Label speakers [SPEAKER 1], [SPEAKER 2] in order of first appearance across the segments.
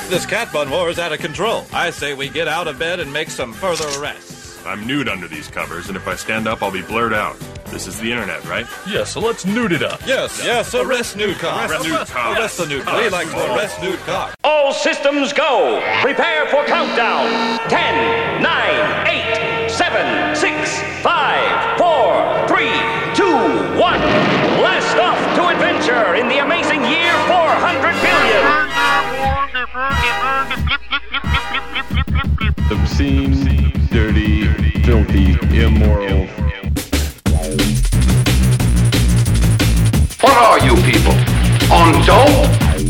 [SPEAKER 1] This cat bun war is out of control. I say we get out of bed and make some further arrests.
[SPEAKER 2] I'm nude under these covers, and if I stand up, I'll be blurred out. This is the internet, right?
[SPEAKER 3] Yeah, so let's nude it up.
[SPEAKER 1] Yes, arrest nude cock. Arrest the nude cock. We like to arrest nude cock.
[SPEAKER 4] All systems go. Prepare for countdown. 10, 9, 8, 7, 6, 5, 4, 3, 2, 1. Blast off to adventure in the amazing year 400 billion.
[SPEAKER 3] Obscene, dirty, filthy, immoral.
[SPEAKER 5] What are you people? On dope?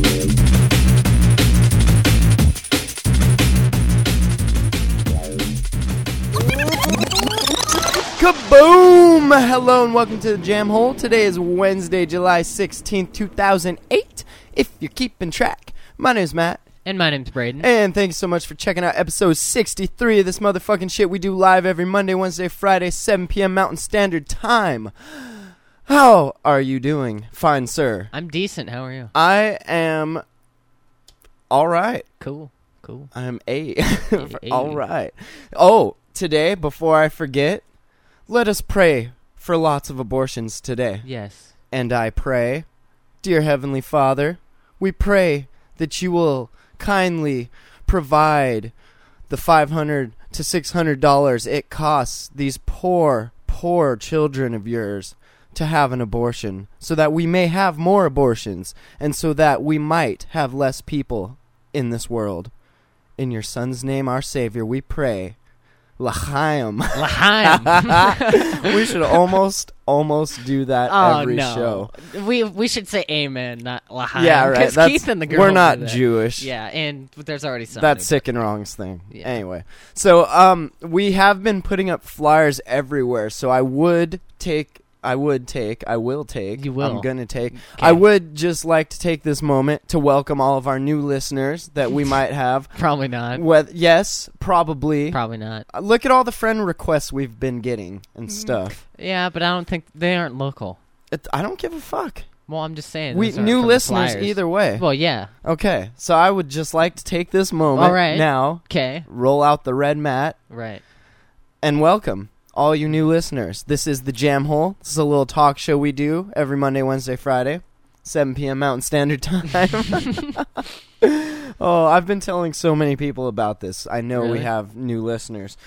[SPEAKER 6] Kaboom! Hello and welcome to the Jam Hole. Today is Wednesday, July 16th, 2008. If you're keeping track, my name's Matt.
[SPEAKER 7] And my name's Braden.
[SPEAKER 6] And thank you so much for checking out episode 63 of this motherfucking shit we do live every Monday, Wednesday, Friday, 7 p.m. Mountain Standard Time. How are you doing, fine sir?
[SPEAKER 7] I'm decent. How are you?
[SPEAKER 6] I am alright.
[SPEAKER 7] Cool.
[SPEAKER 6] I am alright. Oh, today, before I forget, let us pray for lots of abortions today.
[SPEAKER 7] Yes.
[SPEAKER 6] And I pray, dear Heavenly Father, we pray that you will kindly provide the $500 to $600 it costs these poor children of yours to have an abortion, so that we may have more abortions, and so that we might have less people in this world. In your Son's name, our Savior, we pray. L'chaim. We should almost do that every show.
[SPEAKER 7] We should say amen, not l'chaim.
[SPEAKER 6] Yeah, right.
[SPEAKER 7] Because Keith and the girl
[SPEAKER 6] we're not
[SPEAKER 7] do that.
[SPEAKER 6] Jewish.
[SPEAKER 7] Yeah, and there's already something.
[SPEAKER 6] That's Sick and Wrong's thing.
[SPEAKER 7] Yeah.
[SPEAKER 6] Anyway, so we have been putting up flyers everywhere. So I will take.
[SPEAKER 7] You will.
[SPEAKER 6] I'm going to take.
[SPEAKER 7] Okay.
[SPEAKER 6] I would just like to take this moment to welcome all of our new listeners that we might have.
[SPEAKER 7] Probably not.
[SPEAKER 6] Yes, probably.
[SPEAKER 7] Probably not.
[SPEAKER 6] Look at all the friend requests we've been getting and stuff.
[SPEAKER 7] Yeah, but I don't think they aren't local.
[SPEAKER 6] I don't give a fuck.
[SPEAKER 7] Well, I'm just saying.
[SPEAKER 6] We
[SPEAKER 7] those aren't
[SPEAKER 6] new
[SPEAKER 7] from the
[SPEAKER 6] listeners
[SPEAKER 7] flyers.
[SPEAKER 6] either way.
[SPEAKER 7] Well, yeah.
[SPEAKER 6] Okay, so I would just like to take this moment now.
[SPEAKER 7] Okay.
[SPEAKER 6] Roll out the red mat.
[SPEAKER 7] Right.
[SPEAKER 6] And welcome all you new listeners. This is the Jam Hole. This is a little talk show we do every Monday, Wednesday, Friday, 7 p.m. Mountain Standard Time. Oh, I've been telling so many people about this. I know we have new listeners.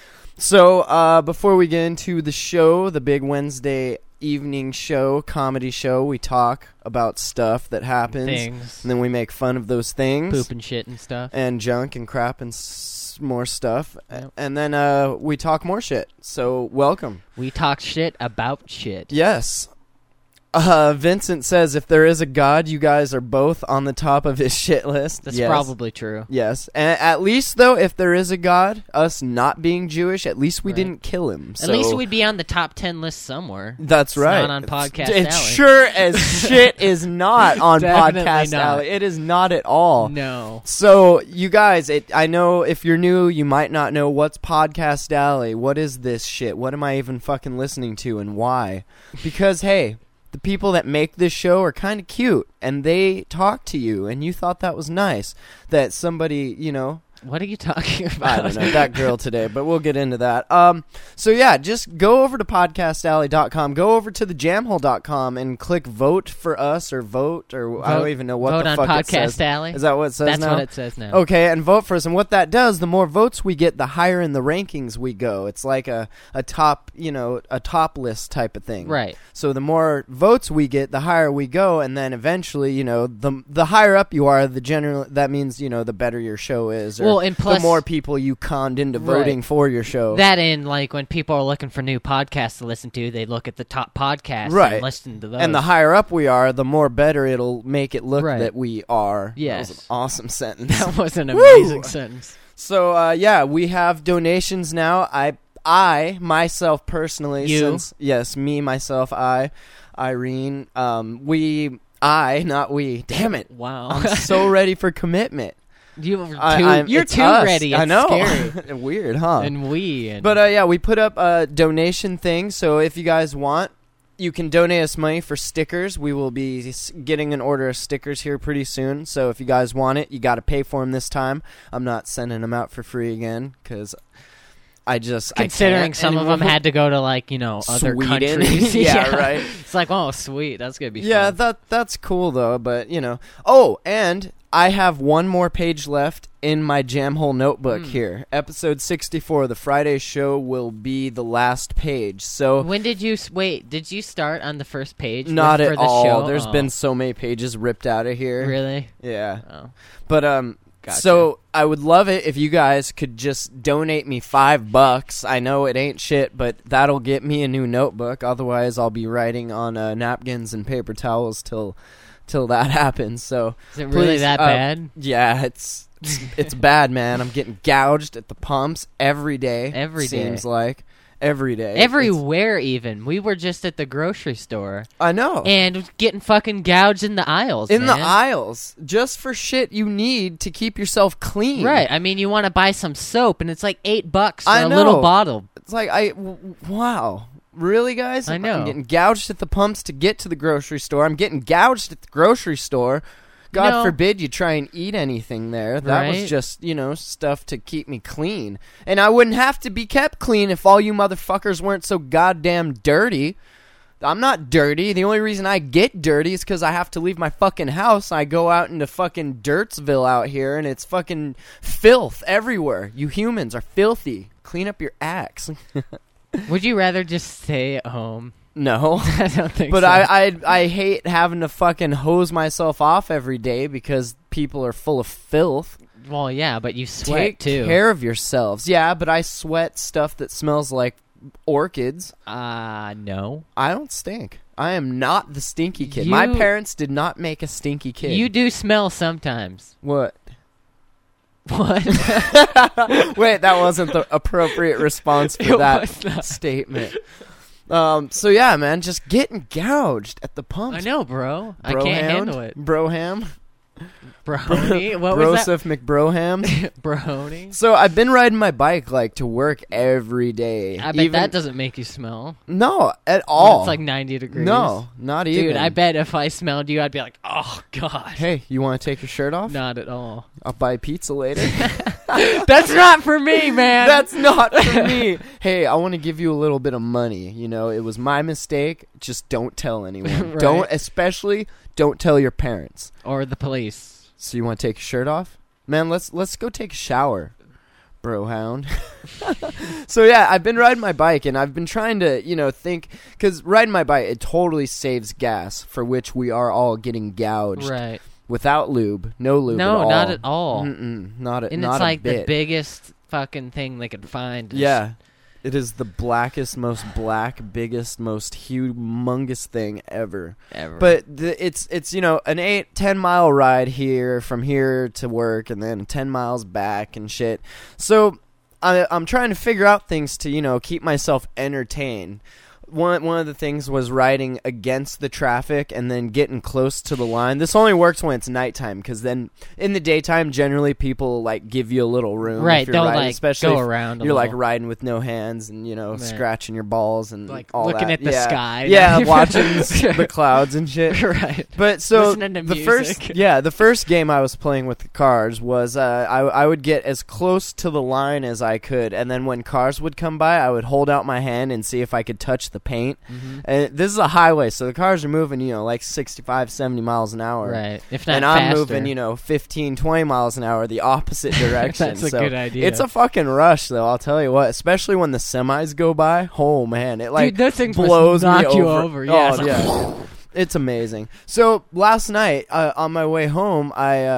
[SPEAKER 6] So before we get into the show, the big Wednesday evening show, comedy show, we talk about stuff that happens.
[SPEAKER 7] Things.
[SPEAKER 6] And then we make fun of those things.
[SPEAKER 7] Poop and shit and stuff.
[SPEAKER 6] And junk and crap and more stuff.
[SPEAKER 7] Yep.
[SPEAKER 6] And then we talk more shit. So welcome.
[SPEAKER 7] We talk shit about shit.
[SPEAKER 6] Yes. Vincent says if there is a God, you guys are both on the top of his shit list.
[SPEAKER 7] That's
[SPEAKER 6] yes.
[SPEAKER 7] probably true.
[SPEAKER 6] Yes. And at least, though, if there is a God, us not being Jewish, at least we didn't kill him.
[SPEAKER 7] At least we'd be on the top 10 list somewhere.
[SPEAKER 6] That's right.
[SPEAKER 7] Not on Podcast
[SPEAKER 6] It
[SPEAKER 7] Alley.
[SPEAKER 6] sure as shit is not on
[SPEAKER 7] Definitely
[SPEAKER 6] Podcast
[SPEAKER 7] not.
[SPEAKER 6] Alley. It is not at all.
[SPEAKER 7] No.
[SPEAKER 6] So, you guys, I know if you're new, you might not know what's Podcast Alley. What is this shit? What am I even fucking listening to and why? Because, hey, the people that make this show are kind of cute, and they talk to you, and you thought that was nice. That somebody,
[SPEAKER 7] What are you talking about?
[SPEAKER 6] I don't know, that girl today, but we'll get into that. So yeah, just go over to podcastalley.com, go over to thejamhole.com and click vote for us or vote, or I don't even know what the fuck
[SPEAKER 7] on
[SPEAKER 6] it says.
[SPEAKER 7] Podcast Alley.
[SPEAKER 6] Is that what it says
[SPEAKER 7] That's
[SPEAKER 6] now?
[SPEAKER 7] what it says now.
[SPEAKER 6] Okay, and vote for us. And what that does, the more votes we get, the higher in the rankings we go. It's like a top, a top list type of thing.
[SPEAKER 7] Right.
[SPEAKER 6] So the more votes we get, the higher we go, and then eventually, the higher up you are, that means, the better your show is. Or
[SPEAKER 7] and plus,
[SPEAKER 6] the more people you conned into voting for your show.
[SPEAKER 7] That and, like, when people are looking for new podcasts to listen to, they look at the top podcasts and listen to those.
[SPEAKER 6] And the higher up we are, the more better it'll make it look that we are.
[SPEAKER 7] Yes.
[SPEAKER 6] That was an awesome sentence.
[SPEAKER 7] That was an amazing sentence.
[SPEAKER 6] So, we have donations now. I myself, personally, me, myself, Irene, not we. Damn it.
[SPEAKER 7] Wow.
[SPEAKER 6] I'm so ready for commitment.
[SPEAKER 7] You're
[SPEAKER 6] It's
[SPEAKER 7] too
[SPEAKER 6] us.
[SPEAKER 7] ready. It's
[SPEAKER 6] I know.
[SPEAKER 7] scary.
[SPEAKER 6] Weird, huh?
[SPEAKER 7] And
[SPEAKER 6] But we put up a donation thing, so if you guys want, you can donate us money for stickers. We will be getting an order of stickers here pretty soon. So if you guys want it, you got to pay for them this time. I'm not sending them out for free again because
[SPEAKER 7] considering some of them had to go to like other
[SPEAKER 6] Sweden.
[SPEAKER 7] countries.
[SPEAKER 6] Yeah, right.
[SPEAKER 7] It's like, oh, sweet, that's gonna be
[SPEAKER 6] yeah.
[SPEAKER 7] fun.
[SPEAKER 6] That's cool though. But oh, and I have one more page left in my Jamhole notebook here. Episode 64, the Friday show, will be the last page. So
[SPEAKER 7] when did you wait? Did you start on the first page?
[SPEAKER 6] Not
[SPEAKER 7] for
[SPEAKER 6] at
[SPEAKER 7] the
[SPEAKER 6] all.
[SPEAKER 7] Show?
[SPEAKER 6] There's been so many pages ripped out of here.
[SPEAKER 7] Really?
[SPEAKER 6] Yeah.
[SPEAKER 7] Oh.
[SPEAKER 6] But
[SPEAKER 7] Gotcha.
[SPEAKER 6] So I would love it if you guys could just donate me $5. I know it ain't shit, but that'll get me a new notebook. Otherwise, I'll be writing on napkins and paper towels till that happens. So
[SPEAKER 7] is it really that bad?
[SPEAKER 6] Yeah, it's bad, man. I'm getting gouged at the pumps every day.
[SPEAKER 7] Every day.
[SPEAKER 6] Seems like. Every day.
[SPEAKER 7] Everywhere, even. We were just at the grocery store.
[SPEAKER 6] I know.
[SPEAKER 7] And getting fucking gouged in the aisles,
[SPEAKER 6] In
[SPEAKER 7] man.
[SPEAKER 6] the aisles. Just for shit you need to keep yourself clean.
[SPEAKER 7] Right. I mean, you want to buy some soap, and it's like $8 for
[SPEAKER 6] I
[SPEAKER 7] a
[SPEAKER 6] know.
[SPEAKER 7] little bottle.
[SPEAKER 6] It's like, wow. Really, guys?
[SPEAKER 7] I know.
[SPEAKER 6] I'm getting gouged at the pumps to get to the grocery store. I'm getting gouged at the grocery store. God forbid you try and eat anything there. That
[SPEAKER 7] Right?
[SPEAKER 6] was just, stuff to keep me clean. And I wouldn't have to be kept clean if all you motherfuckers weren't so goddamn dirty. I'm not dirty. The only reason I get dirty is because I have to leave my fucking house. I go out into fucking Dirtsville out here, and it's fucking filth everywhere. You humans are filthy. Clean up your acts.
[SPEAKER 7] Would you rather just stay at home?
[SPEAKER 6] No.
[SPEAKER 7] I don't think
[SPEAKER 6] But
[SPEAKER 7] so.
[SPEAKER 6] I hate having to fucking hose myself off every day because people are full of filth.
[SPEAKER 7] Well, yeah, but you sweat,
[SPEAKER 6] Take
[SPEAKER 7] too.
[SPEAKER 6] care of yourselves. Yeah, but I sweat stuff that smells like orchids.
[SPEAKER 7] No.
[SPEAKER 6] I don't stink. I am not the stinky kid.
[SPEAKER 7] You-
[SPEAKER 6] My parents did not make a stinky kid.
[SPEAKER 7] You do smell sometimes.
[SPEAKER 6] What?
[SPEAKER 7] What?
[SPEAKER 6] Wait, that wasn't the appropriate response for
[SPEAKER 7] It was
[SPEAKER 6] that
[SPEAKER 7] not.
[SPEAKER 6] statement. So yeah, man, just getting gouged at the pumps.
[SPEAKER 7] I know, bro. I can't handle it.
[SPEAKER 6] Broham.
[SPEAKER 7] Brony? What was that?
[SPEAKER 6] Broseph McBroham.
[SPEAKER 7] Brony?
[SPEAKER 6] So I've been riding my bike to work every day.
[SPEAKER 7] I bet that doesn't make you smell.
[SPEAKER 6] No, at
[SPEAKER 7] When
[SPEAKER 6] all.
[SPEAKER 7] it's like 90 degrees.
[SPEAKER 6] No, not even.
[SPEAKER 7] Dude, I bet if I smelled you, I'd be like, oh, God.
[SPEAKER 6] Hey, you want to take your shirt off?
[SPEAKER 7] Not at all.
[SPEAKER 6] I'll buy pizza later.
[SPEAKER 7] That's not for me, man.
[SPEAKER 6] That's not for me. Hey, I want to give you a little bit of money. It was my mistake. Just don't tell anyone.
[SPEAKER 7] Right.
[SPEAKER 6] Especially don't tell your parents.
[SPEAKER 7] Or the police.
[SPEAKER 6] So you want to take your shirt off? Man, let's go take a shower, brohound. So yeah, I've been riding my bike, and I've been trying to, think, because riding my bike, it totally saves gas, for which we are all getting gouged.
[SPEAKER 7] Right.
[SPEAKER 6] Without lube. No lube at all.
[SPEAKER 7] No, not at all.
[SPEAKER 6] Not
[SPEAKER 7] And
[SPEAKER 6] not
[SPEAKER 7] it's like
[SPEAKER 6] a bit.
[SPEAKER 7] the biggest fucking thing they could find.
[SPEAKER 6] Yeah. It is the blackest, most black, biggest, most humongous thing ever. But it's an 8-10 mile ride from here to work, and then 10 miles back and shit. So I'm trying to figure out things to keep myself entertained. One of the things was riding against the traffic and then getting close to the line. This only works when it's nighttime, because then in the daytime, generally people give you a little room.
[SPEAKER 7] Right,
[SPEAKER 6] if you're
[SPEAKER 7] they'll
[SPEAKER 6] riding, especially
[SPEAKER 7] go
[SPEAKER 6] if
[SPEAKER 7] around.
[SPEAKER 6] You're riding with no hands and
[SPEAKER 7] Right.
[SPEAKER 6] scratching your balls and all
[SPEAKER 7] looking
[SPEAKER 6] that.
[SPEAKER 7] at the sky.
[SPEAKER 6] Yeah, watching the clouds and shit.
[SPEAKER 7] Right.
[SPEAKER 6] But so
[SPEAKER 7] Listening to
[SPEAKER 6] the
[SPEAKER 7] music.
[SPEAKER 6] the first game I was playing with the cars was I would get as close to the line as I could, and then when cars would come by, I would hold out my hand and see if I could touch the paint.
[SPEAKER 7] Mm-hmm.
[SPEAKER 6] And this is a highway, so the cars are moving, 65, 70 miles an hour.
[SPEAKER 7] Right. If not
[SPEAKER 6] and
[SPEAKER 7] faster.
[SPEAKER 6] I'm moving, 15, 20 miles an hour the opposite direction.
[SPEAKER 7] That's a
[SPEAKER 6] So
[SPEAKER 7] good idea.
[SPEAKER 6] It's a fucking rush, though, I'll tell you what. Especially when the semis go by. Oh, man. It,
[SPEAKER 7] Dude, those things must
[SPEAKER 6] blows me
[SPEAKER 7] knock you
[SPEAKER 6] over.
[SPEAKER 7] over. Yeah,
[SPEAKER 6] Oh,
[SPEAKER 7] it's like-
[SPEAKER 6] yeah. It's amazing. So last night on my way home,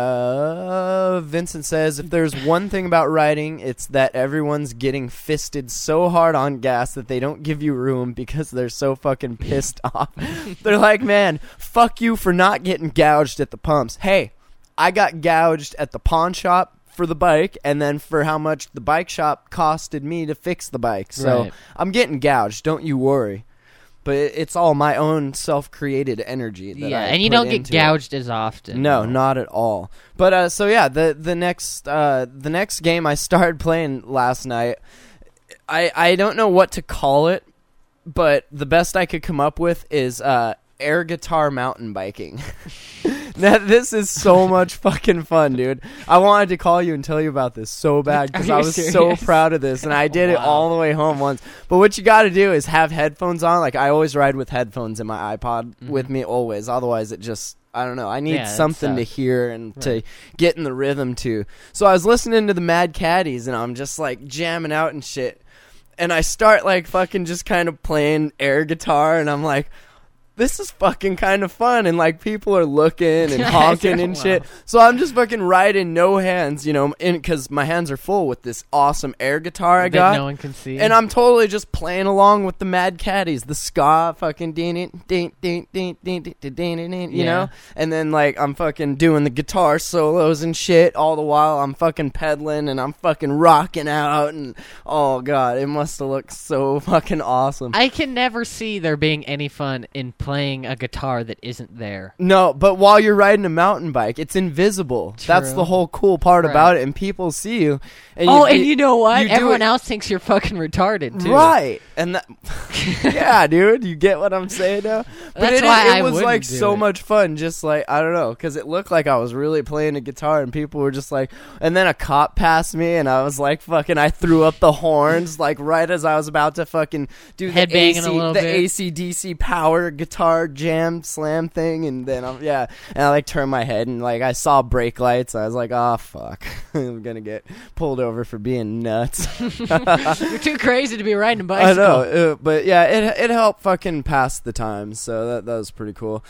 [SPEAKER 6] Vincent says if there's one thing about riding, it's that everyone's getting fisted so hard on gas that they don't give you room because they're so fucking pissed off. They're like, man, fuck you for not getting gouged at the pumps. Hey, I got gouged at the pawn shop for the bike, and then for how much the bike shop costed me to fix the bike. So
[SPEAKER 7] Right.
[SPEAKER 6] I'm getting gouged. Don't you worry. But it's all my own self-created energy. That I
[SPEAKER 7] and you
[SPEAKER 6] put
[SPEAKER 7] don't get
[SPEAKER 6] into it.
[SPEAKER 7] gouged as often.
[SPEAKER 6] No, not at all. But so yeah, the next game I started playing last night, I don't know what to call it. but the best I could come up with is air guitar mountain biking. This is so much fucking fun, dude. I wanted to call you and tell you about this so bad because I was so proud of this, and I did it all the way home once. But what you got to do is have headphones on. Like, I always ride with headphones in my iPod with me always. Otherwise, it just, I don't know. I need something to hear and to get in the rhythm to. So I was listening to the Mad Caddies, and I'm just like jamming out and shit. And I start like fucking just kind of playing air guitar, and I'm like, this is fucking kind of fun, and like people are looking and honking and shit. So I'm just fucking riding no hands, you know, because my hands are full with this awesome air guitar I got.
[SPEAKER 7] No one can see.
[SPEAKER 6] And I'm totally just playing along with the Mad Caddies, the ska fucking you know? And then like I'm fucking doing the guitar solos and shit all the while I'm fucking pedaling and I'm fucking rocking out, and oh god, it must have looked so fucking awesome.
[SPEAKER 7] I can never see there being any fun in playing a guitar that isn't there.
[SPEAKER 6] No, but while you're riding a mountain bike, it's invisible.
[SPEAKER 7] True.
[SPEAKER 6] That's the whole cool part about it, and people see you. And
[SPEAKER 7] and you know what? Everyone else thinks you're fucking retarded, too.
[SPEAKER 6] Right. And that, yeah, dude, you get what I'm saying now? But
[SPEAKER 7] That's why
[SPEAKER 6] it was like so much fun, just like, I don't know, because it looked like I was really playing a guitar, and people were just like, and then a cop passed me, and I was like, fucking, I threw up the horns, like, right as I was about to fucking do the AC/DC power guitar jam slam thing, and then and I like turned my head, and like I saw brake lights. I was like, oh fuck, I'm gonna get pulled over for being nuts.
[SPEAKER 7] You're too crazy to be riding a bicycle.
[SPEAKER 6] I know, but yeah, it helped fucking pass the time, so that was pretty cool.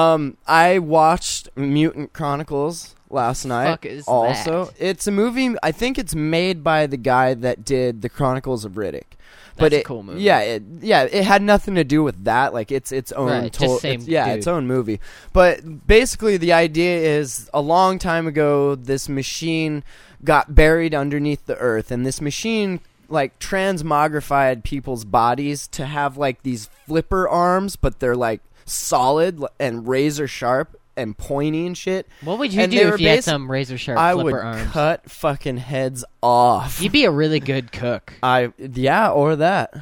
[SPEAKER 6] I watched Mutant Chronicles last night.
[SPEAKER 7] Fuck is
[SPEAKER 6] also
[SPEAKER 7] that?
[SPEAKER 6] It's a movie. I think it's made by the guy that did the Chronicles of Riddick.
[SPEAKER 7] That's a cool movie.
[SPEAKER 6] Yeah, it had nothing to do with that. Like, it's its own its own movie. But basically, the idea is a long time ago, this machine got buried underneath the earth, and this machine like transmogrified people's bodies to have like these flipper arms, but they're like solid and razor sharp and pointy and shit.
[SPEAKER 7] What would you do if you had some razor sharp flipper arms?
[SPEAKER 6] I would cut fucking heads off.
[SPEAKER 7] You'd be a really good cook.
[SPEAKER 6] Or that.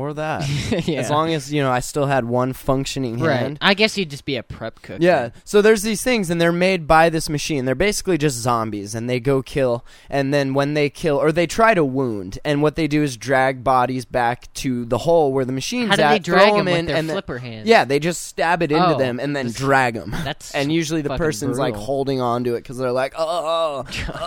[SPEAKER 7] Yeah.
[SPEAKER 6] As long as, I still had one functioning hand.
[SPEAKER 7] I guess you'd just be a prep cook.
[SPEAKER 6] Yeah.
[SPEAKER 7] Then.
[SPEAKER 6] So there's these things, and they're made by this machine. They're basically just zombies, and they go kill, and then when they kill, or they try to wound, and what they do is drag bodies back to the hole where the machine's at.
[SPEAKER 7] How do they drag them
[SPEAKER 6] in,
[SPEAKER 7] with their flipper hands?
[SPEAKER 6] Yeah, they just stab it into them and then drag them. And usually the person's
[SPEAKER 7] brutal.
[SPEAKER 6] like holding on to it because they're like, oh,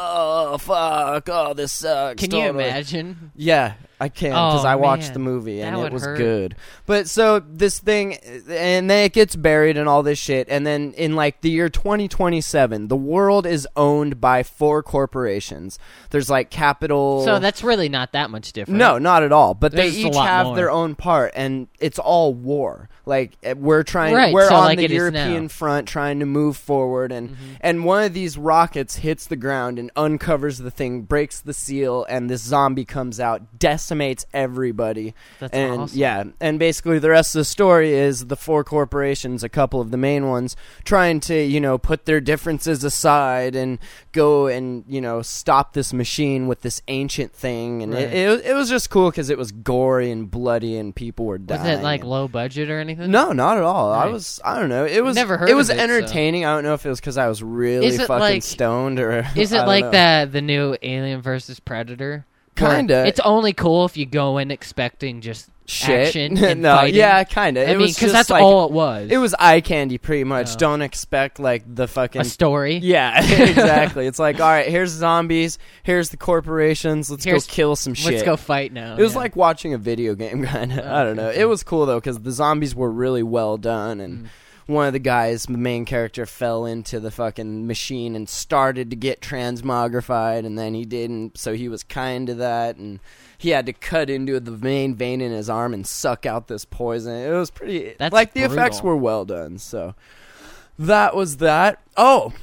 [SPEAKER 6] fuck, oh, this sucks.
[SPEAKER 7] Can you imagine?
[SPEAKER 6] Yeah. I can, because I watched the movie, and it was good. But so this thing, and then it gets buried and all this shit, and then in like the year 2027, the world is owned by 4 corporations. There's like Capital.
[SPEAKER 7] So that's really not that much different.
[SPEAKER 6] No, not at all. But
[SPEAKER 7] There's
[SPEAKER 6] they each have their own part, and it's all war. Like, we're on
[SPEAKER 7] like
[SPEAKER 6] the European front trying to move forward, and one of these rockets hits the ground and uncovers the thing, breaks the seal, and this zombie comes out, decimates everybody.
[SPEAKER 7] That's
[SPEAKER 6] awesome.
[SPEAKER 7] Yeah,
[SPEAKER 6] and basically the rest of the story is the 4 corporations, a couple of the main ones, trying to, put their differences aside and go and, stop this machine with this ancient thing. And it was just cool because it was gory and bloody and people were dying.
[SPEAKER 7] Was it like low budget or anything?
[SPEAKER 6] No, not at all.
[SPEAKER 7] Right.
[SPEAKER 6] I don't know. It was entertaining. So. I don't know if it was because I was really fucking stoned or.
[SPEAKER 7] Is it like the new Alien vs. Predator?
[SPEAKER 6] Kinda.
[SPEAKER 7] It's only cool if you go in expecting just
[SPEAKER 6] shit.
[SPEAKER 7] Action and
[SPEAKER 6] no,
[SPEAKER 7] fighting.
[SPEAKER 6] Yeah, kinda.
[SPEAKER 7] I mean, because that's like, all it was.
[SPEAKER 6] It was eye candy, pretty much. No. Don't expect like the fucking
[SPEAKER 7] a story.
[SPEAKER 6] Yeah, exactly. It's like, all right, here's zombies, here's the corporations. Let's go kill some shit.
[SPEAKER 7] Let's go fight now.
[SPEAKER 6] It was like watching a video game, kinda. I don't know. It was cool though because the zombies were really well done and. One of the guys, the main character, fell into the fucking machine and started to get transmogrified, and then he didn't, so he was kind to that, and he had to cut into the main vein in his arm and suck out this poison. It was pretty...
[SPEAKER 7] That's
[SPEAKER 6] like,
[SPEAKER 7] brutal.
[SPEAKER 6] the effects were well done, so... That was that. Oh,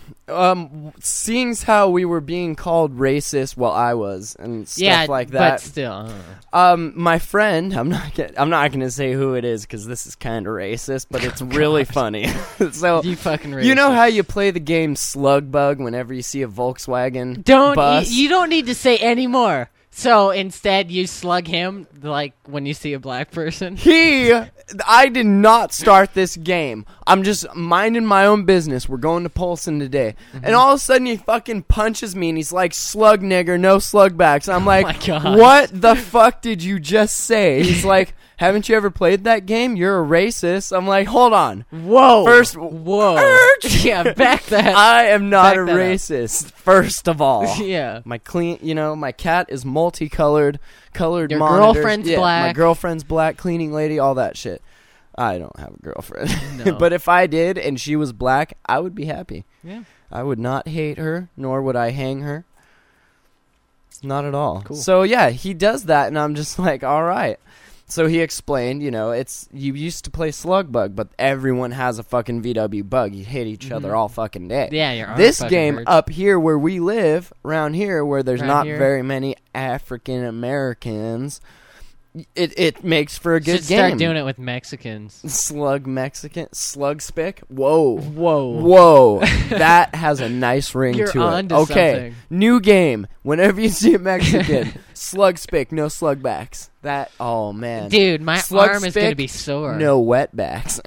[SPEAKER 6] seeing how we were being called racist, well, I was, and stuff like that.
[SPEAKER 7] But still,
[SPEAKER 6] my friend, I'm not gonna say who it is because this is kind of racist, but it's really funny. So
[SPEAKER 7] you fucking racist.
[SPEAKER 6] You know how you play the game Slug Bug whenever you see a Volkswagen?
[SPEAKER 7] You don't need to say any more. So instead, you slug him like when you see a black person.
[SPEAKER 6] I did not start this game. I'm just minding my own business. We're going to Polson today. And all of a sudden he fucking punches me and he's like, slug nigger, no slug backs. I'm like,
[SPEAKER 7] my God.
[SPEAKER 6] What the fuck did you just say? He's like, haven't you ever played that game? You're a racist. I'm like, hold on.
[SPEAKER 7] Whoa.
[SPEAKER 6] First,
[SPEAKER 7] Yeah, back that.
[SPEAKER 6] I am not a
[SPEAKER 7] Back that up.
[SPEAKER 6] racist, first of all.
[SPEAKER 7] Yeah.
[SPEAKER 6] My my cat is multicolored, colored
[SPEAKER 7] Your
[SPEAKER 6] monitors.
[SPEAKER 7] girlfriend's
[SPEAKER 6] My
[SPEAKER 7] black.
[SPEAKER 6] girlfriend's black, cleaning lady, all that shit. I don't have a girlfriend.
[SPEAKER 7] No.
[SPEAKER 6] But if I did and she was black, I would be happy.
[SPEAKER 7] Yeah.
[SPEAKER 6] I would not hate her, nor would I hang her. Not at all.
[SPEAKER 7] Cool.
[SPEAKER 6] So, yeah, he does that, and I'm just like, all right. So he explained, it's you used to play Slug Bug, but everyone has a fucking VW bug. You hit each other all fucking day.
[SPEAKER 7] Yeah, your arm
[SPEAKER 6] This
[SPEAKER 7] fucking
[SPEAKER 6] game
[SPEAKER 7] hurts.
[SPEAKER 6] up here where we live, around here, where there's
[SPEAKER 7] Around
[SPEAKER 6] not
[SPEAKER 7] here.
[SPEAKER 6] very many African Americans, it makes for a good
[SPEAKER 7] Should
[SPEAKER 6] game.
[SPEAKER 7] start doing it with Mexicans.
[SPEAKER 6] Slug spick. Whoa.
[SPEAKER 7] Whoa.
[SPEAKER 6] That has a nice ring
[SPEAKER 7] You're
[SPEAKER 6] to it.
[SPEAKER 7] onto
[SPEAKER 6] Okay,
[SPEAKER 7] something.
[SPEAKER 6] new game. Whenever you see a Mexican, slug spick, no slug backs. Oh man,
[SPEAKER 7] Dude, my
[SPEAKER 6] Slug
[SPEAKER 7] arm is going to
[SPEAKER 6] spick,
[SPEAKER 7] be sore.
[SPEAKER 6] no wetbacks.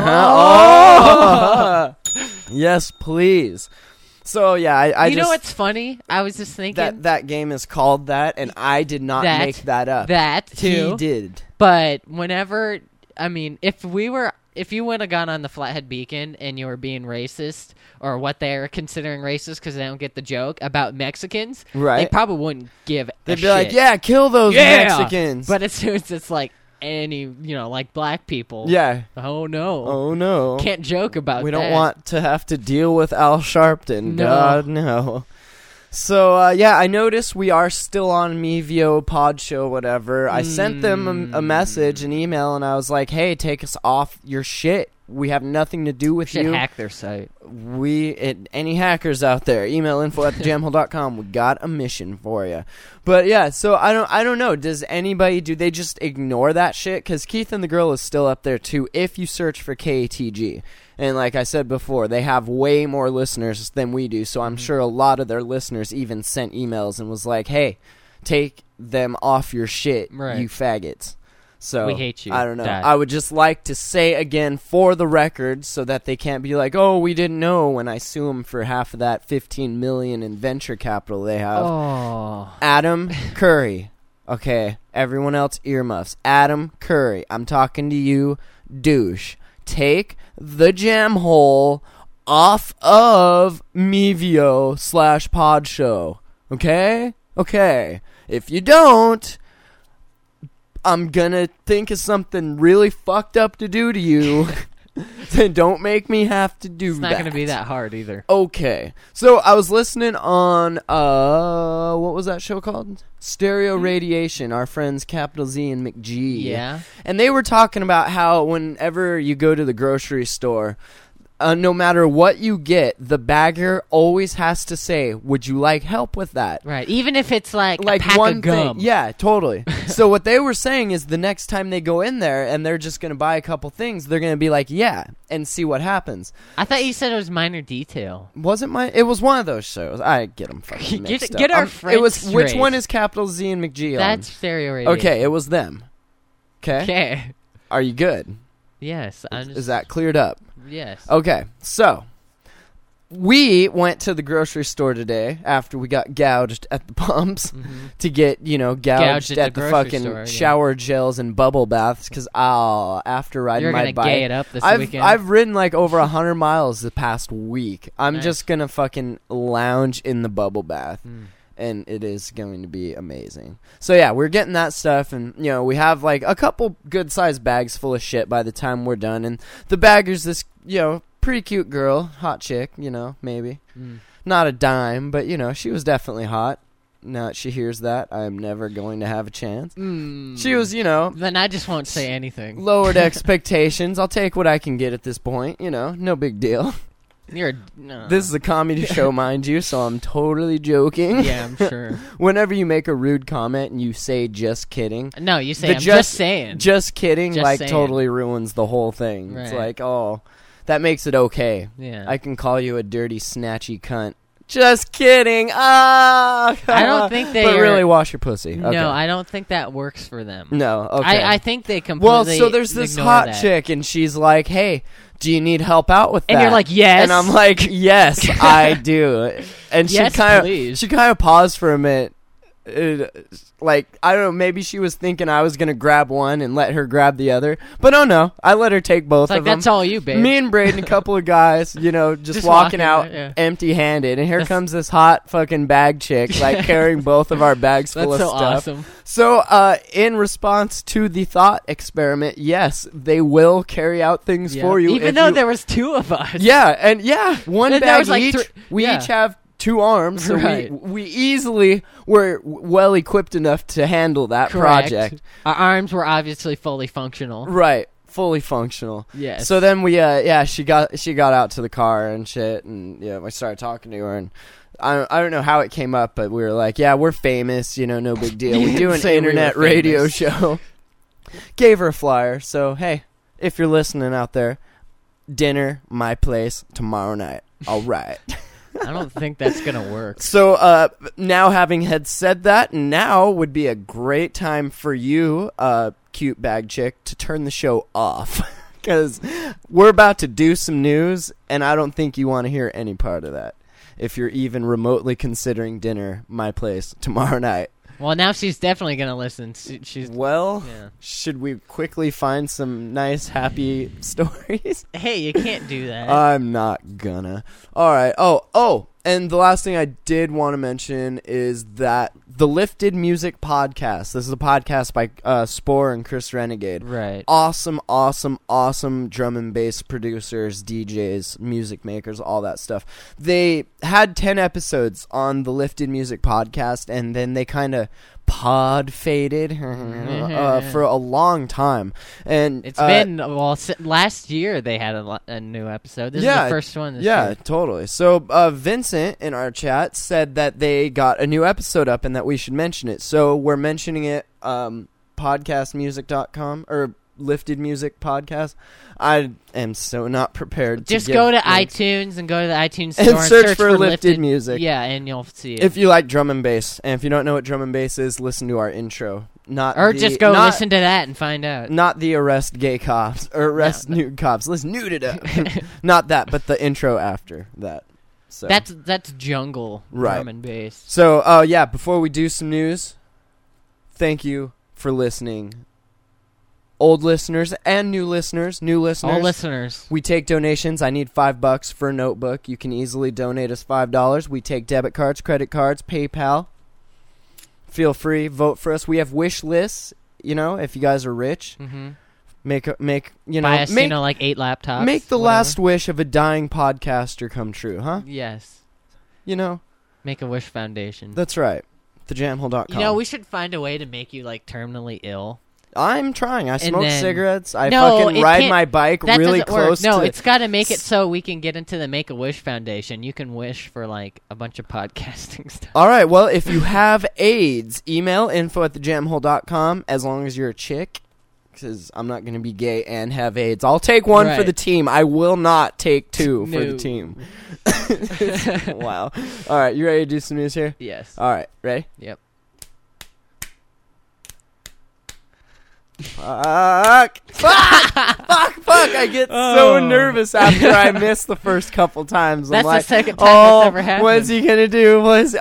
[SPEAKER 6] Yes, please. So yeah, I
[SPEAKER 7] you know
[SPEAKER 6] just,
[SPEAKER 7] what's funny? I was just thinking
[SPEAKER 6] that game is called that, and I did not make that up.
[SPEAKER 7] That too.
[SPEAKER 6] He did.
[SPEAKER 7] But whenever, if you would have gone on the Flathead Beacon and you were being racist, or what they're considering racist because they don't get the joke about Mexicans,
[SPEAKER 6] Right.
[SPEAKER 7] they probably wouldn't give
[SPEAKER 6] They'd
[SPEAKER 7] a
[SPEAKER 6] be like,
[SPEAKER 7] shit.
[SPEAKER 6] yeah, kill those
[SPEAKER 7] Yeah!
[SPEAKER 6] Mexicans.
[SPEAKER 7] But as soon as it's like any, like black people,
[SPEAKER 6] yeah.
[SPEAKER 7] oh no,
[SPEAKER 6] Oh no.
[SPEAKER 7] can't joke about
[SPEAKER 6] We
[SPEAKER 7] that.
[SPEAKER 6] don't want to have to deal with Al Sharpton.
[SPEAKER 7] No.
[SPEAKER 6] God, no. So, I noticed we are still on Mevio Pod Show, whatever. I sent them a message, an email, and I was like, hey, take us off your shit. We have nothing to do with
[SPEAKER 7] Should
[SPEAKER 6] you.
[SPEAKER 7] hack their site.
[SPEAKER 6] Any hackers out there, email info@thejamhole.com. We got a mission for you. But yeah, so I don't know. Do they just ignore that shit? Because Keith and the Girl is still up there too. If you search for KATG, and like I said before, they have way more listeners than we do. So I'm sure a lot of their listeners even sent emails and was like, "Hey, take them off your shit,
[SPEAKER 7] Right.
[SPEAKER 6] you faggots." So
[SPEAKER 7] We hate you.
[SPEAKER 6] I don't know.
[SPEAKER 7] Dad.
[SPEAKER 6] I would just like to say again for the record, so that they can't be like, "Oh, we didn't know," when I sue them for half of that $15 million in venture capital they have.
[SPEAKER 7] Oh,
[SPEAKER 6] Adam Curry. Okay, everyone else earmuffs. Adam Curry. I'm talking to you, douche. Take the jam hole off of Mevio/Pod Show. Okay? Okay. If you don't, I'm gonna think of something really fucked up to do to you. Then don't make me have to do
[SPEAKER 7] it's
[SPEAKER 6] that.
[SPEAKER 7] not going to be that hard either.
[SPEAKER 6] Okay. So I was listening on, what was that show called? Stereo Radiation, our friends Capital Z and McG.
[SPEAKER 7] Yeah.
[SPEAKER 6] And they were talking about how whenever you go to the grocery store, no matter what you get, the bagger always has to say, "Would you like help with that?"
[SPEAKER 7] Right. Even if it's like a pack
[SPEAKER 6] one
[SPEAKER 7] of gum.
[SPEAKER 6] thing. Yeah, totally. So what they were saying is the next time they go in there and they're just going to buy a couple things, they're going to be like, "Yeah," and see what happens.
[SPEAKER 7] I thought you said it was minor detail.
[SPEAKER 6] It was one of those shows. I get them fucking mixed up.
[SPEAKER 7] Get our friends
[SPEAKER 6] It was which
[SPEAKER 7] straight.
[SPEAKER 6] one is Capital Z and McG on?
[SPEAKER 7] That's stereo radio.
[SPEAKER 6] Okay, it was them. Okay.
[SPEAKER 7] Okay.
[SPEAKER 6] Are you good?
[SPEAKER 7] Yes.
[SPEAKER 6] Is that cleared up?
[SPEAKER 7] Yes.
[SPEAKER 6] Okay, so we went to the grocery store today after we got gouged at the pumps to get, gouged at the
[SPEAKER 7] grocery
[SPEAKER 6] fucking
[SPEAKER 7] store, yeah.
[SPEAKER 6] shower gels and bubble baths because after riding
[SPEAKER 7] You're
[SPEAKER 6] my
[SPEAKER 7] gonna
[SPEAKER 6] bike,
[SPEAKER 7] gay it up this weekend.
[SPEAKER 6] I've ridden like over 100 miles the past week. I'm
[SPEAKER 7] Nice.
[SPEAKER 6] just gonna fucking lounge in the bubble bath. And it is going to be amazing. So yeah, we're getting that stuff, and we have like a couple good-sized bags full of shit by the time we're done. And the bagger's this, pretty cute girl, hot chick, maybe not a dime, but she was definitely hot. Now that she hears that, I'm never going to have a chance. She was,
[SPEAKER 7] Then I just won't say anything.
[SPEAKER 6] lowered expectations. I'll take what I can get at this point. No big deal.
[SPEAKER 7] No.
[SPEAKER 6] This is a comedy show, mind you, so I'm totally joking.
[SPEAKER 7] Yeah, I'm sure.
[SPEAKER 6] Whenever you make a rude comment and you say "just kidding,"
[SPEAKER 7] No, you say
[SPEAKER 6] the
[SPEAKER 7] I'm just saying.
[SPEAKER 6] just kidding,
[SPEAKER 7] Just
[SPEAKER 6] like
[SPEAKER 7] saying.
[SPEAKER 6] totally ruins the whole thing. It's
[SPEAKER 7] Right.
[SPEAKER 6] like, oh, that makes it okay.
[SPEAKER 7] Yeah.
[SPEAKER 6] I can call you a dirty, snatchy cunt Just kidding. I
[SPEAKER 7] don't think they
[SPEAKER 6] But
[SPEAKER 7] are-
[SPEAKER 6] really, wash your pussy. Okay.
[SPEAKER 7] No, I don't think that works for them.
[SPEAKER 6] No, okay.
[SPEAKER 7] I think they completely
[SPEAKER 6] Well, so there's this
[SPEAKER 7] ignore
[SPEAKER 6] hot
[SPEAKER 7] that.
[SPEAKER 6] chick, and she's like, "Hey, do you need help out with that?"
[SPEAKER 7] And you're like, "Yes."
[SPEAKER 6] And I'm like, "Yes, I do." And
[SPEAKER 7] Yes, please.
[SPEAKER 6] she kind of paused for a minute. Like, I don't know, maybe she was thinking I was gonna grab one and let her grab the other, but oh no, I let her take both
[SPEAKER 7] It's like,
[SPEAKER 6] of them.
[SPEAKER 7] that's all you, babe.
[SPEAKER 6] Me and Braden, a couple of guys, just walking out
[SPEAKER 7] yeah.
[SPEAKER 6] empty-handed, and here comes this hot fucking bag chick, like carrying both of our bags full
[SPEAKER 7] That's
[SPEAKER 6] of
[SPEAKER 7] so
[SPEAKER 6] stuff.
[SPEAKER 7] awesome.
[SPEAKER 6] So, in response to the thought experiment, yes, they will carry out things
[SPEAKER 7] Yeah.
[SPEAKER 6] for you.
[SPEAKER 7] Even
[SPEAKER 6] if
[SPEAKER 7] though
[SPEAKER 6] you-
[SPEAKER 7] there was two of us.
[SPEAKER 6] one
[SPEAKER 7] And there
[SPEAKER 6] bag
[SPEAKER 7] was, like,
[SPEAKER 6] each. We
[SPEAKER 7] yeah.
[SPEAKER 6] each have 2 arms, so
[SPEAKER 7] Right.
[SPEAKER 6] we easily were well equipped enough to handle that
[SPEAKER 7] Correct.
[SPEAKER 6] project.
[SPEAKER 7] Our arms were obviously fully functional.
[SPEAKER 6] Right, fully functional.
[SPEAKER 7] Yes.
[SPEAKER 6] So then we, she got out to the car and shit, and we started talking to her, and I don't know how it came up, but we were like, yeah, we're famous, no big deal. We do an
[SPEAKER 7] Say we were
[SPEAKER 6] internet radio
[SPEAKER 7] famous.
[SPEAKER 6] show. Gave her a flyer. So hey, if you're listening out there, dinner, my place tomorrow night. All right.
[SPEAKER 7] I don't think that's gonna work.
[SPEAKER 6] So now having had said that, now would be a great time for you, cute bag chick, to turn the show off. Because we're about to do some news, and I don't think you want to hear any part of that. If you're even remotely considering dinner, my place, tomorrow night.
[SPEAKER 7] Well, now she's definitely gonna listen. She's
[SPEAKER 6] Well,
[SPEAKER 7] Yeah.
[SPEAKER 6] should we quickly find some nice, happy stories?
[SPEAKER 7] Hey, you can't do that.
[SPEAKER 6] I'm not gonna. All right. Oh, and the last thing I did want to mention is that the Lifted Music Podcast. This is a podcast by Spore and Chris Renegade.
[SPEAKER 7] Right.
[SPEAKER 6] Awesome, awesome, awesome drum and bass producers, DJs, music makers, all that stuff. They had 10 episodes on the Lifted Music Podcast, and then they kind of pod faded for a long time. And
[SPEAKER 7] It's been last year they had a new episode. This is the first one. This year.
[SPEAKER 6] Totally. So Vincent in our chat said that they got a new episode up and that we should mention it. So we're mentioning it. Podcastmusic.com or Lifted Music Podcast. I am so not prepared.
[SPEAKER 7] Just
[SPEAKER 6] to
[SPEAKER 7] go to
[SPEAKER 6] give links.
[SPEAKER 7] iTunes and go to the iTunes
[SPEAKER 6] And
[SPEAKER 7] store and
[SPEAKER 6] search for Lifted Music.
[SPEAKER 7] Yeah, and you'll see it.
[SPEAKER 6] If you like drum and bass, and if you don't know what drum and bass is, listen to our intro.
[SPEAKER 7] Just go listen to that and find out.
[SPEAKER 6] Not the arrest gay cops or arrest nude cops. Let's nude it up. Not that, but the intro after that. So
[SPEAKER 7] That's jungle
[SPEAKER 6] Right.
[SPEAKER 7] drum and bass.
[SPEAKER 6] So, before we do some news, thank you for listening. Old listeners and new listeners.
[SPEAKER 7] All listeners.
[SPEAKER 6] We take donations. I need $5 for a notebook. You can easily donate us $5. We take debit cards, credit cards, PayPal. Feel free, vote for us. We have wish lists. If you guys are rich, make
[SPEAKER 7] Buy us, like 8 laptops.
[SPEAKER 6] make the
[SPEAKER 7] whatever.
[SPEAKER 6] last wish of a dying podcaster come true, huh?
[SPEAKER 7] Yes. Make a wish foundation.
[SPEAKER 6] That's right. Thejamhole.com.
[SPEAKER 7] We should find a way to make you like terminally ill.
[SPEAKER 6] I'm trying. I smoke
[SPEAKER 7] then-
[SPEAKER 6] cigarettes. I
[SPEAKER 7] No,
[SPEAKER 6] fucking
[SPEAKER 7] it
[SPEAKER 6] ride
[SPEAKER 7] can't-
[SPEAKER 6] my bike
[SPEAKER 7] That
[SPEAKER 6] really
[SPEAKER 7] doesn't work.
[SPEAKER 6] close
[SPEAKER 7] No,
[SPEAKER 6] to
[SPEAKER 7] it's got to make it so we can get into the Make-A-Wish Foundation. You can wish for like a bunch of podcasting stuff.
[SPEAKER 6] All right. Well, if you have AIDS, email info@thejamhole.com as long as you're a chick, because I'm not going to be gay and have AIDS. I'll take one for
[SPEAKER 7] Right.
[SPEAKER 6] the team. I will not take 2 for the
[SPEAKER 7] No.
[SPEAKER 6] team. Wow. All right. You ready to do some news here?
[SPEAKER 7] Yes.
[SPEAKER 6] All right. Ready?
[SPEAKER 7] Yep.
[SPEAKER 6] Fuck! I get so nervous after I miss the first couple times.
[SPEAKER 7] That's
[SPEAKER 6] I'm like,
[SPEAKER 7] the second time that's ever happened.
[SPEAKER 6] What's he gonna do?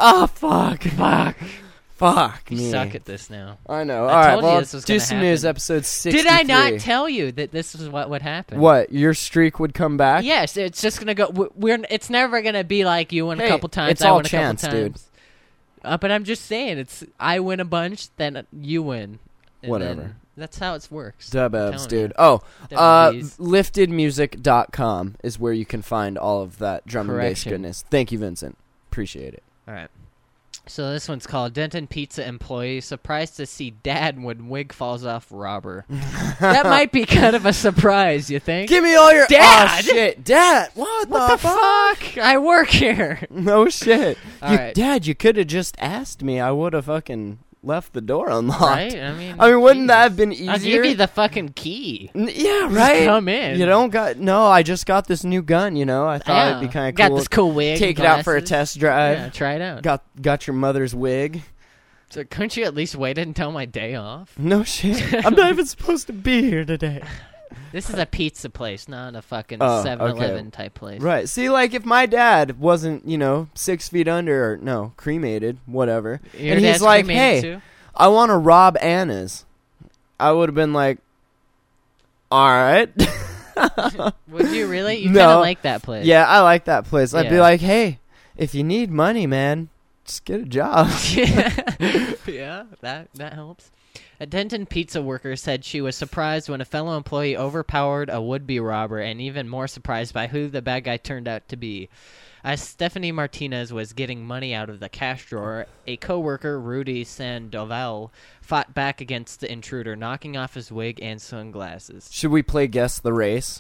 [SPEAKER 6] Fuck
[SPEAKER 7] You
[SPEAKER 6] me.
[SPEAKER 7] suck at this now.
[SPEAKER 6] I know.
[SPEAKER 7] I
[SPEAKER 6] All right,
[SPEAKER 7] told you
[SPEAKER 6] well,
[SPEAKER 7] this was
[SPEAKER 6] do
[SPEAKER 7] gonna
[SPEAKER 6] some news.
[SPEAKER 7] happen.
[SPEAKER 6] Episode 63.
[SPEAKER 7] Did I not tell you that this is what would happen?
[SPEAKER 6] What? Your streak would come back?
[SPEAKER 7] Yes, it's just gonna go. It's never gonna be like you win a
[SPEAKER 6] Hey,
[SPEAKER 7] couple times.
[SPEAKER 6] it's
[SPEAKER 7] I
[SPEAKER 6] all
[SPEAKER 7] win a
[SPEAKER 6] chance,
[SPEAKER 7] couple
[SPEAKER 6] dude.
[SPEAKER 7] times. But I'm just saying, it's I win a bunch, then you win. And
[SPEAKER 6] Whatever.
[SPEAKER 7] then that's how it works.
[SPEAKER 6] Dubabs,
[SPEAKER 7] I'm
[SPEAKER 6] dude.
[SPEAKER 7] telling WBs.
[SPEAKER 6] Liftedmusic.com is where you can find all of that drum and bass
[SPEAKER 7] Correction.
[SPEAKER 6] goodness. Thank you, Vincent. Appreciate it.
[SPEAKER 7] All right. So this one's called Denton Pizza Employee Surprised to See Dad When Wig Falls Off Robber. That might be kind of a surprise, you think?
[SPEAKER 6] Give me all your
[SPEAKER 7] Dad!
[SPEAKER 6] Oh, shit. Dad! What
[SPEAKER 7] the fuck? I work here.
[SPEAKER 6] No shit.
[SPEAKER 7] All right.
[SPEAKER 6] Dad, you could have just asked me. I would have fucking left the door unlocked.
[SPEAKER 7] Right?
[SPEAKER 6] I mean, wouldn't that have been easier?
[SPEAKER 7] I'll give you the fucking key.
[SPEAKER 6] Yeah, right.
[SPEAKER 7] Come in.
[SPEAKER 6] You don't got I just got this new gun. I thought it'd be kind of cool.
[SPEAKER 7] Got this cool wig.
[SPEAKER 6] Take
[SPEAKER 7] and
[SPEAKER 6] it out for a
[SPEAKER 7] glasses.
[SPEAKER 6] test drive.
[SPEAKER 7] Yeah, try it out.
[SPEAKER 6] Got your mother's wig.
[SPEAKER 7] So couldn't you at least wait until my day off?
[SPEAKER 6] No shit. I'm not even supposed to be here today.
[SPEAKER 7] This is a pizza place, not a fucking
[SPEAKER 6] Oh,
[SPEAKER 7] 7-Eleven
[SPEAKER 6] okay.
[SPEAKER 7] type place.
[SPEAKER 6] Right. See, like if my dad wasn't, 6 feet under, or no, cremated, whatever,
[SPEAKER 7] Your
[SPEAKER 6] and he's
[SPEAKER 7] dad's
[SPEAKER 6] like,
[SPEAKER 7] cremated
[SPEAKER 6] "Hey,
[SPEAKER 7] too?
[SPEAKER 6] I want to rob Anna's," I would have been like, "All right."
[SPEAKER 7] Would you really? You
[SPEAKER 6] No.
[SPEAKER 7] kind of like that place.
[SPEAKER 6] Yeah, I like that place. I'd be
[SPEAKER 7] Yeah.
[SPEAKER 6] like, "Hey, if you need money, man, just get a job."
[SPEAKER 7] Yeah, that helps. A Denton pizza worker said she was surprised when a fellow employee overpowered a would-be robber, and even more surprised by who the bad guy turned out to be. As Stephanie Martinez was getting money out of the cash drawer, a co-worker, Rudy Sandoval, fought back against the intruder, knocking off his wig and sunglasses.
[SPEAKER 6] Should we play Guess the Race?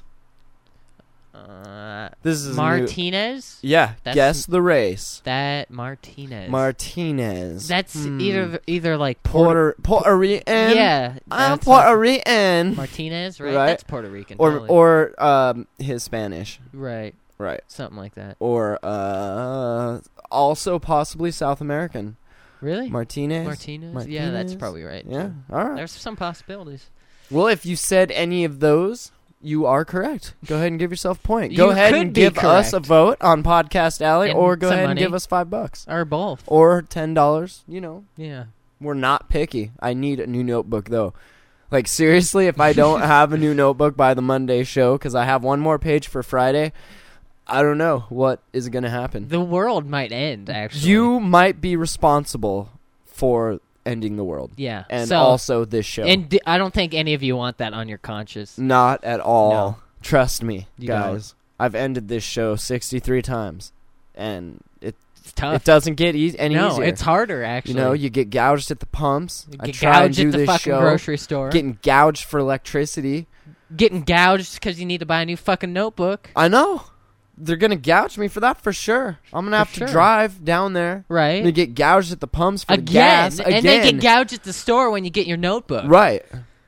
[SPEAKER 6] This is
[SPEAKER 7] Martinez?
[SPEAKER 6] Yeah,
[SPEAKER 7] That's-
[SPEAKER 6] Guess the Race.
[SPEAKER 7] That Martinez.
[SPEAKER 6] Martinez.
[SPEAKER 7] That's either like Puerto
[SPEAKER 6] Puerto Rican.
[SPEAKER 7] Yeah,
[SPEAKER 6] I'm
[SPEAKER 7] that's
[SPEAKER 6] Puerto Rican.
[SPEAKER 7] Martinez, right?
[SPEAKER 6] Right.
[SPEAKER 7] That's Puerto Rican.
[SPEAKER 6] Or
[SPEAKER 7] totally.
[SPEAKER 6] or his Spanish.
[SPEAKER 7] Right,
[SPEAKER 6] Right.
[SPEAKER 7] something like that.
[SPEAKER 6] Or also possibly South American.
[SPEAKER 7] Really?
[SPEAKER 6] Martinez.
[SPEAKER 7] Martinez? Yeah, that's probably right.
[SPEAKER 6] Yeah. All right.
[SPEAKER 7] There's some possibilities.
[SPEAKER 6] Well, if you said any of those, you are correct. Go ahead and give yourself a point.
[SPEAKER 7] You
[SPEAKER 6] Go ahead
[SPEAKER 7] could
[SPEAKER 6] and
[SPEAKER 7] be
[SPEAKER 6] give us a
[SPEAKER 7] correct.
[SPEAKER 6] vote on Podcast Alley,
[SPEAKER 7] And
[SPEAKER 6] or go
[SPEAKER 7] some
[SPEAKER 6] ahead
[SPEAKER 7] money.
[SPEAKER 6] and give us $5
[SPEAKER 7] Or both.
[SPEAKER 6] or $10.
[SPEAKER 7] Yeah.
[SPEAKER 6] We're not picky. I need a new notebook though. Like seriously, if I don't have a new notebook by the Monday show, because I have one more page for Friday, I don't know what is going to happen.
[SPEAKER 7] The world might end, actually.
[SPEAKER 6] You might be responsible for ending the world.
[SPEAKER 7] Yeah.
[SPEAKER 6] And
[SPEAKER 7] so,
[SPEAKER 6] also this show.
[SPEAKER 7] And I don't think any of you want that on your conscience.
[SPEAKER 6] Not at all.
[SPEAKER 7] No.
[SPEAKER 6] Trust me,
[SPEAKER 7] You
[SPEAKER 6] guys. I've ended this show 63 times, and
[SPEAKER 7] It's tough.
[SPEAKER 6] it doesn't get any
[SPEAKER 7] no,
[SPEAKER 6] easier.
[SPEAKER 7] it's harder, actually.
[SPEAKER 6] You get gouged at the pumps.
[SPEAKER 7] You
[SPEAKER 6] I
[SPEAKER 7] get
[SPEAKER 6] try and
[SPEAKER 7] gouged
[SPEAKER 6] do
[SPEAKER 7] at the
[SPEAKER 6] this
[SPEAKER 7] fucking
[SPEAKER 6] show.
[SPEAKER 7] grocery store.
[SPEAKER 6] Getting gouged for electricity.
[SPEAKER 7] Getting gouged because you need to buy a new fucking notebook.
[SPEAKER 6] I know. They're going to gouge me for that for sure. I'm going to have
[SPEAKER 7] sure.
[SPEAKER 6] to drive down there.
[SPEAKER 7] Right.
[SPEAKER 6] I'm going to get gouged at the pumps for the
[SPEAKER 7] Again.
[SPEAKER 6] gas. Again.
[SPEAKER 7] And then get gouged at the store when you get your notebook.
[SPEAKER 6] Right.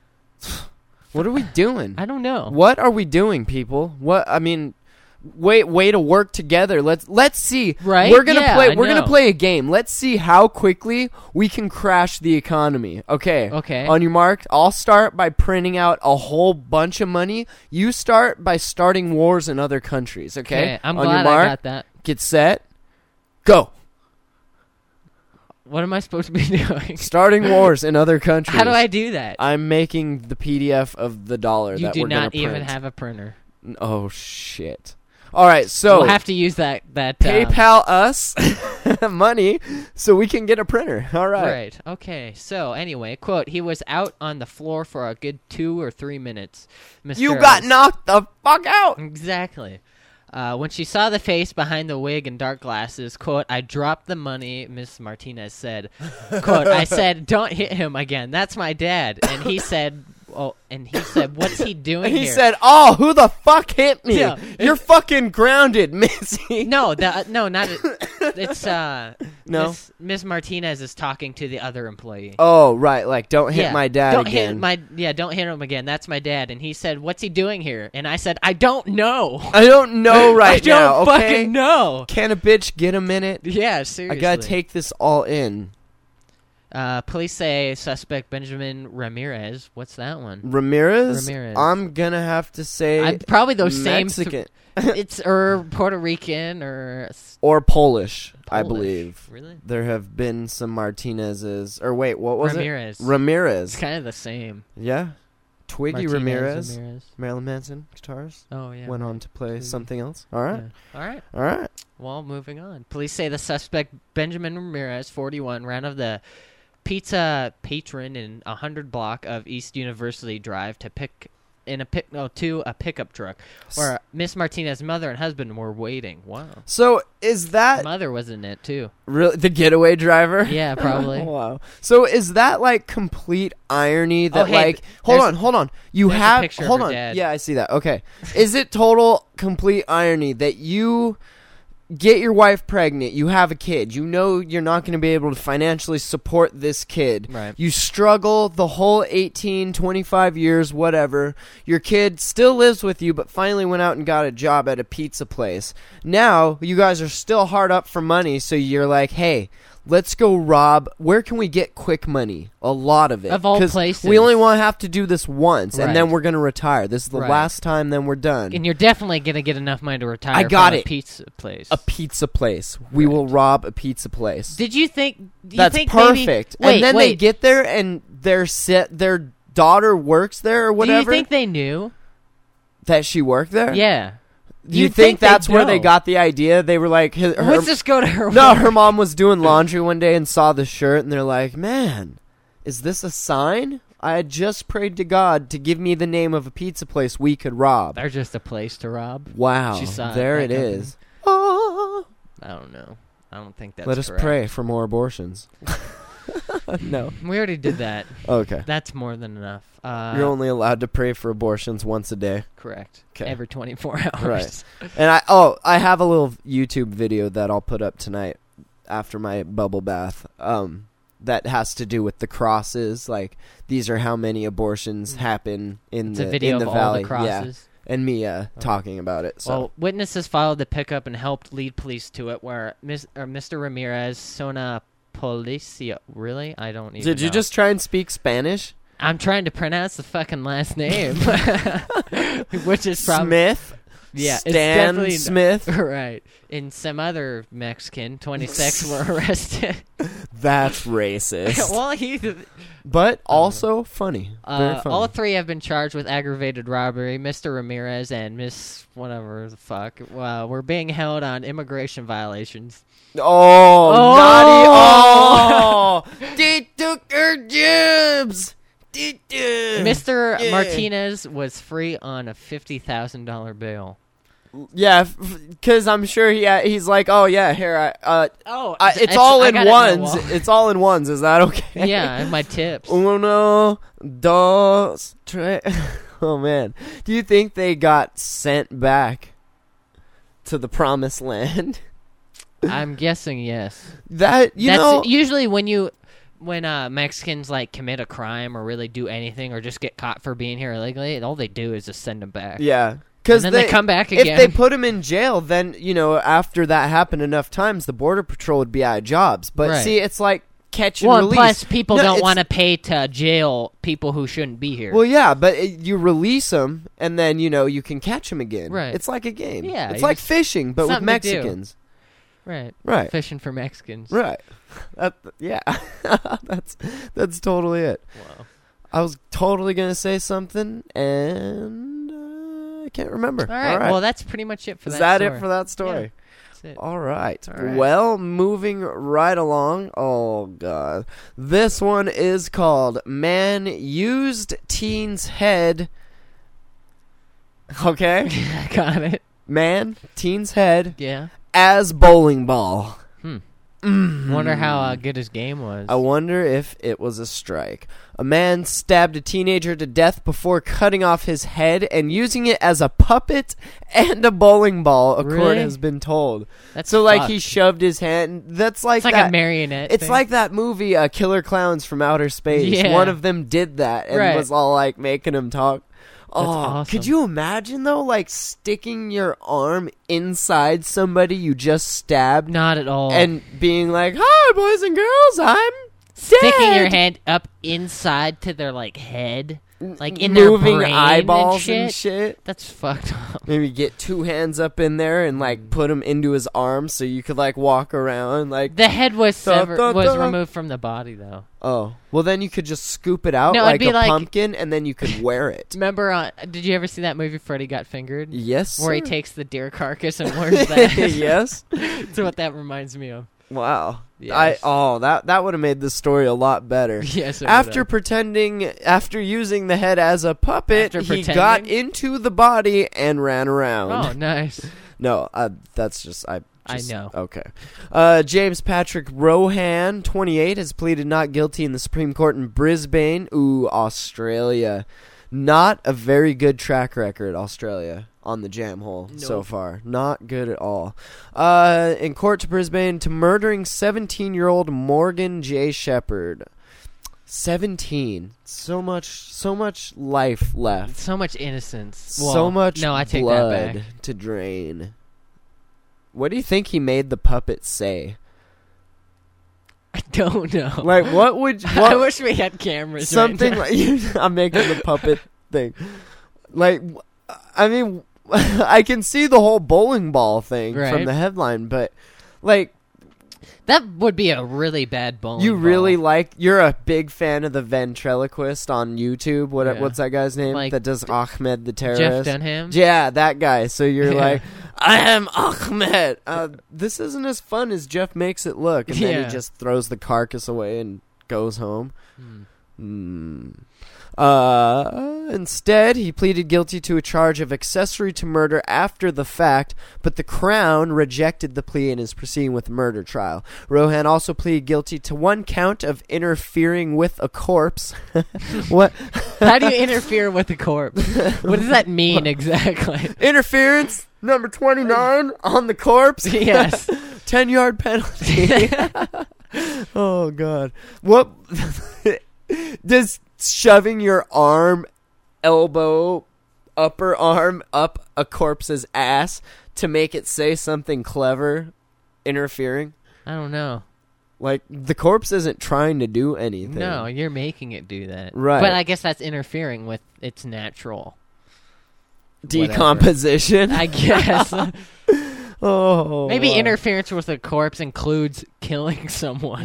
[SPEAKER 6] What are we doing?
[SPEAKER 7] I don't know.
[SPEAKER 6] What are we doing, people? Way to work together. Let's see.
[SPEAKER 7] Right?
[SPEAKER 6] We're gonna
[SPEAKER 7] Yeah,
[SPEAKER 6] play.
[SPEAKER 7] I
[SPEAKER 6] We're gonna
[SPEAKER 7] know.
[SPEAKER 6] play a game. Let's see how quickly we can crash the economy. Okay.
[SPEAKER 7] Okay.
[SPEAKER 6] On your mark. I'll start by printing out a whole bunch of money. You start by starting wars in other countries. Okay.
[SPEAKER 7] I'm
[SPEAKER 6] On
[SPEAKER 7] glad
[SPEAKER 6] your mark,
[SPEAKER 7] I got that.
[SPEAKER 6] Get set. Go.
[SPEAKER 7] What am I supposed to be doing?
[SPEAKER 6] Starting wars in other countries.
[SPEAKER 7] How do I do that?
[SPEAKER 6] I'm making the PDF of the dollar
[SPEAKER 7] You
[SPEAKER 6] that
[SPEAKER 7] do
[SPEAKER 6] we're gonna
[SPEAKER 7] not even
[SPEAKER 6] print.
[SPEAKER 7] have a printer.
[SPEAKER 6] Oh shit. All right, so
[SPEAKER 7] We'll have to use that
[SPEAKER 6] PayPal us money so we can get a printer. All right.
[SPEAKER 7] Right. Okay. So anyway, quote: he was out on the floor for a good 2 or 3 minutes. Mr.
[SPEAKER 6] You got knocked the fuck out.
[SPEAKER 7] Exactly. When she saw the face behind the wig and dark glasses, quote, I dropped the money, Miss Martinez said. Quote, I said, don't hit him again. That's my dad. And he said, what's he doing
[SPEAKER 6] And he
[SPEAKER 7] here?
[SPEAKER 6] said, "Oh, who the fuck hit me?
[SPEAKER 7] Yeah.
[SPEAKER 6] You're fucking grounded, Missy."
[SPEAKER 7] No, not it's
[SPEAKER 6] No?
[SPEAKER 7] Miss Martinez is talking to the other employee.
[SPEAKER 6] Oh, right, like don't hit
[SPEAKER 7] Yeah,
[SPEAKER 6] my dad
[SPEAKER 7] don't
[SPEAKER 6] again.
[SPEAKER 7] don't hit him again. That's my dad. And he said, "What's he doing here?" And I said, "I don't know.
[SPEAKER 6] I don't know right
[SPEAKER 7] I don't
[SPEAKER 6] now, okay?
[SPEAKER 7] fucking know."
[SPEAKER 6] Can a bitch get a minute?
[SPEAKER 7] Yeah, seriously.
[SPEAKER 6] I gotta take this all in.
[SPEAKER 7] Police say suspect Benjamin Ramirez. What's that one?
[SPEAKER 6] Ramirez?
[SPEAKER 7] Ramirez.
[SPEAKER 6] I'm gonna have to say
[SPEAKER 7] Probably those same.
[SPEAKER 6] Mexican.
[SPEAKER 7] It's Puerto Rican or
[SPEAKER 6] Or Polish, I
[SPEAKER 7] Polish.
[SPEAKER 6] believe.
[SPEAKER 7] Really?
[SPEAKER 6] There have been some Martinez's. Or wait, what was
[SPEAKER 7] Ramirez.
[SPEAKER 6] it? Ramirez.
[SPEAKER 7] It's kind of the same.
[SPEAKER 6] Yeah. Twiggy
[SPEAKER 7] Martinez,
[SPEAKER 6] Ramirez. Marilyn Manson, guitarist.
[SPEAKER 7] Oh yeah.
[SPEAKER 6] Went on to play
[SPEAKER 7] Twiggy.
[SPEAKER 6] something else. All right.
[SPEAKER 7] Yeah. All right.
[SPEAKER 6] All right.
[SPEAKER 7] Well, moving on. Police say the suspect Benjamin Ramirez, 41, ran of the pizza patron in 100 block of East University Drive to a pickup truck where Miss Martinez's mother and husband were waiting. Wow.
[SPEAKER 6] So is that
[SPEAKER 7] Mother was in it too.
[SPEAKER 6] really the getaway driver?
[SPEAKER 7] Yeah, probably.
[SPEAKER 6] Wow. So is that like complete irony that
[SPEAKER 7] hey,
[SPEAKER 6] like hold on. You
[SPEAKER 7] there's a
[SPEAKER 6] have
[SPEAKER 7] picture of
[SPEAKER 6] hold
[SPEAKER 7] her
[SPEAKER 6] on.
[SPEAKER 7] dad.
[SPEAKER 6] Yeah, I see that. Okay. Is it total complete irony that you get your wife pregnant, you have a kid, you know you're not going to be able to financially support this kid.
[SPEAKER 7] Right.
[SPEAKER 6] You struggle the whole 18, 25 years, whatever. Your kid still lives with you, but finally went out and got a job at a pizza place. Now, you guys are still hard up for money, so you're like, hey, let's go rob. Where can we get quick money? A lot of it.
[SPEAKER 7] Of all
[SPEAKER 6] 'Cause
[SPEAKER 7] places.
[SPEAKER 6] we only want to have to do this once,
[SPEAKER 7] Right.
[SPEAKER 6] and then we're going to retire. This is the
[SPEAKER 7] Right.
[SPEAKER 6] last time, then we're done.
[SPEAKER 7] And you're definitely going to get enough money to retire
[SPEAKER 6] I got
[SPEAKER 7] from
[SPEAKER 6] it.
[SPEAKER 7] a pizza place.
[SPEAKER 6] A pizza place. We will rob a pizza place.
[SPEAKER 7] Did you think...
[SPEAKER 6] That's
[SPEAKER 7] think
[SPEAKER 6] perfect.
[SPEAKER 7] Maybe,
[SPEAKER 6] and then
[SPEAKER 7] wait.
[SPEAKER 6] they get there, and their daughter works there or whatever.
[SPEAKER 7] Do you think they knew?
[SPEAKER 6] that she worked there?
[SPEAKER 7] Yeah.
[SPEAKER 6] Do you
[SPEAKER 7] You'd
[SPEAKER 6] think
[SPEAKER 7] they'd
[SPEAKER 6] that's where they
[SPEAKER 7] know.
[SPEAKER 6] got the idea? They were like,
[SPEAKER 7] Let's just go to her.
[SPEAKER 6] no, her mom was doing laundry one day and saw the shirt, and they're like, man, is this a sign? I had just prayed to God to give me the name of a pizza place we could rob.
[SPEAKER 7] They're just a place to rob.
[SPEAKER 6] Wow,
[SPEAKER 7] She saw
[SPEAKER 6] there
[SPEAKER 7] that
[SPEAKER 6] it
[SPEAKER 7] company.
[SPEAKER 6] is. Oh.
[SPEAKER 7] I don't know. I don't think that's
[SPEAKER 6] Let us
[SPEAKER 7] correct.
[SPEAKER 6] pray for more abortions. No.
[SPEAKER 7] We already did that.
[SPEAKER 6] Okay.
[SPEAKER 7] That's more than enough.
[SPEAKER 6] You're only allowed to pray for abortions once a day.
[SPEAKER 7] Correct.
[SPEAKER 6] 'Kay.
[SPEAKER 7] Every 24 hours.
[SPEAKER 6] Right. And I have a little YouTube video that I'll put up tonight after my bubble bath. That has to do with the crosses. Like, these are how many abortions happen in
[SPEAKER 7] It's
[SPEAKER 6] the
[SPEAKER 7] a video
[SPEAKER 6] in the
[SPEAKER 7] of
[SPEAKER 6] valley.
[SPEAKER 7] all the crosses.
[SPEAKER 6] Yeah. And me talking about it. So
[SPEAKER 7] Well, witnesses followed the pickup and helped lead police to it, where Mr. Ramirez Sona Policia. Really? I don't even
[SPEAKER 6] did you
[SPEAKER 7] know.
[SPEAKER 6] just try and speak Spanish?
[SPEAKER 7] I'm trying to pronounce the fucking last name, which is probably
[SPEAKER 6] Smith?
[SPEAKER 7] yeah,
[SPEAKER 6] Stan
[SPEAKER 7] it's definitely
[SPEAKER 6] Smith?
[SPEAKER 7] right. And some other Mexican 26 were arrested.
[SPEAKER 6] That's racist.
[SPEAKER 7] Well, he.
[SPEAKER 6] But also funny. Very funny.
[SPEAKER 7] All three have been charged with aggravated robbery. Mr. Ramirez and Miss whatever the fuck were being held on immigration violations.
[SPEAKER 6] Oh, naughty. Oh, they took her jobs.
[SPEAKER 7] Mr. Martinez was free on a $50,000 bail.
[SPEAKER 6] Yeah, because I'm sure he's like, oh yeah, here it's
[SPEAKER 7] I
[SPEAKER 6] all in
[SPEAKER 7] got it on the
[SPEAKER 6] ones.
[SPEAKER 7] wall.
[SPEAKER 6] It's all in ones. Is that okay?
[SPEAKER 7] Yeah, and my tips.
[SPEAKER 6] Uno, dos, tres. Oh man, do you think they got sent back to the promised land?
[SPEAKER 7] I'm guessing yes.
[SPEAKER 6] That
[SPEAKER 7] That's usually when Mexicans like commit a crime or really do anything or just get caught for being here illegally, all they do is just send them back.
[SPEAKER 6] yeah. Because
[SPEAKER 7] And then they come back
[SPEAKER 6] If
[SPEAKER 7] again.
[SPEAKER 6] they put him in jail, then, after that happened enough times, the Border Patrol would be out of jobs. But
[SPEAKER 7] Right.
[SPEAKER 6] see, it's like catch and
[SPEAKER 7] Well, and
[SPEAKER 6] release.
[SPEAKER 7] plus people
[SPEAKER 6] No,
[SPEAKER 7] don't
[SPEAKER 6] it's-
[SPEAKER 7] want to pay to jail people who shouldn't be here.
[SPEAKER 6] Well, yeah, but you release them, and then, you can catch them again.
[SPEAKER 7] Right.
[SPEAKER 6] It's like a game.
[SPEAKER 7] Yeah,
[SPEAKER 6] It's
[SPEAKER 7] you
[SPEAKER 6] like
[SPEAKER 7] just-
[SPEAKER 6] fishing, but with
[SPEAKER 7] something to do.
[SPEAKER 6] Mexicans.
[SPEAKER 7] Right.
[SPEAKER 6] Right.
[SPEAKER 7] Fishing for Mexicans.
[SPEAKER 6] Right. Yeah. That's totally it.
[SPEAKER 7] Wow.
[SPEAKER 6] I was totally going to say something, and I can't remember.
[SPEAKER 7] All right. Well, that's pretty much it for
[SPEAKER 6] Is
[SPEAKER 7] that
[SPEAKER 6] that
[SPEAKER 7] story.
[SPEAKER 6] it for that story?
[SPEAKER 7] Yeah, that's it.
[SPEAKER 6] All right.
[SPEAKER 7] All right.
[SPEAKER 6] Well, moving right along. Oh, God. This one is called Man Used Teen's Head. Okay.
[SPEAKER 7] I got it.
[SPEAKER 6] Man, teen's head
[SPEAKER 7] Yeah.
[SPEAKER 6] as bowling ball.
[SPEAKER 7] Wonder how good his game was.
[SPEAKER 6] I wonder if it was a strike. A man stabbed a teenager to death before cutting off his head and using it as a puppet and a bowling ball, a court
[SPEAKER 7] Really?
[SPEAKER 6] has been told.
[SPEAKER 7] That's
[SPEAKER 6] So, like,
[SPEAKER 7] fucked.
[SPEAKER 6] he shoved his hand. That's like
[SPEAKER 7] It's like
[SPEAKER 6] that.
[SPEAKER 7] a marionette.
[SPEAKER 6] It's
[SPEAKER 7] thing.
[SPEAKER 6] like that movie, Killer Clowns from Outer Space.
[SPEAKER 7] Yeah.
[SPEAKER 6] One of them did that and
[SPEAKER 7] Right.
[SPEAKER 6] was all like making him talk. Oh,
[SPEAKER 7] awesome.
[SPEAKER 6] could you imagine though, like sticking your arm inside somebody you just stabbed
[SPEAKER 7] Not at all.
[SPEAKER 6] and being like, "Hi, boys and girls, I'm
[SPEAKER 7] sticking
[SPEAKER 6] dead."
[SPEAKER 7] your hand up inside to their like head, like in
[SPEAKER 6] moving
[SPEAKER 7] their brain
[SPEAKER 6] eyeballs
[SPEAKER 7] and
[SPEAKER 6] and shit.
[SPEAKER 7] That's fucked up.
[SPEAKER 6] Maybe get two hands up in there and like put them into his arm so you could like walk around like.
[SPEAKER 7] The head was
[SPEAKER 6] Da,
[SPEAKER 7] severed,
[SPEAKER 6] da,
[SPEAKER 7] was
[SPEAKER 6] da.
[SPEAKER 7] removed from the body though.
[SPEAKER 6] Oh, well then you could just scoop it out
[SPEAKER 7] No, it'd
[SPEAKER 6] like
[SPEAKER 7] be
[SPEAKER 6] a
[SPEAKER 7] like-
[SPEAKER 6] pumpkin and then you could wear it.
[SPEAKER 7] Remember, did you ever see that movie Freddy Got Fingered?
[SPEAKER 6] Yes,
[SPEAKER 7] Where he
[SPEAKER 6] sir.
[SPEAKER 7] takes the deer carcass and wears that.
[SPEAKER 6] Yes.
[SPEAKER 7] That's what that reminds me of.
[SPEAKER 6] Wow.
[SPEAKER 7] Yes.
[SPEAKER 6] That would have made the story a lot better.
[SPEAKER 7] Yes. it
[SPEAKER 6] After
[SPEAKER 7] would've.
[SPEAKER 6] after using the head as a puppet,
[SPEAKER 7] After
[SPEAKER 6] he got
[SPEAKER 7] pretending?
[SPEAKER 6] into the body and ran around.
[SPEAKER 7] Oh, nice.
[SPEAKER 6] No, that's just
[SPEAKER 7] I know.
[SPEAKER 6] Okay. James Patrick Rohan, 28, has pleaded not guilty in the Supreme Court in Brisbane. Ooh, Australia. Not a very good track record, Australia, on the jam hole so far. Not good at all. In court to Brisbane to murdering 17-year-old Morgan J. Shepherd. 17. So much life left.
[SPEAKER 7] So much innocence.
[SPEAKER 6] So
[SPEAKER 7] Well,
[SPEAKER 6] much
[SPEAKER 7] no, I take
[SPEAKER 6] blood
[SPEAKER 7] that back.
[SPEAKER 6] to drain. What do you think he made the puppet say?
[SPEAKER 7] I don't know.
[SPEAKER 6] Like, what would...
[SPEAKER 7] I wish we had cameras.
[SPEAKER 6] something
[SPEAKER 7] right now.
[SPEAKER 6] like... I'm making the puppet thing. Like, I mean, I can see the whole bowling ball thing from
[SPEAKER 7] Right.
[SPEAKER 6] the headline, but, like,
[SPEAKER 7] That would be a really bad bowling
[SPEAKER 6] you really
[SPEAKER 7] ball.
[SPEAKER 6] like... You're a big fan of the ventriloquist on YouTube.
[SPEAKER 7] Yeah.
[SPEAKER 6] What's that guy's name?
[SPEAKER 7] Like
[SPEAKER 6] that does Ahmed the
[SPEAKER 7] Jeff
[SPEAKER 6] terrorist?
[SPEAKER 7] Dunham?
[SPEAKER 6] Yeah, that guy. So you're
[SPEAKER 7] Yeah.
[SPEAKER 6] like, I am Ahmed. This isn't as fun as Jeff makes it look. And then
[SPEAKER 7] Yeah.
[SPEAKER 6] he just throws the carcass away and goes home. Instead, he pleaded guilty to a charge of accessory to murder after the fact, but the Crown rejected the plea and is proceeding with the murder trial. Rohan also pleaded guilty to one count of interfering with a corpse. What?
[SPEAKER 7] How do you interfere with a corpse? What does that mean exactly?
[SPEAKER 6] Interference, number 29, on the corpse.
[SPEAKER 7] Yes.
[SPEAKER 6] 10-yard penalty. Oh, God. What? Does shoving your arm, elbow, upper arm up a corpse's ass to make it say something clever interfering?
[SPEAKER 7] I don't know.
[SPEAKER 6] Like, the corpse isn't trying to do anything.
[SPEAKER 7] No, you're making it do that.
[SPEAKER 6] Right.
[SPEAKER 7] But I guess that's interfering with its natural
[SPEAKER 6] Decomposition.
[SPEAKER 7] I guess.
[SPEAKER 6] Oh.
[SPEAKER 7] Maybe interference with a corpse includes killing someone.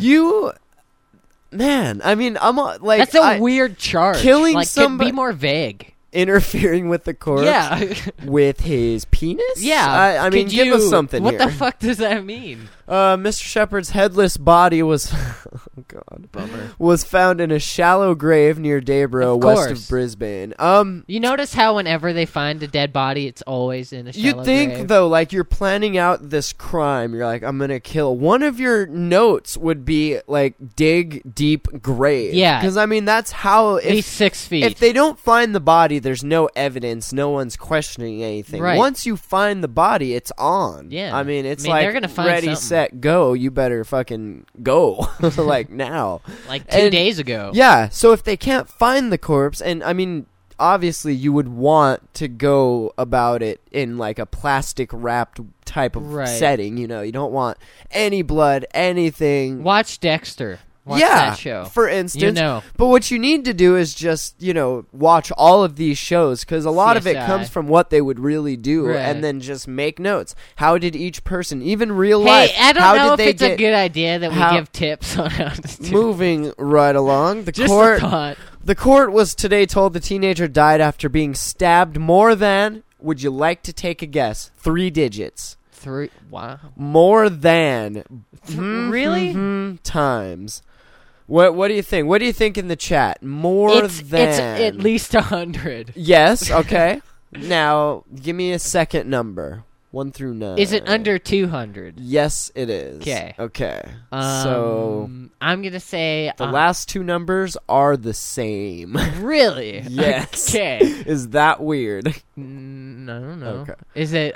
[SPEAKER 6] Man, I mean, I'm like...
[SPEAKER 7] That's a weird charge.
[SPEAKER 6] killing
[SPEAKER 7] like,
[SPEAKER 6] somebody-
[SPEAKER 7] Could be more vague.
[SPEAKER 6] interfering with the corpse?
[SPEAKER 7] Yeah.
[SPEAKER 6] With his penis?
[SPEAKER 7] Yeah.
[SPEAKER 6] I mean,
[SPEAKER 7] Could
[SPEAKER 6] give us
[SPEAKER 7] you-
[SPEAKER 6] something
[SPEAKER 7] What
[SPEAKER 6] here.
[SPEAKER 7] the fuck does that mean?
[SPEAKER 6] Mr. Shepherd's headless body was... oh, God.
[SPEAKER 7] Bummer.
[SPEAKER 6] Was found in a shallow grave near Daybro,
[SPEAKER 7] Of
[SPEAKER 6] west
[SPEAKER 7] course.
[SPEAKER 6] of Brisbane.
[SPEAKER 7] You notice how whenever they find a dead body, it's always in a shallow
[SPEAKER 6] You'd think,
[SPEAKER 7] grave?
[SPEAKER 6] though, like, you're planning out this crime. You're like, I'm going to kill. One of your notes would be, like, dig deep grave.
[SPEAKER 7] Yeah.
[SPEAKER 6] Because, I mean, that's how...
[SPEAKER 7] At least 6 feet.
[SPEAKER 6] If they don't find the body, there's no evidence. No one's questioning anything.
[SPEAKER 7] Right.
[SPEAKER 6] Once you find the body, it's on.
[SPEAKER 7] Yeah.
[SPEAKER 6] I mean, it's
[SPEAKER 7] I mean,
[SPEAKER 6] like
[SPEAKER 7] they're gonna find
[SPEAKER 6] ready,
[SPEAKER 7] something.
[SPEAKER 6] set, go. You better fucking go. Like, now.
[SPEAKER 7] like 2
[SPEAKER 6] And-
[SPEAKER 7] days ago.
[SPEAKER 6] Yeah, so if they can't find the corpse, and, I mean, obviously you would want to go about it in, like, a plastic-wrapped type of
[SPEAKER 7] Right.
[SPEAKER 6] setting, you know. You don't want any blood, anything.
[SPEAKER 7] Watch Dexter. Watch
[SPEAKER 6] yeah,
[SPEAKER 7] that show.
[SPEAKER 6] for instance.
[SPEAKER 7] You know.
[SPEAKER 6] But what you need to do is just, you know, watch all of these shows, because a lot of it
[SPEAKER 7] CSI.
[SPEAKER 6] comes from what they would really do,
[SPEAKER 7] Right.
[SPEAKER 6] and then just make notes. How did each person, even real
[SPEAKER 7] Hey,
[SPEAKER 6] life,
[SPEAKER 7] I don't
[SPEAKER 6] how
[SPEAKER 7] know
[SPEAKER 6] did
[SPEAKER 7] if
[SPEAKER 6] they
[SPEAKER 7] it's a
[SPEAKER 6] get
[SPEAKER 7] good idea that we
[SPEAKER 6] how-
[SPEAKER 7] give tips on how to do
[SPEAKER 6] moving right along? The
[SPEAKER 7] Just
[SPEAKER 6] court,
[SPEAKER 7] a thought.
[SPEAKER 6] the court was today told the teenager died after being stabbed more than, would you like to take a guess? 3 digits.
[SPEAKER 7] 3. Wow.
[SPEAKER 6] More than.
[SPEAKER 7] Really?
[SPEAKER 6] Times. What do you think? What do you think in the chat? More
[SPEAKER 7] It's
[SPEAKER 6] than.
[SPEAKER 7] at least 100.
[SPEAKER 6] Yes, okay. Now, give me a second number. 1 through 9.
[SPEAKER 7] Is it under 200?
[SPEAKER 6] Yes, it is.
[SPEAKER 7] 'Kay.
[SPEAKER 6] Okay. So,
[SPEAKER 7] I'm gonna say
[SPEAKER 6] the last 2 numbers are the same.
[SPEAKER 7] Really?
[SPEAKER 6] Yes.
[SPEAKER 7] Okay.
[SPEAKER 6] Is that weird?
[SPEAKER 7] I don't know.
[SPEAKER 6] Okay.
[SPEAKER 7] Is it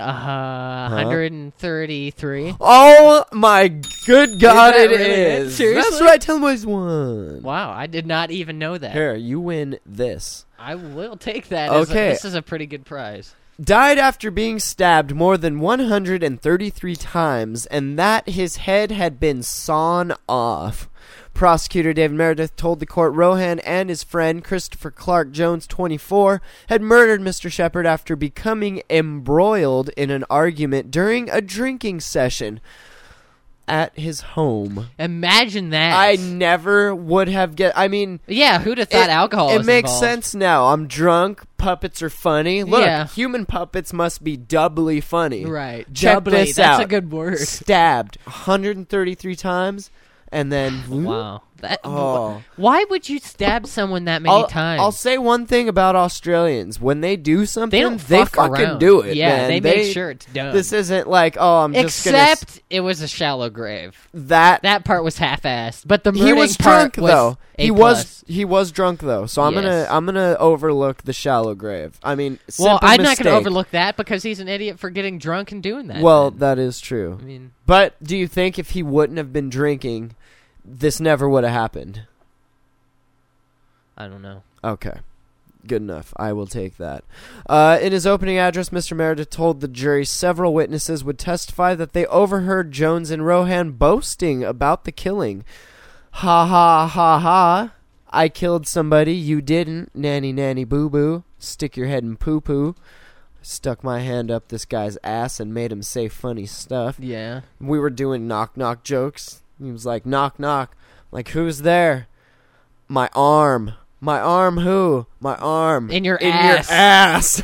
[SPEAKER 7] 133?
[SPEAKER 6] Oh my good God,
[SPEAKER 7] that
[SPEAKER 6] it
[SPEAKER 7] really it?
[SPEAKER 6] is.
[SPEAKER 7] Seriously?
[SPEAKER 6] That's right, tell me he's won.
[SPEAKER 7] Wow, I did not even know that.
[SPEAKER 6] Here, you win this.
[SPEAKER 7] I will take that.
[SPEAKER 6] Okay.
[SPEAKER 7] This is a pretty good prize.
[SPEAKER 6] Died after being stabbed more than 133 times, and that his head had been sawn off. Prosecutor David Meredith told the court Rohan and his friend Christopher Clark Jones, 24, had murdered Mr. Shepherd after becoming embroiled in an argument during a drinking session at his home.
[SPEAKER 7] Imagine that.
[SPEAKER 6] I never would have I mean...
[SPEAKER 7] Yeah, who'd have thought alcohol
[SPEAKER 6] It
[SPEAKER 7] was
[SPEAKER 6] makes
[SPEAKER 7] involved?
[SPEAKER 6] sense now. I'm drunk. Puppets are funny. Look,
[SPEAKER 7] Yeah.
[SPEAKER 6] human puppets must be doubly funny.
[SPEAKER 7] Right.
[SPEAKER 6] Check
[SPEAKER 7] Doubly.
[SPEAKER 6] this
[SPEAKER 7] That's
[SPEAKER 6] out.
[SPEAKER 7] a good word.
[SPEAKER 6] Stabbed 133 times, and then
[SPEAKER 7] Wow. Why would you stab someone that many times?
[SPEAKER 6] I'll say one thing about Australians: when they do something,
[SPEAKER 7] they don't
[SPEAKER 6] fucking
[SPEAKER 7] around.
[SPEAKER 6] do it.
[SPEAKER 7] Yeah,
[SPEAKER 6] man.
[SPEAKER 7] they make sure it's done.
[SPEAKER 6] This isn't like, I'm just gonna.
[SPEAKER 7] Except it was a shallow grave.
[SPEAKER 6] That
[SPEAKER 7] part was half-assed, but the
[SPEAKER 6] he was
[SPEAKER 7] part
[SPEAKER 6] drunk though.
[SPEAKER 7] was
[SPEAKER 6] He was drunk though. So I'm gonna overlook the shallow grave. I mean,
[SPEAKER 7] well, I'm not
[SPEAKER 6] mistake.
[SPEAKER 7] gonna overlook that because he's an idiot for getting drunk and doing that.
[SPEAKER 6] Well,
[SPEAKER 7] then.
[SPEAKER 6] that is true.
[SPEAKER 7] I mean,
[SPEAKER 6] but do you think if he wouldn't have been drinking, this never would have happened?
[SPEAKER 7] I don't know.
[SPEAKER 6] Okay. Good enough. I will take that. In his opening address, Mr. Meredith told the jury several witnesses would testify that they overheard Jones and Rohan boasting about the killing. Ha ha ha ha. I killed somebody. You didn't. Nanny nanny boo boo. Stick your head in poo poo. Stuck my hand up this guy's ass and made him say funny stuff.
[SPEAKER 7] Yeah.
[SPEAKER 6] We were doing knock knock jokes. He was like, knock knock. I'm like, who's there? My arm. My arm who? My arm.
[SPEAKER 7] In your ass.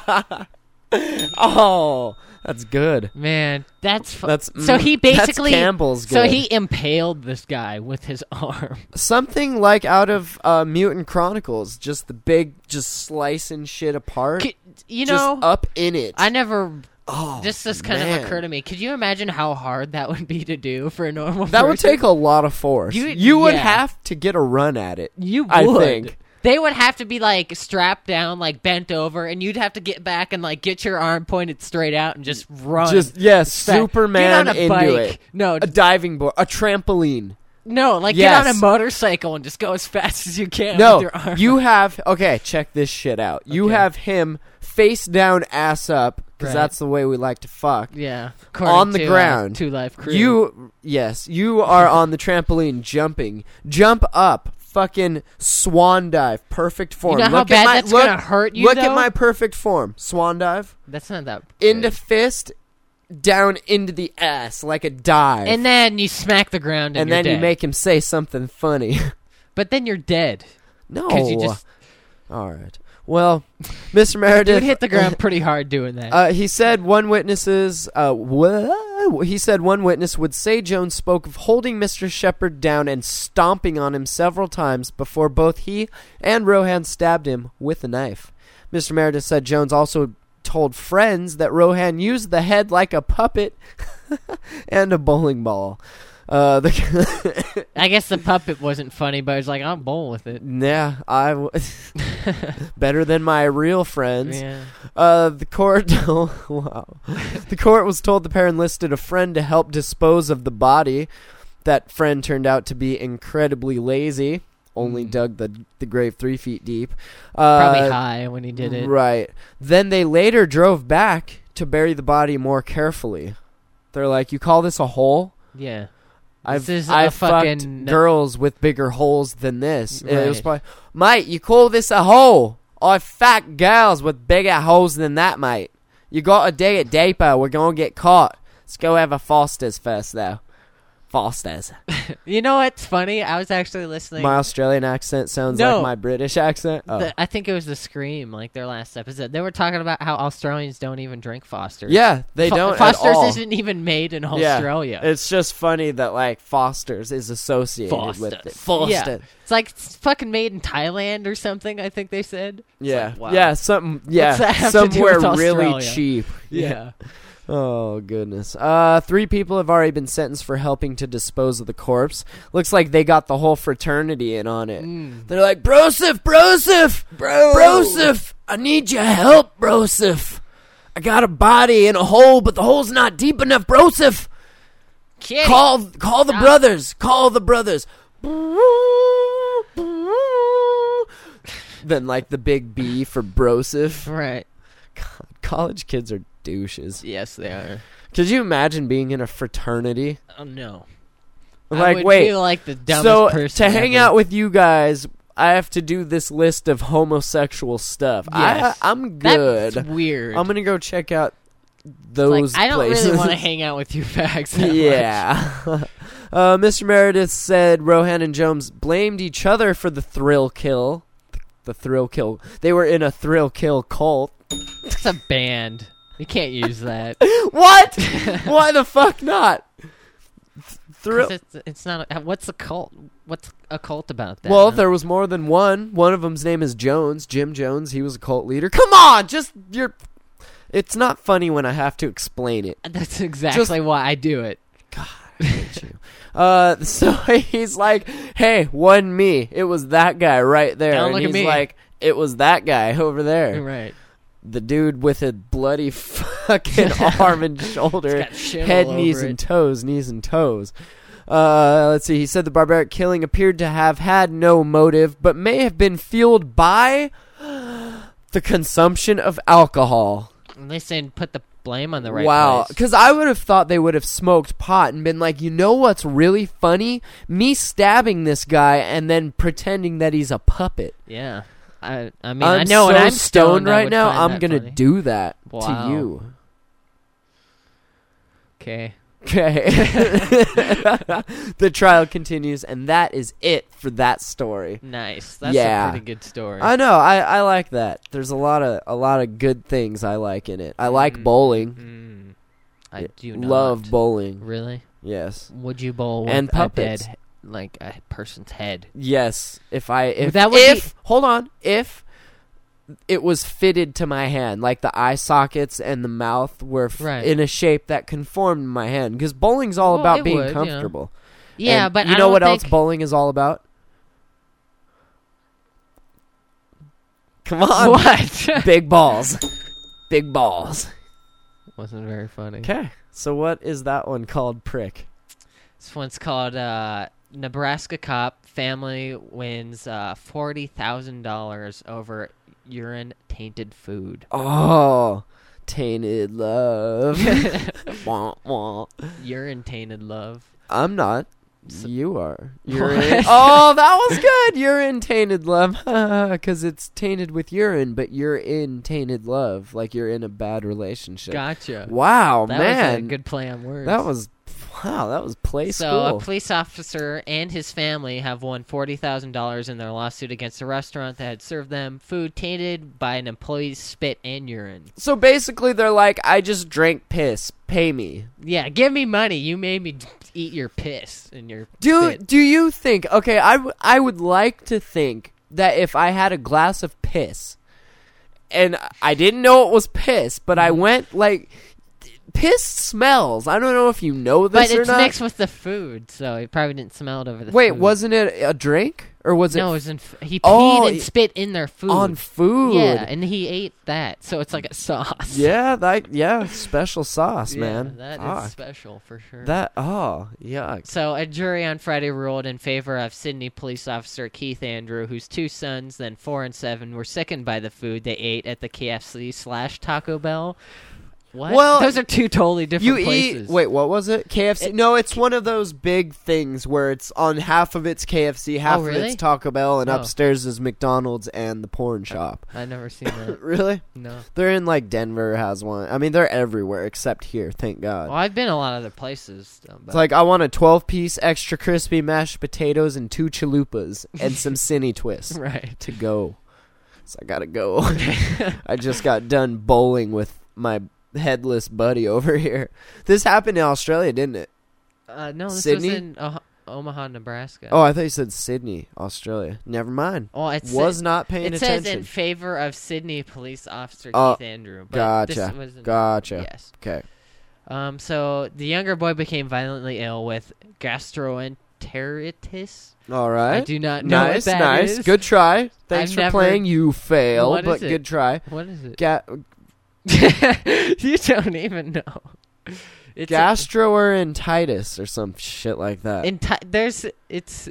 [SPEAKER 6] Oh, that's good.
[SPEAKER 7] Man, that's
[SPEAKER 6] so
[SPEAKER 7] he basically
[SPEAKER 6] that's Campbell's good.
[SPEAKER 7] So he impaled this guy with his arm.
[SPEAKER 6] Something like out of Mutant Chronicles, just the big, just slicing shit apart.
[SPEAKER 7] You
[SPEAKER 6] just
[SPEAKER 7] know,
[SPEAKER 6] up in it.
[SPEAKER 7] I never.
[SPEAKER 6] Oh,
[SPEAKER 7] this just kind of occurred to me. Could you imagine how hard that would be to do for a normal person?
[SPEAKER 6] That would take a lot of force. You would have to get a run at it.
[SPEAKER 7] You would.
[SPEAKER 6] I think.
[SPEAKER 7] They would have to be, like, strapped down, like, bent over, and you'd have to get back and, like, get your arm pointed straight out and just run.
[SPEAKER 6] Superman
[SPEAKER 7] get on a
[SPEAKER 6] into
[SPEAKER 7] bike.
[SPEAKER 6] it.
[SPEAKER 7] No.
[SPEAKER 6] A diving board. A trampoline.
[SPEAKER 7] No, like, get on a motorcycle and just go as fast as you can with your arm.
[SPEAKER 6] You have... Okay, check this shit out. You have him face down, ass up, because that's the way we like to fuck.
[SPEAKER 7] Yeah.
[SPEAKER 6] On the ground.
[SPEAKER 7] Two Life Crew.
[SPEAKER 6] You are on the trampoline jumping. Jump up. Fucking swan dive. Perfect form.
[SPEAKER 7] You know how bad that's going to hurt you,
[SPEAKER 6] Look at my perfect form. Swan dive.
[SPEAKER 7] That's not that good.
[SPEAKER 6] Into fist. Down into the ass like a dive.
[SPEAKER 7] And then you smack the ground and
[SPEAKER 6] then
[SPEAKER 7] you're
[SPEAKER 6] you
[SPEAKER 7] dead.
[SPEAKER 6] make him say something funny.
[SPEAKER 7] But then you're dead.
[SPEAKER 6] No.
[SPEAKER 7] You just...
[SPEAKER 6] All right. Well, Mr. Meredith...
[SPEAKER 7] You'd hit the ground pretty hard doing that.
[SPEAKER 6] He said one witness would say Jones spoke of holding Mr. Shepard down and stomping on him several times before both he and Rohan stabbed him with a knife. Mr. Meredith said Jones also told friends that Rohan used the head like a puppet and a bowling ball. I
[SPEAKER 7] guess the puppet wasn't funny, but I was like, I'll bowl with it.
[SPEAKER 6] Yeah, better than my real friends.
[SPEAKER 7] Yeah.
[SPEAKER 6] The court, wow. The court was told the pair enlisted a friend to help dispose of the body. That friend turned out to be incredibly lazy. Only dug the grave 3 feet deep.
[SPEAKER 7] Probably high when he did it.
[SPEAKER 6] Right. Then they later drove back to bury the body more carefully. They're like, you call this a hole?
[SPEAKER 7] Yeah.
[SPEAKER 6] I've fucked girls with bigger holes than this.
[SPEAKER 7] Right.
[SPEAKER 6] It was probably, mate, you call this a hole? I fucked girls with bigger holes than that, mate. You got to dig it deeper. We're going to get caught. Let's go have a Foster's first, though. Foster's.
[SPEAKER 7] You know what's funny? I was actually listening.
[SPEAKER 6] My Australian accent sounds like my British accent. Oh.
[SPEAKER 7] I think it was the Scream, like their last episode. They were talking about how Australians don't even drink Foster's.
[SPEAKER 6] Yeah, they don't
[SPEAKER 7] Foster's
[SPEAKER 6] at all.
[SPEAKER 7] isn't even made in Australia.
[SPEAKER 6] Yeah, it's just funny that, like, Foster's is associated with it. Foster.
[SPEAKER 7] Yeah. It's like it's fucking made in Thailand or something, I think they said.
[SPEAKER 6] Yeah.
[SPEAKER 7] Like, wow.
[SPEAKER 6] Yeah, something. Yeah,
[SPEAKER 7] What's that have to do
[SPEAKER 6] somewhere
[SPEAKER 7] with
[SPEAKER 6] really
[SPEAKER 7] Australia?
[SPEAKER 6] cheap.
[SPEAKER 7] Yeah.
[SPEAKER 6] Oh, goodness. 3 people have already been sentenced for helping to dispose of the corpse. Looks like they got the whole fraternity in on it. They're like, Broseph! Broseph! I need your help, Broseph! I got a body in a hole, but the hole's not deep enough, Broseph!
[SPEAKER 7] Kitty.
[SPEAKER 6] Call the brothers! Call the brothers! Then, like, the big B for Broseph.
[SPEAKER 7] Right.
[SPEAKER 6] God, college kids are douches.
[SPEAKER 7] Yes, they are.
[SPEAKER 6] Could you imagine being in a fraternity?
[SPEAKER 7] Oh, no.
[SPEAKER 6] Like,
[SPEAKER 7] I would
[SPEAKER 6] wait.
[SPEAKER 7] feel like the dumbest person
[SPEAKER 6] to hang
[SPEAKER 7] ever.
[SPEAKER 6] out with you guys, I have to do this list of homosexual stuff.
[SPEAKER 7] Yes.
[SPEAKER 6] I'm good.
[SPEAKER 7] That's weird.
[SPEAKER 6] I'm gonna go check out those
[SPEAKER 7] I don't
[SPEAKER 6] places.
[SPEAKER 7] really want to hang out with you fags that
[SPEAKER 6] Yeah. Mr. Meredith said Rohan and Jones blamed each other for the thrill kill. The thrill kill. They were in a thrill kill cult.
[SPEAKER 7] It's a band. You can't use that.
[SPEAKER 6] What? Why the fuck not? Thrill.
[SPEAKER 7] It's not. What's a cult? What's occult about that?
[SPEAKER 6] Well,
[SPEAKER 7] huh?
[SPEAKER 6] there was more than one. One of them's name is Jones, Jim Jones. He was a cult leader. Come on, it's not funny when I have to explain it.
[SPEAKER 7] That's exactly why I do it.
[SPEAKER 6] God, I hate you. So he's like, hey, wasn't me. It was that guy right there.
[SPEAKER 7] Don't
[SPEAKER 6] and
[SPEAKER 7] look at
[SPEAKER 6] he's
[SPEAKER 7] me.
[SPEAKER 6] like, it was that guy over there.
[SPEAKER 7] Right.
[SPEAKER 6] The dude with a bloody fucking arm and shoulder,
[SPEAKER 7] It's got shit
[SPEAKER 6] head,
[SPEAKER 7] all
[SPEAKER 6] knees,
[SPEAKER 7] over
[SPEAKER 6] and
[SPEAKER 7] it.
[SPEAKER 6] toes. Let's see. He said the barbaric killing appeared to have had no motive, but may have been fueled by the consumption of alcohol.
[SPEAKER 7] And they said put the blame on the right
[SPEAKER 6] Wow,
[SPEAKER 7] place.
[SPEAKER 6] because I would have thought they would have smoked pot and been like, you know what's really funny? Me stabbing this guy and then pretending that he's a puppet.
[SPEAKER 7] Yeah. I mean,
[SPEAKER 6] I'm
[SPEAKER 7] I know
[SPEAKER 6] so
[SPEAKER 7] when I'm
[SPEAKER 6] stoned
[SPEAKER 7] I
[SPEAKER 6] right
[SPEAKER 7] would
[SPEAKER 6] now,
[SPEAKER 7] find
[SPEAKER 6] I'm
[SPEAKER 7] that
[SPEAKER 6] gonna
[SPEAKER 7] funny.
[SPEAKER 6] do that
[SPEAKER 7] Wow.
[SPEAKER 6] to you.
[SPEAKER 7] Okay.
[SPEAKER 6] Okay. The trial continues, and that is it for that story.
[SPEAKER 7] Nice. That's
[SPEAKER 6] Yeah.
[SPEAKER 7] a pretty good story.
[SPEAKER 6] I know. I like that. There's a lot of good things I like in it. I like bowling.
[SPEAKER 7] I do not.
[SPEAKER 6] Love bowling.
[SPEAKER 7] Really?
[SPEAKER 6] Yes.
[SPEAKER 7] Would you bowl with
[SPEAKER 6] And
[SPEAKER 7] a
[SPEAKER 6] puppets.
[SPEAKER 7] dead, like a person's head?
[SPEAKER 6] Yes. If hold on, if it was fitted to my hand, like the eye sockets and the mouth were
[SPEAKER 7] Right.
[SPEAKER 6] in a shape that conformed my hand, because bowling's all
[SPEAKER 7] Well,
[SPEAKER 6] about
[SPEAKER 7] it
[SPEAKER 6] being
[SPEAKER 7] would, you know.
[SPEAKER 6] comfortable.
[SPEAKER 7] Yeah,
[SPEAKER 6] And
[SPEAKER 7] but
[SPEAKER 6] you
[SPEAKER 7] I
[SPEAKER 6] know
[SPEAKER 7] don't
[SPEAKER 6] what else
[SPEAKER 7] think-
[SPEAKER 6] bowling is all about? Come on,
[SPEAKER 7] What?
[SPEAKER 6] big balls, big balls.
[SPEAKER 7] Wasn't very funny.
[SPEAKER 6] Okay, so what is that one called? Prick.
[SPEAKER 7] This one's called Nebraska Cop Family Wins $40,000 over urine-tainted food.
[SPEAKER 6] Oh, tainted love. Wah, wah.
[SPEAKER 7] Urine-tainted love.
[SPEAKER 6] I'm not. You are. Urine. Oh, that was good. Urine tainted love. Because it's tainted with urine, but you're in tainted love. Like you're in a bad relationship.
[SPEAKER 7] Gotcha.
[SPEAKER 6] Wow,
[SPEAKER 7] That
[SPEAKER 6] man.
[SPEAKER 7] was a good play on words.
[SPEAKER 6] That was play
[SPEAKER 7] So
[SPEAKER 6] school.
[SPEAKER 7] a police officer and his family have won $40,000 in their lawsuit against a restaurant that had served them food tainted by an employee's spit and urine.
[SPEAKER 6] So basically, they're like, I just drank piss. Pay me.
[SPEAKER 7] Yeah, give me money. You made me eat your piss and your
[SPEAKER 6] Do
[SPEAKER 7] spit.
[SPEAKER 6] you think? Okay, I would like to think that if I had a glass of piss, and I didn't know it was piss, but I went like. Piss smells. I don't know if you know this
[SPEAKER 7] But
[SPEAKER 6] or
[SPEAKER 7] it's
[SPEAKER 6] not.
[SPEAKER 7] mixed with the food, so he probably didn't smell it over the
[SPEAKER 6] Wait,
[SPEAKER 7] food.
[SPEAKER 6] wasn't it a drink or was
[SPEAKER 7] No, it
[SPEAKER 6] it
[SPEAKER 7] was in he peed
[SPEAKER 6] Oh,
[SPEAKER 7] and spit in their food.
[SPEAKER 6] on food?
[SPEAKER 7] Yeah, and he ate that, so it's like a sauce.
[SPEAKER 6] Yeah, special sauce,
[SPEAKER 7] Yeah,
[SPEAKER 6] man.
[SPEAKER 7] that
[SPEAKER 6] Fuck.
[SPEAKER 7] is special for sure.
[SPEAKER 6] Yuck.
[SPEAKER 7] So a jury on Friday ruled in favor of Sydney police officer Keith Andrew, whose two sons, then 4 and 7, were sickened by the food they ate at the KFC/Taco Bell. What?
[SPEAKER 6] Well,
[SPEAKER 7] those are two totally different
[SPEAKER 6] You
[SPEAKER 7] places.
[SPEAKER 6] eat. Wait, what was it? KFC? No, it's one of those big things where it's on half of it's KFC, half of
[SPEAKER 7] really?
[SPEAKER 6] it's Taco Bell, and
[SPEAKER 7] Oh.
[SPEAKER 6] upstairs is McDonald's and the porn shop.
[SPEAKER 7] I've never seen that.
[SPEAKER 6] Really?
[SPEAKER 7] No.
[SPEAKER 6] They're in like Denver has one. I mean, they're everywhere except here. Thank God.
[SPEAKER 7] Well, I've been a lot of other places. But
[SPEAKER 6] It's like I want a 12-piece extra crispy mashed potatoes and 2 chalupas and some cine twists
[SPEAKER 7] right.
[SPEAKER 6] to go. So I gotta go. I just got done bowling with my headless buddy over here. This happened in Australia, didn't it?
[SPEAKER 7] No, this
[SPEAKER 6] Sydney?
[SPEAKER 7] was in Omaha, Nebraska.
[SPEAKER 6] Oh, I thought you said Sydney, Australia. Never mind.
[SPEAKER 7] Well,
[SPEAKER 6] Was not paying
[SPEAKER 7] it
[SPEAKER 6] attention.
[SPEAKER 7] says in favor of Sydney police officer
[SPEAKER 6] Oh,
[SPEAKER 7] Keith Andrew. But
[SPEAKER 6] gotcha.
[SPEAKER 7] This was
[SPEAKER 6] Gotcha.
[SPEAKER 7] Yes.
[SPEAKER 6] Okay.
[SPEAKER 7] So the younger boy became violently ill with gastroenteritis.
[SPEAKER 6] All right.
[SPEAKER 7] I do not know what
[SPEAKER 6] Nice,
[SPEAKER 7] that
[SPEAKER 6] nice.
[SPEAKER 7] is.
[SPEAKER 6] Good try. Thanks
[SPEAKER 7] I've
[SPEAKER 6] for
[SPEAKER 7] never-
[SPEAKER 6] playing. You fail,
[SPEAKER 7] What
[SPEAKER 6] but
[SPEAKER 7] is it?
[SPEAKER 6] good try.
[SPEAKER 7] What is it? You don't even know. It's
[SPEAKER 6] Gastroenteritis or some shit like that.
[SPEAKER 7] it's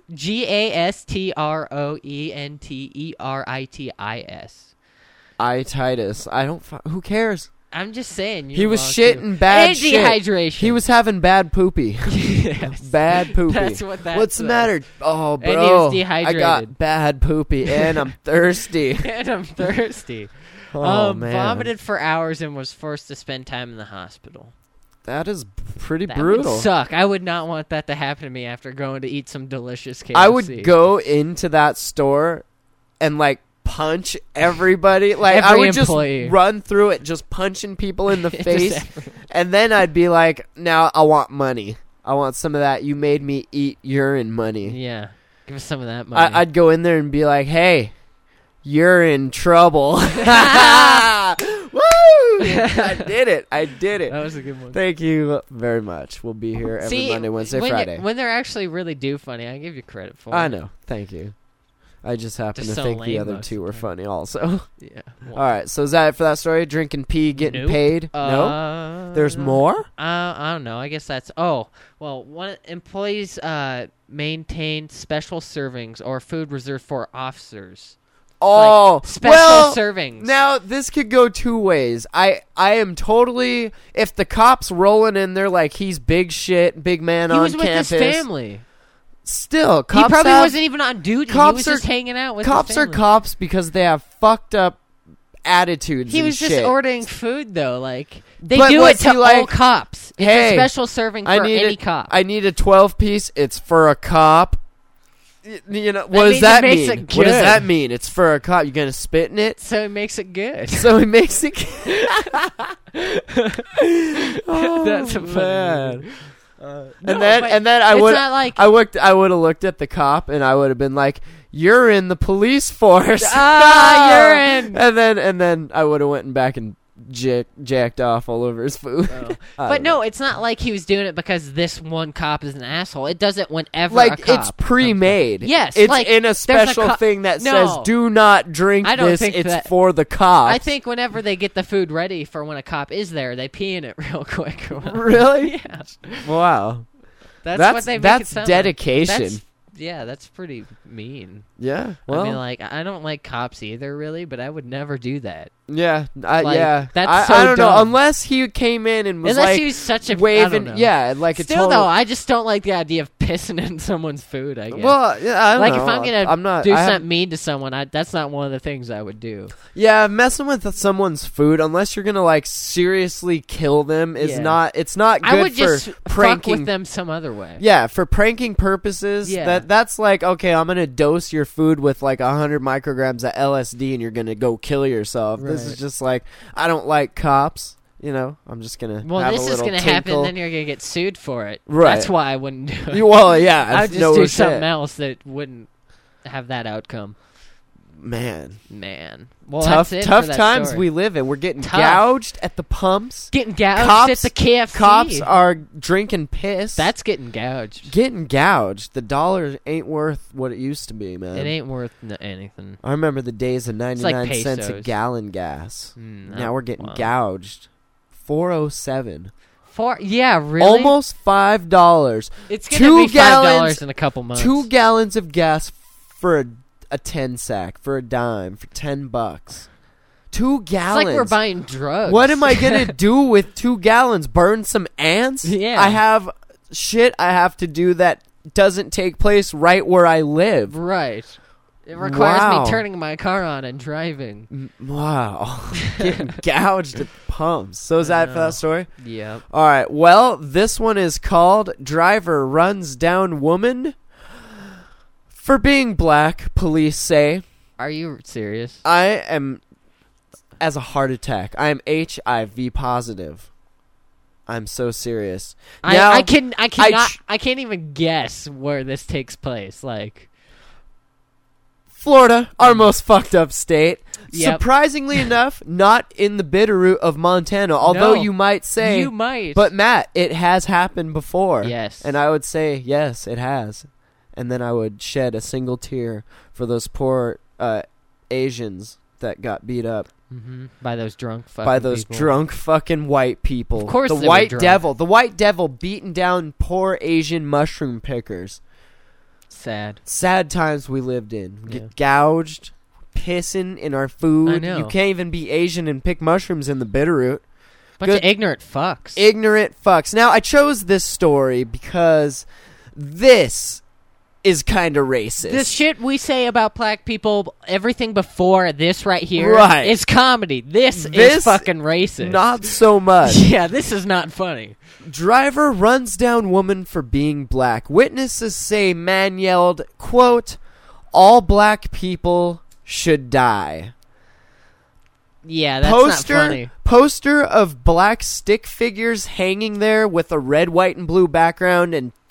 [SPEAKER 7] GASTROENTERITIS.
[SPEAKER 6] Itis. I don't. Who cares?
[SPEAKER 7] I'm just saying.
[SPEAKER 6] He was shitting bad
[SPEAKER 7] and
[SPEAKER 6] shit.
[SPEAKER 7] dehydration.
[SPEAKER 6] He was having bad poopy.
[SPEAKER 7] Yes.
[SPEAKER 6] Bad poopy.
[SPEAKER 7] That's what that
[SPEAKER 6] What's the
[SPEAKER 7] says.
[SPEAKER 6] matter? Oh, bro.
[SPEAKER 7] And he was
[SPEAKER 6] I
[SPEAKER 7] dehydrated.
[SPEAKER 6] got bad poopy and I'm thirsty.
[SPEAKER 7] And I'm thirsty.
[SPEAKER 6] Oh, man.
[SPEAKER 7] Vomited for hours and was forced to spend time in the hospital.
[SPEAKER 6] That is pretty
[SPEAKER 7] That
[SPEAKER 6] brutal.
[SPEAKER 7] would suck. I would not want that to happen to me after going to eat some delicious KFC.
[SPEAKER 6] I would go into that store and like punch everybody. Like I
[SPEAKER 7] Every
[SPEAKER 6] would
[SPEAKER 7] employee.
[SPEAKER 6] just run through it, just punching people in the
[SPEAKER 7] Just
[SPEAKER 6] face, and then I'd be like, "Now I want money. I want some of that. You made me eat urine money."
[SPEAKER 7] Yeah. Give us some of that money.
[SPEAKER 6] I'd go in there and be like, "Hey, you're in trouble." Woo! I did it.
[SPEAKER 7] That was a good one.
[SPEAKER 6] Thank you very much. We'll be here every Monday, Wednesday, Friday.
[SPEAKER 7] When they're actually really do funny, I give you credit for it.
[SPEAKER 6] I know. Thank you. I just happen
[SPEAKER 7] Just
[SPEAKER 6] to
[SPEAKER 7] so
[SPEAKER 6] think the
[SPEAKER 7] lame
[SPEAKER 6] other
[SPEAKER 7] most
[SPEAKER 6] two
[SPEAKER 7] of
[SPEAKER 6] were
[SPEAKER 7] the time.
[SPEAKER 6] funny also.
[SPEAKER 7] Yeah.
[SPEAKER 6] All right, so is that it for that story? Drinking pee, getting
[SPEAKER 7] Nope.
[SPEAKER 6] paid? No? There's more?
[SPEAKER 7] I don't know. I guess that's... Oh, well, one employees maintain special servings or food reserved for officers.
[SPEAKER 6] Oh,
[SPEAKER 7] Like, special
[SPEAKER 6] well,
[SPEAKER 7] servings.
[SPEAKER 6] Now, this could go two ways. I am totally... If the cop's rolling in there like he's big shit, big man
[SPEAKER 7] He
[SPEAKER 6] on
[SPEAKER 7] was with
[SPEAKER 6] campus...
[SPEAKER 7] his family.
[SPEAKER 6] Still,
[SPEAKER 7] He
[SPEAKER 6] cops
[SPEAKER 7] probably
[SPEAKER 6] have-
[SPEAKER 7] wasn't even on duty. He
[SPEAKER 6] cops
[SPEAKER 7] was
[SPEAKER 6] are-
[SPEAKER 7] just hanging out with
[SPEAKER 6] Cops
[SPEAKER 7] his
[SPEAKER 6] are
[SPEAKER 7] family.
[SPEAKER 6] cops because they have fucked up attitudes
[SPEAKER 7] He
[SPEAKER 6] and
[SPEAKER 7] was just
[SPEAKER 6] shit.
[SPEAKER 7] ordering food, though. Like they
[SPEAKER 6] But
[SPEAKER 7] do
[SPEAKER 6] was
[SPEAKER 7] it to
[SPEAKER 6] he like,
[SPEAKER 7] all cops. It's
[SPEAKER 6] "Hey,
[SPEAKER 7] a special serving for any cop.
[SPEAKER 6] I need a 12-piece. It's for a cop. You know, what does
[SPEAKER 7] means
[SPEAKER 6] that
[SPEAKER 7] it makes
[SPEAKER 6] mean?
[SPEAKER 7] it
[SPEAKER 6] What does
[SPEAKER 7] good.
[SPEAKER 6] that mean? It's for a cop. You gonna spit in it?
[SPEAKER 7] So it makes it good.
[SPEAKER 6] So he makes it. Oh,
[SPEAKER 7] That's a funny
[SPEAKER 6] man.
[SPEAKER 7] movie.
[SPEAKER 6] And then I
[SPEAKER 7] it's
[SPEAKER 6] would
[SPEAKER 7] not like-
[SPEAKER 6] I would have looked at the cop and I would have been like, "You're in the police force."
[SPEAKER 7] You're in.
[SPEAKER 6] And then I would have went back and jacked off all over his food.
[SPEAKER 7] But no, it's not like he was doing it because this one cop is an asshole. It does it whenever a
[SPEAKER 6] like
[SPEAKER 7] cop
[SPEAKER 6] it's pre-made.
[SPEAKER 7] Yes,
[SPEAKER 6] it's
[SPEAKER 7] like,
[SPEAKER 6] in a
[SPEAKER 7] there's a
[SPEAKER 6] special
[SPEAKER 7] co-
[SPEAKER 6] thing that
[SPEAKER 7] No.
[SPEAKER 6] says, "Do not drink
[SPEAKER 7] I don't
[SPEAKER 6] this.
[SPEAKER 7] think
[SPEAKER 6] It's
[SPEAKER 7] that-
[SPEAKER 6] for the cops."
[SPEAKER 7] I think whenever they get the food ready for when a cop is there, they pee in it real quick. Or whatever.
[SPEAKER 6] Really?
[SPEAKER 7] Yeah.
[SPEAKER 6] Wow.
[SPEAKER 7] That's what they make
[SPEAKER 6] that's
[SPEAKER 7] it sound
[SPEAKER 6] dedication.
[SPEAKER 7] Like. That's pretty mean.
[SPEAKER 6] Yeah. Well.
[SPEAKER 7] I mean, like, I don't like cops either, really, but I would never do that.
[SPEAKER 6] Yeah,
[SPEAKER 7] Like,
[SPEAKER 6] yeah.
[SPEAKER 7] that's
[SPEAKER 6] I
[SPEAKER 7] so
[SPEAKER 6] don't know.
[SPEAKER 7] dumb.
[SPEAKER 6] Unless he came in and was
[SPEAKER 7] Unless
[SPEAKER 6] like
[SPEAKER 7] he was such a
[SPEAKER 6] waving,
[SPEAKER 7] I don't know.
[SPEAKER 6] yeah, like a
[SPEAKER 7] Still,
[SPEAKER 6] total.
[SPEAKER 7] though, I just don't like the idea of pissing in someone's food. I guess.
[SPEAKER 6] Well, yeah, I don't
[SPEAKER 7] like
[SPEAKER 6] know.
[SPEAKER 7] if I'm gonna
[SPEAKER 6] I'm not,
[SPEAKER 7] do
[SPEAKER 6] I have-
[SPEAKER 7] something mean to someone, that's not one of the things I would do.
[SPEAKER 6] Yeah, messing with someone's food, unless you're gonna like seriously kill them, is
[SPEAKER 7] Yeah.
[SPEAKER 6] not. It's not good
[SPEAKER 7] I would
[SPEAKER 6] for
[SPEAKER 7] just
[SPEAKER 6] pranking.
[SPEAKER 7] fuck with them some other way.
[SPEAKER 6] Yeah, for pranking purposes,
[SPEAKER 7] Yeah.
[SPEAKER 6] that's like, okay, I'm gonna dose your food with like 100 micrograms of LSD, and you're gonna go kill yourself. This is
[SPEAKER 7] Right.
[SPEAKER 6] just like, I don't like cops. You know, I'm just gonna.
[SPEAKER 7] Well,
[SPEAKER 6] have
[SPEAKER 7] this
[SPEAKER 6] a
[SPEAKER 7] is
[SPEAKER 6] little
[SPEAKER 7] going to happen,
[SPEAKER 6] tinkle.
[SPEAKER 7] then you're going to get sued for it.
[SPEAKER 6] Right.
[SPEAKER 7] That's why I wouldn't do it.
[SPEAKER 6] Well, yeah,
[SPEAKER 7] I would just
[SPEAKER 6] no
[SPEAKER 7] do
[SPEAKER 6] shit.
[SPEAKER 7] something else that wouldn't have that outcome.
[SPEAKER 6] Man,
[SPEAKER 7] Well,
[SPEAKER 6] tough
[SPEAKER 7] that's it for that
[SPEAKER 6] times
[SPEAKER 7] story.
[SPEAKER 6] we live in. We're getting
[SPEAKER 7] Tough.
[SPEAKER 6] gouged at the pumps.
[SPEAKER 7] Getting gouged
[SPEAKER 6] Cops-
[SPEAKER 7] at the KFC.
[SPEAKER 6] Cops are drinking piss.
[SPEAKER 7] That's getting gouged.
[SPEAKER 6] getting gouged. The dollar ain't worth what it used to be, man.
[SPEAKER 7] It ain't worth anything.
[SPEAKER 6] I remember the days of 99
[SPEAKER 7] like
[SPEAKER 6] cents a
[SPEAKER 7] pesos.
[SPEAKER 6] gallon gas. Now we're getting
[SPEAKER 7] wow.
[SPEAKER 6] gouged. $4.07.
[SPEAKER 7] Yeah, really?
[SPEAKER 6] Almost $5.
[SPEAKER 7] It's going to be $5
[SPEAKER 6] gallons-
[SPEAKER 7] in a couple months.
[SPEAKER 6] 2 gallons of gas for a 10 sack, for a dime, for $10. 2
[SPEAKER 7] It's
[SPEAKER 6] gallons.
[SPEAKER 7] like we're buying drugs.
[SPEAKER 6] What am I gonna do with 2 gallons? Burn some ants?
[SPEAKER 7] Yeah.
[SPEAKER 6] I have shit I have to do that doesn't take place right where I live.
[SPEAKER 7] Right. It requires
[SPEAKER 6] Wow.
[SPEAKER 7] me turning my car on and driving.
[SPEAKER 6] Wow. Getting gouged at pumps. So is that for that story?
[SPEAKER 7] Yep.
[SPEAKER 6] All right. Well, this one is called Driver Runs Down Woman for being black, police say.
[SPEAKER 7] Are you serious?
[SPEAKER 6] I am, as a heart attack, I am HIV positive. I'm so serious. Now,
[SPEAKER 7] I can't even guess where this takes place. Like,
[SPEAKER 6] Florida, our most fucked up state.
[SPEAKER 7] Yep.
[SPEAKER 6] Surprisingly enough, not in the Bitterroot of Montana, although
[SPEAKER 7] No.
[SPEAKER 6] you might say.
[SPEAKER 7] you might.
[SPEAKER 6] But Matt, it has happened before.
[SPEAKER 7] Yes.
[SPEAKER 6] And I would say, yes, it has. And then I would shed a single tear for those poor Asians that got beat up
[SPEAKER 7] by those drunk fucking
[SPEAKER 6] by those
[SPEAKER 7] people.
[SPEAKER 6] drunk fucking white people.
[SPEAKER 7] Of course
[SPEAKER 6] the
[SPEAKER 7] they were
[SPEAKER 6] white
[SPEAKER 7] drunk.
[SPEAKER 6] devil. The white devil beating down poor Asian mushroom pickers.
[SPEAKER 7] Sad.
[SPEAKER 6] Sad times we lived in. We
[SPEAKER 7] Yeah.
[SPEAKER 6] get gouged, pissing in our food.
[SPEAKER 7] I know.
[SPEAKER 6] You can't even be Asian and pick mushrooms in the Bitterroot.
[SPEAKER 7] Bunch
[SPEAKER 6] Good-
[SPEAKER 7] of ignorant fucks.
[SPEAKER 6] Ignorant fucks. Now, I chose this story because this is kind of racist.
[SPEAKER 7] This shit we say about black people, everything before this right here,
[SPEAKER 6] Right.
[SPEAKER 7] is comedy. This
[SPEAKER 6] This-
[SPEAKER 7] is fucking racist.
[SPEAKER 6] Not so much.
[SPEAKER 7] Yeah, this is not funny.
[SPEAKER 6] Driver runs down woman for being black. Witnesses say man yelled, quote, "All black people should die."
[SPEAKER 7] Yeah, that's not funny.
[SPEAKER 6] Poster of black stick figures hanging there with a red, white, and blue background and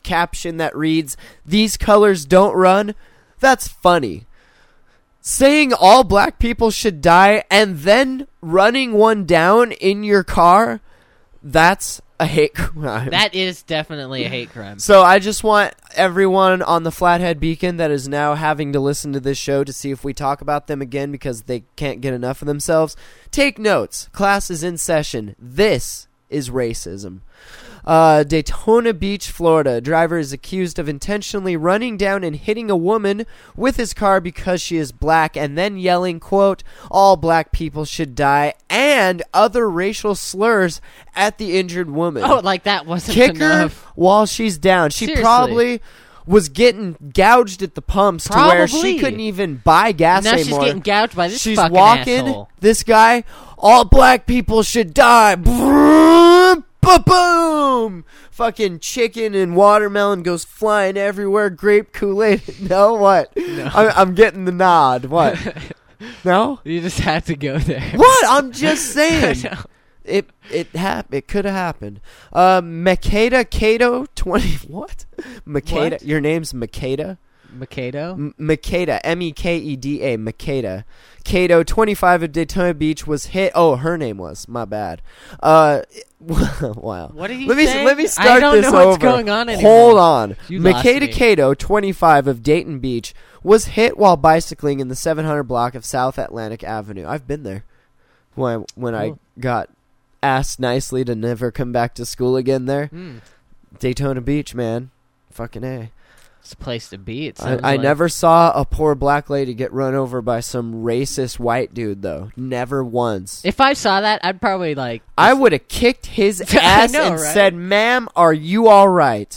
[SPEAKER 6] caption that reads, "These colors don't run," that's funny. Saying all black people should die and then running one down in your car, that's a hate crime.
[SPEAKER 7] That is definitely a hate crime.
[SPEAKER 6] So I just want everyone on the Flathead Beacon that is now having to listen to this show to see if we talk about them again because they can't get enough of themselves. Take notes. Class is in session. This is racism. Daytona Beach, Florida. A driver is accused of intentionally running down and hitting a woman with his car because she is black and then yelling, quote, "All black people should die," and other racial slurs at the injured woman.
[SPEAKER 7] Oh, like that wasn't
[SPEAKER 6] Kick her
[SPEAKER 7] enough.
[SPEAKER 6] while she's down. She
[SPEAKER 7] Seriously.
[SPEAKER 6] probably was getting gouged at the pumps to where she
[SPEAKER 7] Probably.
[SPEAKER 6] couldn't even buy gas
[SPEAKER 7] Now
[SPEAKER 6] anymore.
[SPEAKER 7] she's getting gouged by this
[SPEAKER 6] She's
[SPEAKER 7] fucking
[SPEAKER 6] walking.
[SPEAKER 7] asshole.
[SPEAKER 6] This guy, "All black people should die." Boom! Boom! Fucking chicken and watermelon goes flying everywhere. Grape Kool-Aid. No, what? No. I'm getting the nod. What? No?
[SPEAKER 7] You just had to go there.
[SPEAKER 6] What? I'm just saying.
[SPEAKER 7] I know.
[SPEAKER 6] It could have happened. Makeda Kato 20. What? Makeda.
[SPEAKER 7] What?
[SPEAKER 6] Your name's Makeda.
[SPEAKER 7] Mikado?
[SPEAKER 6] Makeda. Mekeda. Makeda. Kato 25 of Daytona Beach was hit. Oh, her name was. My bad. Wow.
[SPEAKER 7] What did he
[SPEAKER 6] let
[SPEAKER 7] say?
[SPEAKER 6] me
[SPEAKER 7] I
[SPEAKER 6] start
[SPEAKER 7] don't
[SPEAKER 6] this
[SPEAKER 7] know what's
[SPEAKER 6] over.
[SPEAKER 7] going on anymore.
[SPEAKER 6] Hold on.
[SPEAKER 7] You lost
[SPEAKER 6] Makeda
[SPEAKER 7] me.
[SPEAKER 6] Kato 25 of Dayton Beach was hit while bicycling in the 700 block of South Atlantic Avenue. I've been there. When I got asked nicely to never come back to school again there. Daytona Beach, man. Fucking A.
[SPEAKER 7] It's a place to be. It sounds
[SPEAKER 6] I
[SPEAKER 7] like.
[SPEAKER 6] never saw a poor black lady get run over by some racist white dude, though. Never once.
[SPEAKER 7] If I saw that, I'd probably like.
[SPEAKER 6] I would have kicked his ass
[SPEAKER 7] know,
[SPEAKER 6] and
[SPEAKER 7] right?
[SPEAKER 6] said, "Ma'am, are you all right?"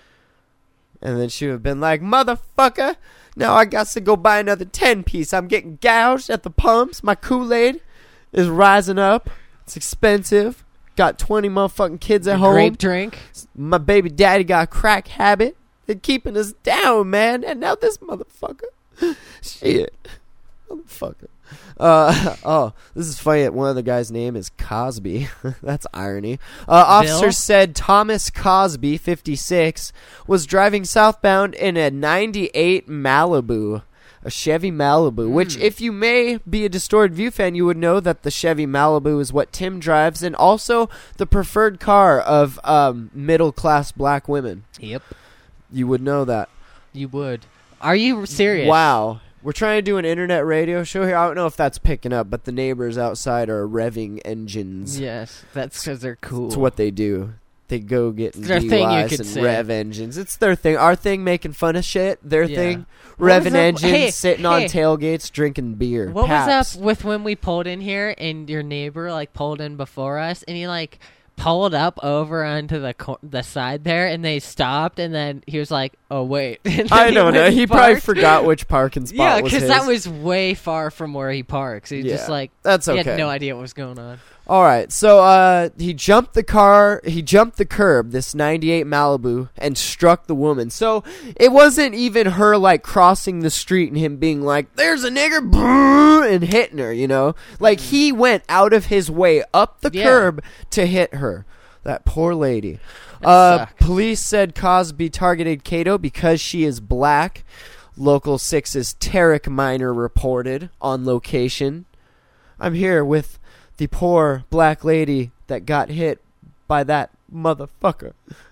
[SPEAKER 6] And then she would have been like, "Motherfucker, now I got to go buy another 10-piece. I'm getting gouged at the pumps. My Kool-Aid is rising up. It's expensive. Got 20 motherfucking kids at home.
[SPEAKER 7] Grape drink.
[SPEAKER 6] My baby daddy got a crack habit. They're keeping us down, man. And now this motherfucker. Shit. Motherfucker. This is funny. One of the guys' name is Cosby. That's irony. Officers said Thomas Cosby, 56, was driving southbound in a 98 Malibu. A Chevy Malibu, which, if you may be a Distorted View fan, you would know that the Chevy Malibu is what Tim drives and also the preferred car of middle-class black women.
[SPEAKER 7] Yep.
[SPEAKER 6] You would know that.
[SPEAKER 7] You would. Are you serious?
[SPEAKER 6] Wow. We're trying to do an internet radio show here. I don't know if that's picking up, but the neighbors outside are revving engines.
[SPEAKER 7] Yes, that's because they're cool.
[SPEAKER 6] It's what they do. They go get
[SPEAKER 7] Their thing, you
[SPEAKER 6] DUIs
[SPEAKER 7] could
[SPEAKER 6] and
[SPEAKER 7] say.
[SPEAKER 6] rev engines. It's their thing. Our thing making fun of shit. Their
[SPEAKER 7] Yeah.
[SPEAKER 6] thing
[SPEAKER 7] What was
[SPEAKER 6] revving
[SPEAKER 7] up-
[SPEAKER 6] engines,
[SPEAKER 7] hey,
[SPEAKER 6] sitting on
[SPEAKER 7] hey.
[SPEAKER 6] tailgates, drinking beer.
[SPEAKER 7] What
[SPEAKER 6] Paps.
[SPEAKER 7] was up with when we pulled in here and your neighbor like pulled in before us and he like pulled up over onto the side there and they stopped and then he was like, "Oh wait." And then
[SPEAKER 6] I don't
[SPEAKER 7] went
[SPEAKER 6] know.
[SPEAKER 7] and
[SPEAKER 6] He probably
[SPEAKER 7] parked.
[SPEAKER 6] forgot which parking spot
[SPEAKER 7] Yeah,
[SPEAKER 6] was
[SPEAKER 7] because
[SPEAKER 6] his.
[SPEAKER 7] that was way far from where he parks. He just
[SPEAKER 6] Yeah,
[SPEAKER 7] like
[SPEAKER 6] that's
[SPEAKER 7] he
[SPEAKER 6] okay.
[SPEAKER 7] had no idea what was going on.
[SPEAKER 6] All right, so he jumped the curb, this 98 Malibu, and struck the woman. So it wasn't even her like crossing the street and him being like, "There's a nigger," brrr, and hitting her, you know? Like he went out of his way up the
[SPEAKER 7] Yeah.
[SPEAKER 6] curb to hit her. That poor lady.
[SPEAKER 7] That sucks.
[SPEAKER 6] Police said Cosby targeted Kato because she is black. Local 6's Tarek Minor reported on location. I'm here with the poor black lady that got hit by that motherfucker.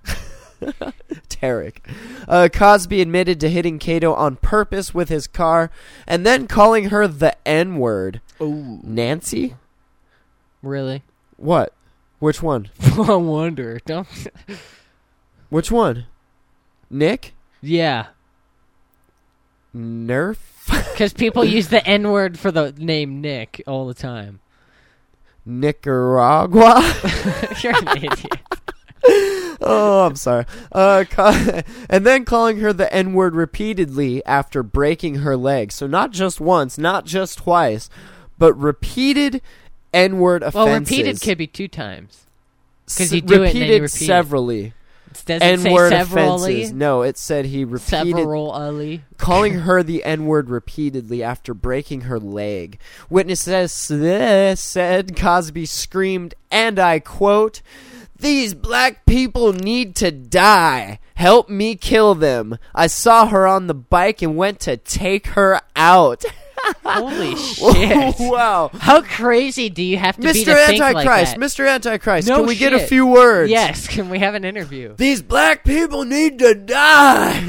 [SPEAKER 6] Tarek. Cosby admitted to hitting Kato on purpose with his car and then calling her the N-word.
[SPEAKER 7] Oh,
[SPEAKER 6] Nancy?
[SPEAKER 7] really?
[SPEAKER 6] What? Which one?
[SPEAKER 7] I wonder. Don't.
[SPEAKER 6] Which one? Nick?
[SPEAKER 7] Yeah,
[SPEAKER 6] Nerf?
[SPEAKER 7] because people use the N word for the name Nick all the time.
[SPEAKER 6] Nicaragua?
[SPEAKER 7] You're an idiot.
[SPEAKER 6] Oh, I'm sorry. And then calling her the N-word repeatedly after breaking her leg. So not just once, not just twice, but repeated N-word offenses.
[SPEAKER 7] Well, repeated could be 2 times. 'Cause you do it and then you repeat it.
[SPEAKER 6] severally.
[SPEAKER 7] Does it say
[SPEAKER 6] N-word
[SPEAKER 7] severally?
[SPEAKER 6] offenses. No, it said he repeated
[SPEAKER 7] Severally.
[SPEAKER 6] calling her the N-word repeatedly after breaking her leg. Witnesses said Cosby screamed, and I quote, These black people need to die. Help me kill them. I saw her on the bike and went to take her out.
[SPEAKER 7] Holy shit.
[SPEAKER 6] Wow.
[SPEAKER 7] How crazy do you have to be
[SPEAKER 6] Mr.
[SPEAKER 7] to think like
[SPEAKER 6] Antichrist,
[SPEAKER 7] that?
[SPEAKER 6] Mr. Antichrist,
[SPEAKER 7] No
[SPEAKER 6] can we get a
[SPEAKER 7] shit.
[SPEAKER 6] few words?
[SPEAKER 7] Yes, can we have an interview?
[SPEAKER 6] These black people need to die.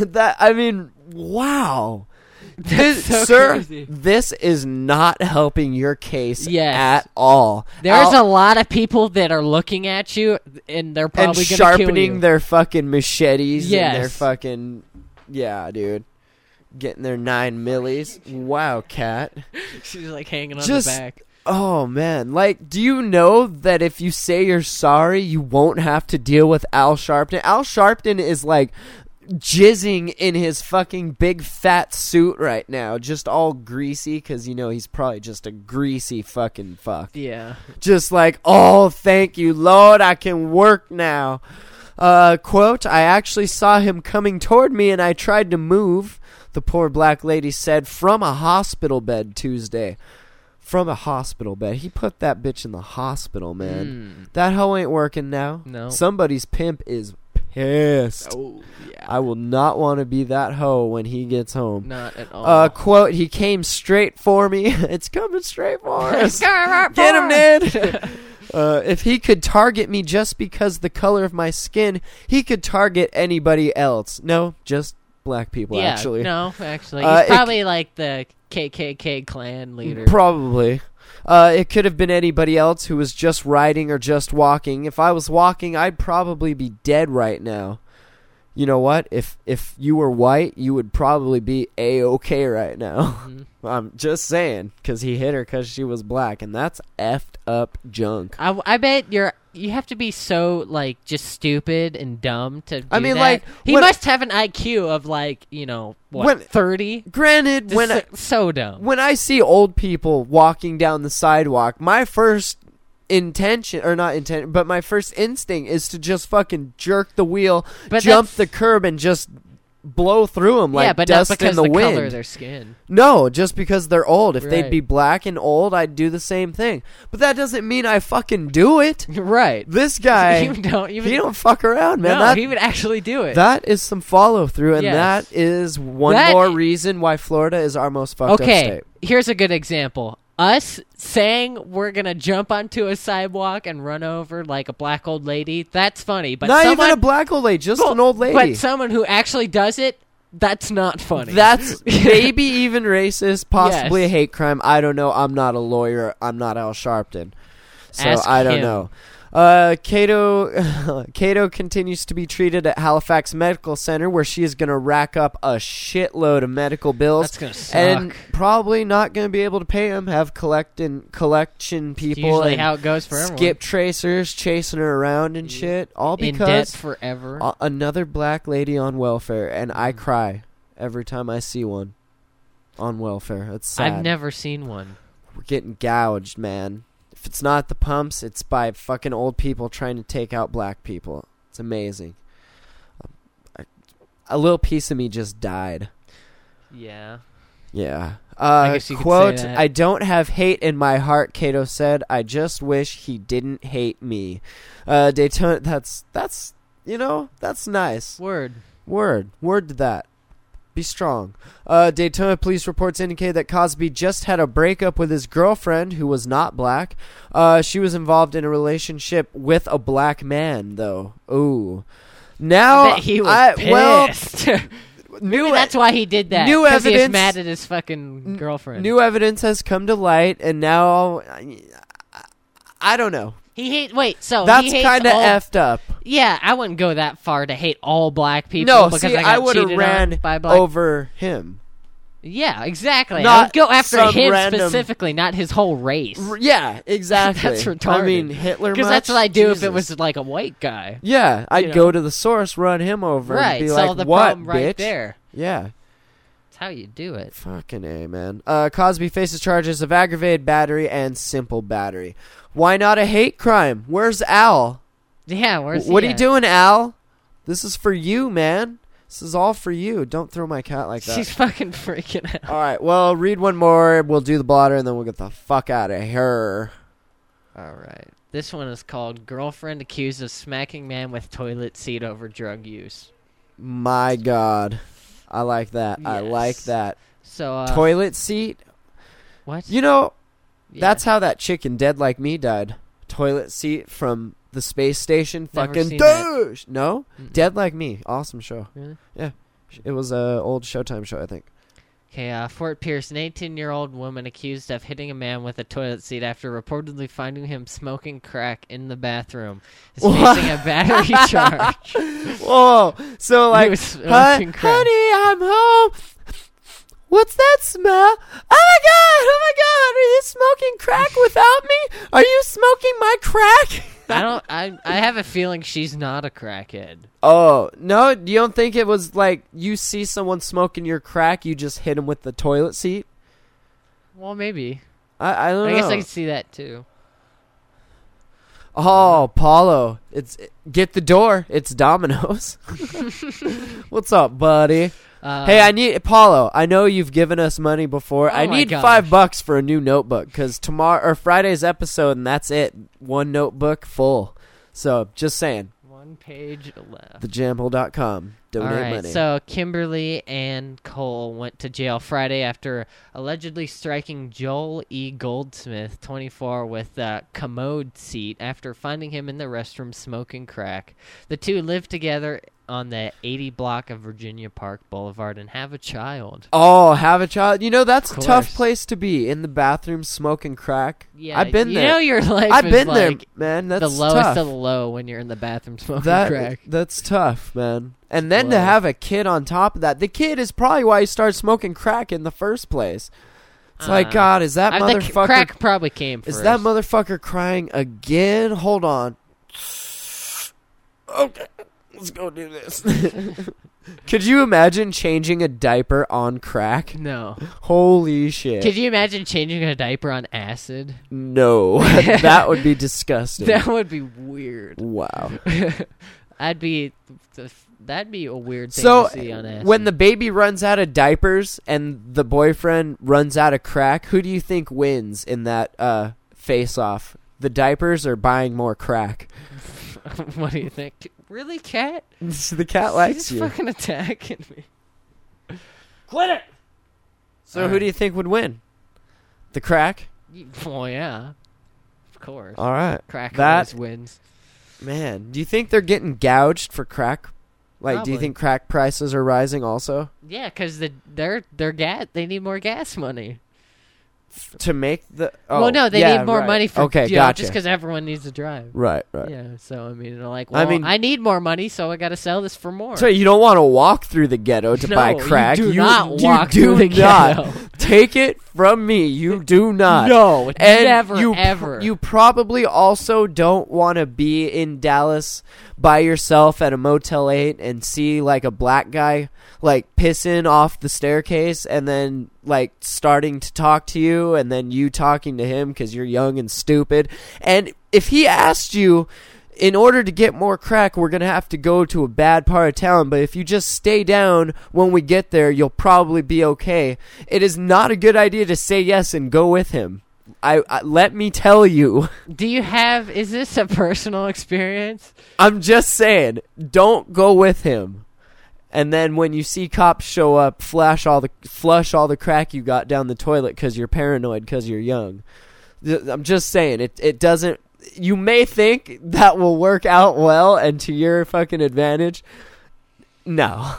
[SPEAKER 6] Wow. This,
[SPEAKER 7] so
[SPEAKER 6] sir,
[SPEAKER 7] crazy.
[SPEAKER 6] this is not helping your case
[SPEAKER 7] Yes.
[SPEAKER 6] at all.
[SPEAKER 7] There's a lot of people that are looking at you, and they're
[SPEAKER 6] and
[SPEAKER 7] probably going to kill
[SPEAKER 6] sharpening
[SPEAKER 7] you.
[SPEAKER 6] their fucking machetes and their
[SPEAKER 7] Yes.
[SPEAKER 6] fucking, yeah, dude. Getting their 9 millis. Wow, cat.
[SPEAKER 7] She's like hanging on
[SPEAKER 6] Just,
[SPEAKER 7] the back.
[SPEAKER 6] oh man, like, do you know that if you say you're sorry, you won't have to deal with Al Sharpton? Al Sharpton is like jizzing in his fucking big fat suit right now, just all greasy, because you know he's probably just a greasy fucking fuck.
[SPEAKER 7] Yeah.
[SPEAKER 6] Just like, oh, thank you, Lord, I can work now. Quote, I actually saw him coming toward me and I tried to move, the poor black lady said, from a hospital bed Tuesday. From a hospital bed. He put that bitch in the hospital, man. That hoe ain't working now.
[SPEAKER 7] No.
[SPEAKER 6] Somebody's pimp is pissed.
[SPEAKER 7] Oh, yeah.
[SPEAKER 6] I will not want to be that hoe when he gets home.
[SPEAKER 7] Not at all.
[SPEAKER 6] Quote, he came straight for me. It's coming straight for us. Get him, Ned. If he could target me just because the color of my skin, he could target anybody else. No, just black people,
[SPEAKER 7] yeah,
[SPEAKER 6] actually.
[SPEAKER 7] No, actually. He's probably like the KKK clan leader.
[SPEAKER 6] Probably. It could have been anybody else who was just riding or just walking. If I was walking, I'd probably be dead right now. You know what? If you were white, you would probably be A-okay right now. Mm-hmm. I'm just saying, because he hit her because she was black, and that's effed up junk.
[SPEAKER 7] I bet you have to be so, like, just stupid and dumb to do
[SPEAKER 6] I mean,
[SPEAKER 7] that.
[SPEAKER 6] like,
[SPEAKER 7] he
[SPEAKER 6] when-
[SPEAKER 7] must have an IQ of, like, you know, what, 30?
[SPEAKER 6] Granted,
[SPEAKER 7] So dumb.
[SPEAKER 6] when I see old people walking down the sidewalk, my first my first instinct is to just fucking jerk the wheel,
[SPEAKER 7] But
[SPEAKER 6] jump
[SPEAKER 7] that's-
[SPEAKER 6] the curb, and just blow through them like
[SPEAKER 7] yeah, but
[SPEAKER 6] dust
[SPEAKER 7] not because
[SPEAKER 6] in the
[SPEAKER 7] of the
[SPEAKER 6] wind.
[SPEAKER 7] color of their skin.
[SPEAKER 6] No, just because they're old. If they'd
[SPEAKER 7] Right.
[SPEAKER 6] be black and old, I'd do the same thing. But that doesn't mean I fucking do it.
[SPEAKER 7] Right.
[SPEAKER 6] This guy,
[SPEAKER 7] You don't even-
[SPEAKER 6] he don't fuck around, man.
[SPEAKER 7] No,
[SPEAKER 6] That-
[SPEAKER 7] he would actually do it.
[SPEAKER 6] that is some follow through, and
[SPEAKER 7] Yes.
[SPEAKER 6] that is one
[SPEAKER 7] That-
[SPEAKER 6] more reason why Florida is our most fucked up
[SPEAKER 7] Okay,
[SPEAKER 6] state.
[SPEAKER 7] here's a good example. Us saying we're going to jump onto a sidewalk and run over like a black old lady, that's funny. But
[SPEAKER 6] Not
[SPEAKER 7] someone,
[SPEAKER 6] even a black old lady, just an old lady.
[SPEAKER 7] But someone who actually does it, that's not funny.
[SPEAKER 6] That's maybe even racist, possibly
[SPEAKER 7] Yes.
[SPEAKER 6] a hate crime. I don't know. I'm not a lawyer. I'm not Al Sharpton. So
[SPEAKER 7] Ask
[SPEAKER 6] I don't
[SPEAKER 7] him.
[SPEAKER 6] know. Cato continues to be treated at Halifax Medical Center, where she is going to rack up a shitload of medical bills.
[SPEAKER 7] That's gonna suck.
[SPEAKER 6] And probably not going to be able to pay them. Have collection people
[SPEAKER 7] usually
[SPEAKER 6] and
[SPEAKER 7] how it goes for everyone.
[SPEAKER 6] skip tracers chasing her around and shit. All
[SPEAKER 7] in debt
[SPEAKER 6] because
[SPEAKER 7] forever.
[SPEAKER 6] another black lady on welfare, and I cry every time I see one on welfare. It's sad.
[SPEAKER 7] I've never seen one.
[SPEAKER 6] We're getting gouged, man. If it's not the pumps, it's by fucking old people trying to take out black people. It's amazing. A little piece of me just died.
[SPEAKER 7] Yeah.
[SPEAKER 6] Yeah.
[SPEAKER 7] guess you could
[SPEAKER 6] Quote,
[SPEAKER 7] say that.
[SPEAKER 6] I don't have hate in my heart, Cato said. I just wish he didn't hate me. Daytona, that's you know, that's nice.
[SPEAKER 7] Word.
[SPEAKER 6] Word to that. Be strong. Daytona police reports indicate that Cosby just had a breakup with his girlfriend, who was not black. She was involved in a relationship with a black man, though. Ooh. Now,
[SPEAKER 7] I bet he was pissed. Maybe that's why he did that.
[SPEAKER 6] new
[SPEAKER 7] Because he was
[SPEAKER 6] evidence-
[SPEAKER 7] mad at his fucking girlfriend.
[SPEAKER 6] New evidence has come to light, and now I don't know.
[SPEAKER 7] So
[SPEAKER 6] That's
[SPEAKER 7] he hates
[SPEAKER 6] kind of
[SPEAKER 7] all-
[SPEAKER 6] effed up.
[SPEAKER 7] Yeah, I wouldn't go that far to hate all black people.
[SPEAKER 6] No,
[SPEAKER 7] because
[SPEAKER 6] see,
[SPEAKER 7] I got
[SPEAKER 6] I would have
[SPEAKER 7] cheated
[SPEAKER 6] ran
[SPEAKER 7] on by black.
[SPEAKER 6] over him.
[SPEAKER 7] Yeah, exactly. I
[SPEAKER 6] Not
[SPEAKER 7] would go after
[SPEAKER 6] some
[SPEAKER 7] him
[SPEAKER 6] random-
[SPEAKER 7] specifically, not his whole race.
[SPEAKER 6] Yeah, exactly.
[SPEAKER 7] That's retarded.
[SPEAKER 6] I mean, Hitler.
[SPEAKER 7] Because that's what I'd do if it
[SPEAKER 6] Jesus.
[SPEAKER 7] was like a white guy.
[SPEAKER 6] Yeah, I'd
[SPEAKER 7] know.
[SPEAKER 6] go to the source, run him over,
[SPEAKER 7] Right,
[SPEAKER 6] and be
[SPEAKER 7] solve
[SPEAKER 6] like,
[SPEAKER 7] the
[SPEAKER 6] "What,
[SPEAKER 7] problem right
[SPEAKER 6] bitch?"
[SPEAKER 7] there.
[SPEAKER 6] Yeah,
[SPEAKER 7] That's how you do it.
[SPEAKER 6] fucking A, man. Cosby faces charges of aggravated battery and simple battery. Why not a hate crime? Where's Al?
[SPEAKER 7] Yeah, where's
[SPEAKER 6] What
[SPEAKER 7] he
[SPEAKER 6] are you
[SPEAKER 7] at?
[SPEAKER 6] doing, Al? This is for you, man. This is all for you. Don't throw my cat like that.
[SPEAKER 7] She's fucking freaking out.
[SPEAKER 6] All right, well, read one more. We'll do the blotter, and then we'll get the fuck out of here.
[SPEAKER 7] All right. This one is called Girlfriend Accused of Smacking Man with Toilet Seat Over Drug Use.
[SPEAKER 6] My God. I like that. I
[SPEAKER 7] Yes.
[SPEAKER 6] like that.
[SPEAKER 7] So,
[SPEAKER 6] Toilet seat?
[SPEAKER 7] what?
[SPEAKER 6] You know,
[SPEAKER 7] Yeah.
[SPEAKER 6] that's how that chicken Dead Like Me died. Toilet seat from the space station.
[SPEAKER 7] Never
[SPEAKER 6] Fucking
[SPEAKER 7] seen that.
[SPEAKER 6] douche. No?
[SPEAKER 7] Mm-mm.
[SPEAKER 6] Dead Like Me. Awesome show.
[SPEAKER 7] Really?
[SPEAKER 6] Yeah. It was a old Showtime show, I think.
[SPEAKER 7] Okay, Fort Pierce, an 18-year-old woman accused of hitting a man with a toilet seat after reportedly finding him smoking crack in the bathroom, is
[SPEAKER 6] What?
[SPEAKER 7] facing a battery charge.
[SPEAKER 6] Whoa. So, like,
[SPEAKER 7] was smoking crack.
[SPEAKER 6] honey, I'm home. What's that smell? Oh my God, are you smoking crack without me? Are you smoking my crack?
[SPEAKER 7] I have a feeling she's not a crackhead.
[SPEAKER 6] Oh, no, you don't think it was like you see someone smoking your crack, you just hit them with the toilet seat?
[SPEAKER 7] Well, maybe.
[SPEAKER 6] I don't know.
[SPEAKER 7] I guess I could see that too.
[SPEAKER 6] Oh, Paulo, get the door. It's Domino's. What's up, buddy? Hey, Paulo, I know you've given us money before.
[SPEAKER 7] Oh
[SPEAKER 6] I
[SPEAKER 7] my
[SPEAKER 6] need
[SPEAKER 7] gosh.
[SPEAKER 6] $5 for a new notebook because Friday's episode, and that's it. One notebook full. So, just saying.
[SPEAKER 7] One page left.
[SPEAKER 6] TheJamhole.com. Donate
[SPEAKER 7] All right,
[SPEAKER 6] money.
[SPEAKER 7] so Kimberly and Cole went to jail Friday after allegedly striking Joel E. Goldsmith, 24, with a commode seat after finding him in the restroom smoking crack. The two lived together on the 80 block of Virginia Park Boulevard and have a child.
[SPEAKER 6] Oh, have a child. You know, that's a
[SPEAKER 7] Of
[SPEAKER 6] tough
[SPEAKER 7] course.
[SPEAKER 6] place to be, in the bathroom smoking crack.
[SPEAKER 7] Yeah,
[SPEAKER 6] I've been
[SPEAKER 7] you
[SPEAKER 6] there.
[SPEAKER 7] know your life
[SPEAKER 6] I've
[SPEAKER 7] is
[SPEAKER 6] been
[SPEAKER 7] like
[SPEAKER 6] there, man. That's
[SPEAKER 7] the lowest
[SPEAKER 6] tough.
[SPEAKER 7] of the low when you're in the bathroom smoking crack.
[SPEAKER 6] That's tough, man. And then to
[SPEAKER 7] Low.
[SPEAKER 6] have a kid on top of that. The kid is probably why he started smoking crack in the first place. It's like, God, is that
[SPEAKER 7] The
[SPEAKER 6] motherfucker...
[SPEAKER 7] crack probably came first.
[SPEAKER 6] Is that motherfucker crying again? Hold on. Okay, let's go do this. Could you imagine changing a diaper on crack?
[SPEAKER 7] No.
[SPEAKER 6] Holy shit.
[SPEAKER 7] Could you imagine changing a diaper on acid?
[SPEAKER 6] No. That would be disgusting.
[SPEAKER 7] That would be weird.
[SPEAKER 6] Wow.
[SPEAKER 7] That'd be a weird thing
[SPEAKER 6] So,
[SPEAKER 7] to see on acid.
[SPEAKER 6] when the baby runs out of diapers and the boyfriend runs out of crack, who do you think wins in that face-off? The diapers or buying more crack?
[SPEAKER 7] What do you think? Really, cat?
[SPEAKER 6] The cat likes
[SPEAKER 7] He's
[SPEAKER 6] you.
[SPEAKER 7] fucking attacking me.
[SPEAKER 6] Quit it! So who do you think would win? The crack?
[SPEAKER 7] Well, yeah. Of course.
[SPEAKER 6] All right.
[SPEAKER 7] Crack
[SPEAKER 6] that-
[SPEAKER 7] always wins.
[SPEAKER 6] Man, do you think they're getting gouged for crack? Like, do you
[SPEAKER 7] Probably.
[SPEAKER 6] think crack prices are rising also?
[SPEAKER 7] Yeah, because they're gas. They need more gas money.
[SPEAKER 6] To make the... Oh,
[SPEAKER 7] well, no, they
[SPEAKER 6] yeah,
[SPEAKER 7] need more
[SPEAKER 6] right.
[SPEAKER 7] money for
[SPEAKER 6] Okay,
[SPEAKER 7] you know,
[SPEAKER 6] gotcha.
[SPEAKER 7] just because everyone needs to drive.
[SPEAKER 6] Right, right.
[SPEAKER 7] Yeah, so I mean, they're like, well, I need more money, so I got to sell this for more.
[SPEAKER 6] So you don't want to walk through the ghetto to
[SPEAKER 7] No,
[SPEAKER 6] buy
[SPEAKER 7] you
[SPEAKER 6] crack.
[SPEAKER 7] do not walk
[SPEAKER 6] do
[SPEAKER 7] through the
[SPEAKER 6] not.
[SPEAKER 7] ghetto.
[SPEAKER 6] Take it from me. You do not.
[SPEAKER 7] No,
[SPEAKER 6] And
[SPEAKER 7] never,
[SPEAKER 6] you,
[SPEAKER 7] ever.
[SPEAKER 6] You probably also don't want to be in Dallas by yourself at a Motel 8 and see like a black guy like pissing off the staircase and then like starting to talk to you and then you talking to him because you're young and stupid. And if he asked you, in order to get more crack, we're going to have to go to a bad part of town. But if you just stay down when we get there, you'll probably be okay. It is not a good idea to say yes and go with him. I let me tell you.
[SPEAKER 7] Is this a personal experience?
[SPEAKER 6] I'm just saying, don't go with him. And then when you see cops show up, flush all the crack you got down the toilet because you're paranoid because you're young. I'm just saying, it doesn't. You may think that will work out well and to your fucking advantage. No,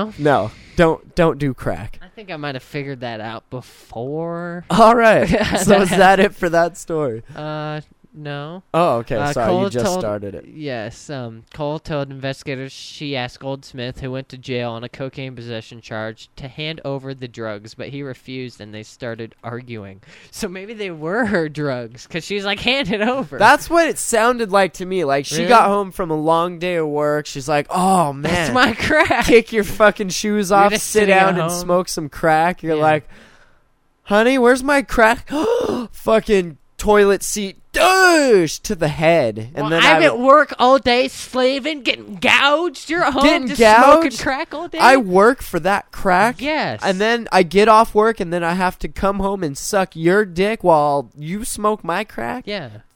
[SPEAKER 6] don't do crack.
[SPEAKER 7] I think I might have figured that out before.
[SPEAKER 6] All right. So is that it for that story?
[SPEAKER 7] No.
[SPEAKER 6] Oh, okay. Sorry,
[SPEAKER 7] Cole
[SPEAKER 6] you just
[SPEAKER 7] told-
[SPEAKER 6] started it.
[SPEAKER 7] Yes. Cole told investigators she asked Goldsmith, who went to jail on a cocaine possession charge, to hand over the drugs, but he refused, and they started arguing. So maybe they were her drugs, because she's like, hand it over.
[SPEAKER 6] That's what it sounded like to me. Like, she
[SPEAKER 7] Really?
[SPEAKER 6] got home from a long day of work. She's like, oh, man.
[SPEAKER 7] That's my crack.
[SPEAKER 6] Kick your fucking shoes
[SPEAKER 7] You're
[SPEAKER 6] off,
[SPEAKER 7] just
[SPEAKER 6] sit
[SPEAKER 7] sitting at
[SPEAKER 6] down, and
[SPEAKER 7] home.
[SPEAKER 6] smoke some crack. You're
[SPEAKER 7] Yeah.
[SPEAKER 6] like, honey, where's my crack? Fucking toilet seat, douche, to the head. And
[SPEAKER 7] Well,
[SPEAKER 6] then
[SPEAKER 7] I'm at work all day slaving, getting gouged. You're at home
[SPEAKER 6] Getting
[SPEAKER 7] just smoking
[SPEAKER 6] gouged?
[SPEAKER 7] crack all day?
[SPEAKER 6] I work for that crack.
[SPEAKER 7] Yes.
[SPEAKER 6] And then I get off work, and then I have to come home and suck your dick while you smoke my crack?
[SPEAKER 7] Yeah.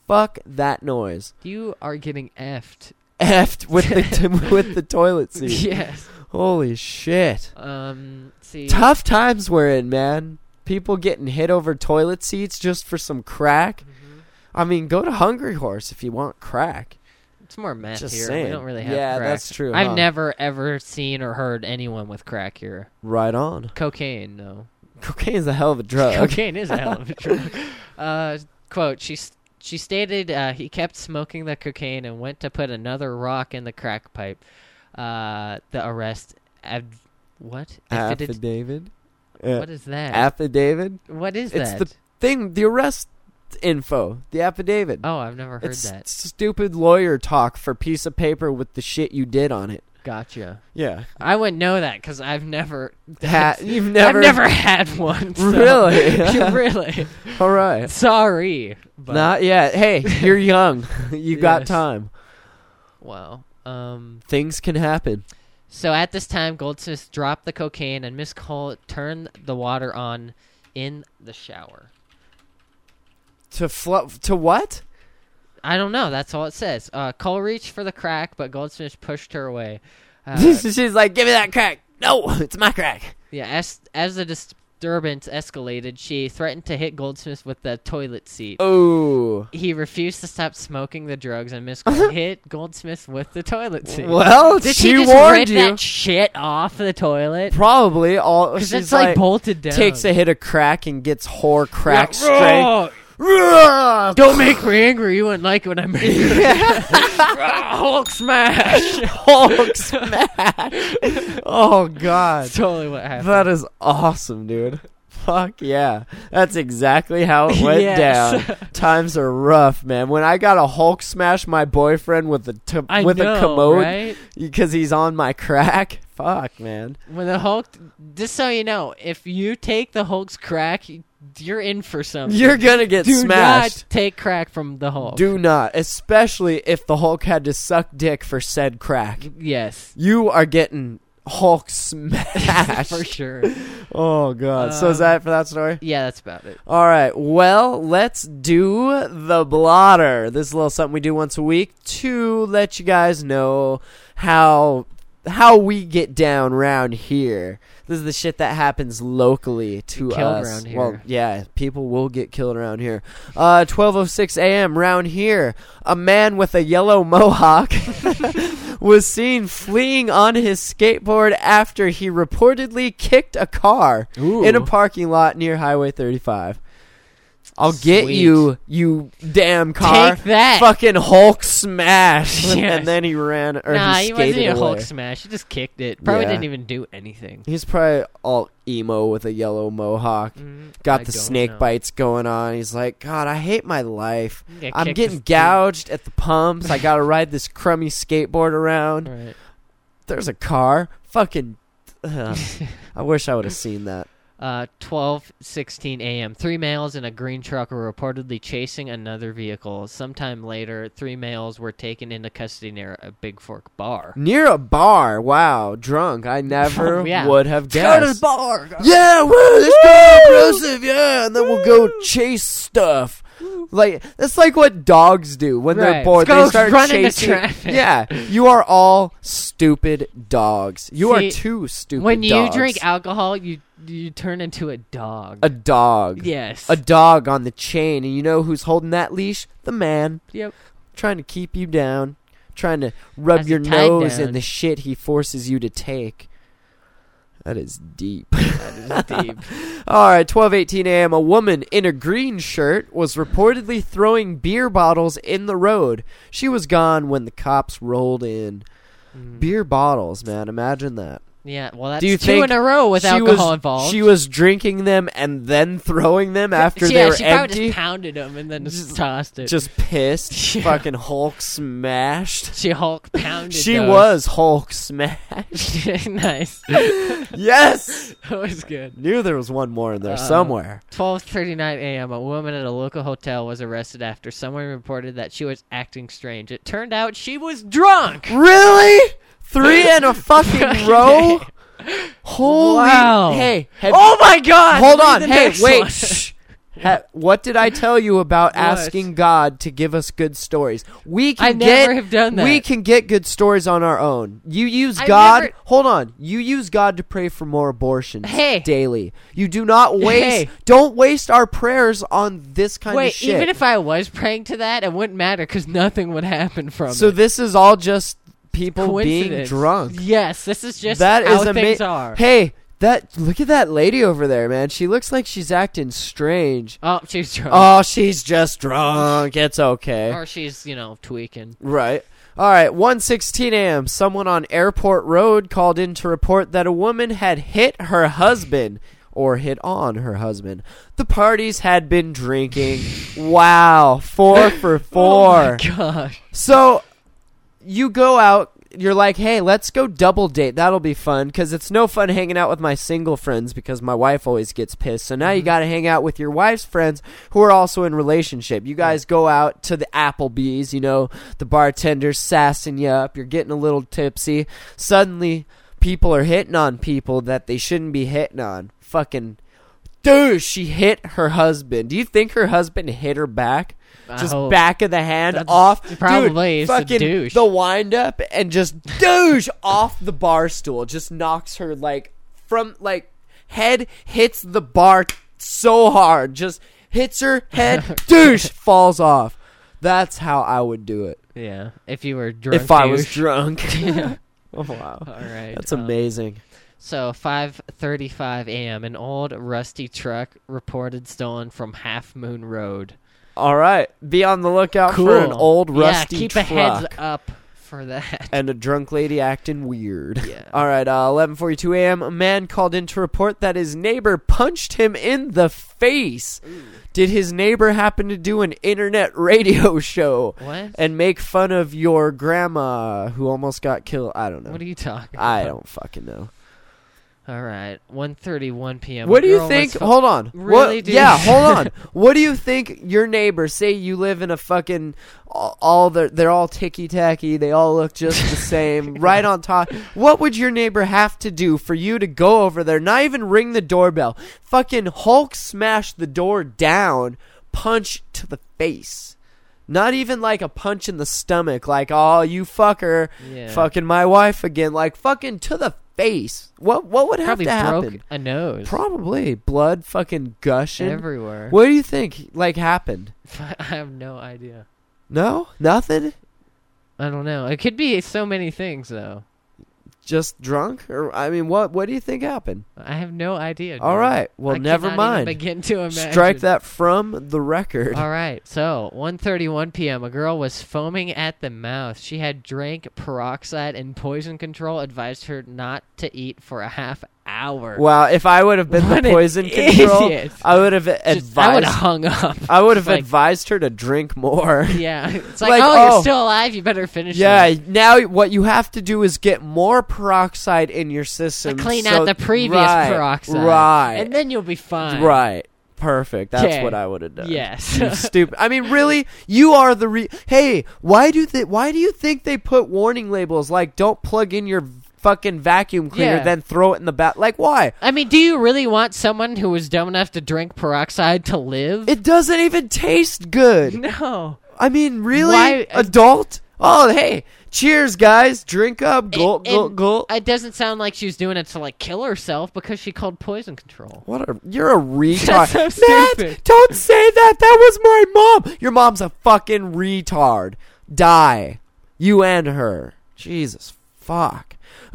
[SPEAKER 6] fuck that noise.
[SPEAKER 7] You are getting effed.
[SPEAKER 6] Effed with the with the toilet seat.
[SPEAKER 7] Yes.
[SPEAKER 6] Holy shit.
[SPEAKER 7] See.
[SPEAKER 6] Tough times we're in, man. People getting hit over toilet seats just for some crack.
[SPEAKER 7] Mm-hmm.
[SPEAKER 6] I mean, go to Hungry Horse if you want crack.
[SPEAKER 7] It's more meth
[SPEAKER 6] Just
[SPEAKER 7] here.
[SPEAKER 6] saying.
[SPEAKER 7] We don't really have
[SPEAKER 6] Yeah,
[SPEAKER 7] crack.
[SPEAKER 6] that's true,
[SPEAKER 7] I've
[SPEAKER 6] huh?
[SPEAKER 7] never, ever seen or heard anyone with crack here.
[SPEAKER 6] Right on.
[SPEAKER 7] Cocaine, no.
[SPEAKER 6] Cocaine's a hell of a drug.
[SPEAKER 7] Cocaine is a hell of a drug. Quote, she stated he kept smoking the cocaine and went to put another rock in the crack pipe. The arrest... what?
[SPEAKER 6] Affidavit?
[SPEAKER 7] What is that?
[SPEAKER 6] Affidavit?
[SPEAKER 7] What is
[SPEAKER 6] It's
[SPEAKER 7] that?
[SPEAKER 6] the thing, the arrest info, the affidavit.
[SPEAKER 7] Oh, I've never heard
[SPEAKER 6] It's
[SPEAKER 7] that.
[SPEAKER 6] stupid lawyer talk for a piece of paper with the shit you did on it.
[SPEAKER 7] Gotcha.
[SPEAKER 6] Yeah.
[SPEAKER 7] I wouldn't know that because I've never...
[SPEAKER 6] You've never...
[SPEAKER 7] I've never had one. So.
[SPEAKER 6] Really?
[SPEAKER 7] Really?
[SPEAKER 6] All right.
[SPEAKER 7] Sorry. But
[SPEAKER 6] Not yet. Hey, you're young. You got
[SPEAKER 7] Yes.
[SPEAKER 6] time.
[SPEAKER 7] Wow.
[SPEAKER 6] Things can happen.
[SPEAKER 7] So at this time, Goldsmith dropped the cocaine and Miss Cole turned the water on in the shower.
[SPEAKER 6] To what?
[SPEAKER 7] I don't know. That's all it says. Cole reached for the crack, but Goldsmith pushed her away.
[SPEAKER 6] She's like, give me that crack. No, it's my crack.
[SPEAKER 7] Yeah, as the disturbance escalated, she threatened to hit Goldsmith with the toilet seat.
[SPEAKER 6] Oh.
[SPEAKER 7] He refused to stop smoking the drugs, and Miss Cole hit Goldsmith with the toilet seat.
[SPEAKER 6] Well,
[SPEAKER 7] Did
[SPEAKER 6] she
[SPEAKER 7] she just
[SPEAKER 6] warned
[SPEAKER 7] rip
[SPEAKER 6] you.
[SPEAKER 7] that shit off the toilet?
[SPEAKER 6] Probably.
[SPEAKER 7] Because
[SPEAKER 6] She's
[SPEAKER 7] it's like bolted down.
[SPEAKER 6] takes a hit of crack and gets whore crack
[SPEAKER 7] Yeah,
[SPEAKER 6] straight.
[SPEAKER 7] Don't make me angry. You wouldn't like it when I'm angry. Hulk smash.
[SPEAKER 6] Hulk smash. Oh, God.
[SPEAKER 7] That's totally what happened.
[SPEAKER 6] That is awesome, dude. Fuck yeah. That's exactly how it went
[SPEAKER 7] Yes.
[SPEAKER 6] down. Times are rough, man. When I got a Hulk smash my boyfriend with a commode
[SPEAKER 7] right?
[SPEAKER 6] because he's on my crack. Fuck, man.
[SPEAKER 7] When the Hulk, just so you know, if you take the Hulk's crack, you're in for something.
[SPEAKER 6] You're going to get
[SPEAKER 7] Do
[SPEAKER 6] smashed.
[SPEAKER 7] not take crack from the Hulk.
[SPEAKER 6] Do not. Especially if the Hulk had to suck dick for said crack.
[SPEAKER 7] Yes.
[SPEAKER 6] You are getting Hulk smashed.
[SPEAKER 7] For sure.
[SPEAKER 6] Oh, God. So is that for that story?
[SPEAKER 7] Yeah, that's about it.
[SPEAKER 6] All right. Well, let's do the blotter. This is a little something we do once a week to let you guys know how we get down around here. This is the shit that happens locally to
[SPEAKER 7] Killed
[SPEAKER 6] us.
[SPEAKER 7] around here.
[SPEAKER 6] Well, yeah, people will get killed around here. 12:06 a.m. round here. A man with a yellow mohawk was seen fleeing on his skateboard after he reportedly kicked a car in a parking lot near Highway 35. I'll get
[SPEAKER 7] Sweet.
[SPEAKER 6] you damn car.
[SPEAKER 7] Take that.
[SPEAKER 6] Fucking Hulk smash.
[SPEAKER 7] Yes.
[SPEAKER 6] And then he ran, or
[SPEAKER 7] Nah,
[SPEAKER 6] he
[SPEAKER 7] he wasn't
[SPEAKER 6] skated
[SPEAKER 7] even a
[SPEAKER 6] away.
[SPEAKER 7] Hulk smash. He just kicked it. Probably
[SPEAKER 6] Yeah.
[SPEAKER 7] didn't even do anything.
[SPEAKER 6] He's probably all emo with a yellow mohawk. Got
[SPEAKER 7] I
[SPEAKER 6] the
[SPEAKER 7] don't
[SPEAKER 6] snake
[SPEAKER 7] know.
[SPEAKER 6] bites going on. He's like, God, I hate my life.
[SPEAKER 7] Yeah,
[SPEAKER 6] I'm
[SPEAKER 7] kick
[SPEAKER 6] getting
[SPEAKER 7] this dude.
[SPEAKER 6] gouged at the pumps. I gotta ride this crummy skateboard around.
[SPEAKER 7] Right.
[SPEAKER 6] There's a car. Fucking. I wish I would have seen that.
[SPEAKER 7] 12:16 a.m. 3 males in a green truck were reportedly chasing another vehicle. Sometime later, 3 males were taken into custody near a Big Fork bar.
[SPEAKER 6] Near a bar. Wow. Drunk. I never
[SPEAKER 7] Yeah.
[SPEAKER 6] would have
[SPEAKER 7] Go to the
[SPEAKER 6] guessed.
[SPEAKER 7] bar.
[SPEAKER 6] Yeah, woo, let's go aggressive, yeah, and then we'll go chase stuff. Like that's like what dogs do when they're
[SPEAKER 7] Right.
[SPEAKER 6] bored.
[SPEAKER 7] Let's
[SPEAKER 6] They
[SPEAKER 7] go
[SPEAKER 6] start
[SPEAKER 7] run into
[SPEAKER 6] chasing.
[SPEAKER 7] traffic.
[SPEAKER 6] Yeah, you are all stupid dogs. You
[SPEAKER 7] See,
[SPEAKER 6] are two stupid.
[SPEAKER 7] When you
[SPEAKER 6] dogs.
[SPEAKER 7] drink alcohol, you turn into a dog.
[SPEAKER 6] a dog,
[SPEAKER 7] Yes.
[SPEAKER 6] a dog on the chain, and you know who's holding that leash? The man,
[SPEAKER 7] Yep.
[SPEAKER 6] trying to keep you down, trying to rub
[SPEAKER 7] Has
[SPEAKER 6] your
[SPEAKER 7] you tied
[SPEAKER 6] nose
[SPEAKER 7] down.
[SPEAKER 6] in the shit he forces you to take. That is deep.
[SPEAKER 7] That is deep.
[SPEAKER 6] All right, 12:18 a.m. A woman in a green shirt was reportedly throwing beer bottles in the road. She was gone when the cops rolled in. Beer bottles, man. Imagine that.
[SPEAKER 7] Yeah, well, that's
[SPEAKER 6] Do you
[SPEAKER 7] 2
[SPEAKER 6] think
[SPEAKER 7] in a row with
[SPEAKER 6] she
[SPEAKER 7] alcohol
[SPEAKER 6] was,
[SPEAKER 7] involved.
[SPEAKER 6] She was drinking them and then throwing them after
[SPEAKER 7] she
[SPEAKER 6] they were
[SPEAKER 7] probably
[SPEAKER 6] empty?
[SPEAKER 7] just pounded them and then just tossed it.
[SPEAKER 6] Just pissed.
[SPEAKER 7] Yeah.
[SPEAKER 6] Fucking Hulk smashed.
[SPEAKER 7] She Hulk pounded
[SPEAKER 6] She
[SPEAKER 7] those.
[SPEAKER 6] was Hulk smashed.
[SPEAKER 7] Nice.
[SPEAKER 6] Yes!
[SPEAKER 7] That was good.
[SPEAKER 6] Knew there was one more in there somewhere.
[SPEAKER 7] 12:39 a.m. A woman at a local hotel was arrested after someone reported that she was acting strange. It turned out she was drunk.
[SPEAKER 6] Really? 3 in a fucking row? Holy.
[SPEAKER 7] Wow.
[SPEAKER 6] Hey.
[SPEAKER 7] Oh my God!
[SPEAKER 6] Hold
[SPEAKER 7] read
[SPEAKER 6] on.
[SPEAKER 7] the
[SPEAKER 6] Hey,
[SPEAKER 7] next
[SPEAKER 6] wait.
[SPEAKER 7] one.
[SPEAKER 6] Shh. What did I tell you about asking God to give us good stories? We can
[SPEAKER 7] I never have done that.
[SPEAKER 6] We can get good stories on our own. You use God. Hold on. You use God to pray for more abortions daily. You do not waste. Don't waste our prayers on this kind of shit.
[SPEAKER 7] Wait, even if I was praying to that, it wouldn't matter because nothing would happen from it.
[SPEAKER 6] So this is all just people being drunk.
[SPEAKER 7] Yes, this is just how things are.
[SPEAKER 6] Hey. Look at that lady over there, man. She looks like she's acting strange.
[SPEAKER 7] Oh, she's drunk.
[SPEAKER 6] Oh, she's just drunk. It's okay.
[SPEAKER 7] Or she's, tweaking.
[SPEAKER 6] Right. All right, 1:16 a.m. Someone on Airport Road called in to report that a woman had hit her husband or hit on her husband. The parties had been drinking. Wow, 4 for 4.
[SPEAKER 7] Oh my gosh.
[SPEAKER 6] So you go out. You're like, hey, let's go double date. That'll be fun because it's no fun hanging out with my single friends because my wife always gets pissed. So now you got to hang out with your wife's friends who are also in relationship. You guys go out to the Applebee's, the bartender's sassing you up. You're getting a little tipsy. Suddenly, people are hitting on people that they shouldn't be hitting on. Fucking douche. She hit her husband. Do you think her husband hit her back? Just back of the hand off.
[SPEAKER 7] Probably.
[SPEAKER 6] Dude, fucking
[SPEAKER 7] douche.
[SPEAKER 6] The wind up and just douche off the bar stool. Just knocks her head hits the bar so hard. Just hits her head. Douche falls off. That's how I would do it.
[SPEAKER 7] Yeah. If you were drunk.
[SPEAKER 6] If I was drunk.
[SPEAKER 7] Yeah.
[SPEAKER 6] Oh, wow.
[SPEAKER 7] All right.
[SPEAKER 6] That's amazing.
[SPEAKER 7] So 5:35 a.m. An old rusty truck reported stolen from Half Moon Road.
[SPEAKER 6] All right. Be on the lookout for an old rusty truck.
[SPEAKER 7] Keep a heads up for that.
[SPEAKER 6] And a drunk lady acting weird.
[SPEAKER 7] Yeah.
[SPEAKER 6] All right. 11:42 a.m. A man called in to report that his neighbor punched him in the face. Ooh. Did his neighbor happen to do an internet radio show?
[SPEAKER 7] What?
[SPEAKER 6] And make fun of your grandma who almost got killed? I don't know.
[SPEAKER 7] What are you talking about?
[SPEAKER 6] I don't fucking know.
[SPEAKER 7] All right, 1:31 p.m.
[SPEAKER 6] What do you think? Hold on.
[SPEAKER 7] Really, dude?
[SPEAKER 6] Yeah, hold on. What do you think your neighbor, say you live in a fucking, they're all ticky-tacky, they all look just the same, right on top. What would your neighbor have to do for you to go over there, not even ring the doorbell, fucking Hulk smash the door down, punch to the face? Not even like a punch in the stomach, like, oh, you fucker, fucking my wife again, like fucking to the face. What would have to happen?
[SPEAKER 7] Probably broke a nose.
[SPEAKER 6] Probably. Blood fucking gushing.
[SPEAKER 7] Everywhere.
[SPEAKER 6] What do you think, happened?
[SPEAKER 7] I have no idea.
[SPEAKER 6] No? Nothing?
[SPEAKER 7] I don't know. It could be so many things, though.
[SPEAKER 6] Just drunk? Or, what do you think happened?
[SPEAKER 7] I have no idea. Dude.
[SPEAKER 6] All right. Well, never mind.
[SPEAKER 7] Even begin to imagine.
[SPEAKER 6] Strike that from the record.
[SPEAKER 7] All right. So, 1:31 p.m. A girl was foaming at the mouth. She had drank peroxide and poison control. Advised her not to eat for a half hour.
[SPEAKER 6] Wow. If I would have been the poison control, I would have advised.
[SPEAKER 7] I would have hung up.
[SPEAKER 6] I would have advised her to drink more.
[SPEAKER 7] Yeah. It's like, you're still alive. You better finish it.
[SPEAKER 6] Yeah. Now what you have to do is get more peroxide in your system.
[SPEAKER 7] Clean out the previous peroxide.
[SPEAKER 6] Right.
[SPEAKER 7] And then you'll be fine.
[SPEAKER 6] Right. Perfect. That's what I would have done.
[SPEAKER 7] Yes.
[SPEAKER 6] You stupid. Really? You are the Hey, why do you think they put warning labels like don't plug in your fucking vacuum cleaner, then throw it in the back? Like, why?
[SPEAKER 7] Do you really want someone who was dumb enough to drink peroxide to live?
[SPEAKER 6] It doesn't even taste good.
[SPEAKER 7] No.
[SPEAKER 6] Really?
[SPEAKER 7] Why?
[SPEAKER 6] Adult? Oh, hey. Cheers, guys. Drink up. Gulp, gulp, gulp.
[SPEAKER 7] It doesn't sound like she was doing it to, kill herself because she called poison control.
[SPEAKER 6] You're a retard.
[SPEAKER 7] That's so stupid.
[SPEAKER 6] Matt, don't say that. That was my mom. Your mom's a fucking retard. Die. You and her. Jesus fuck.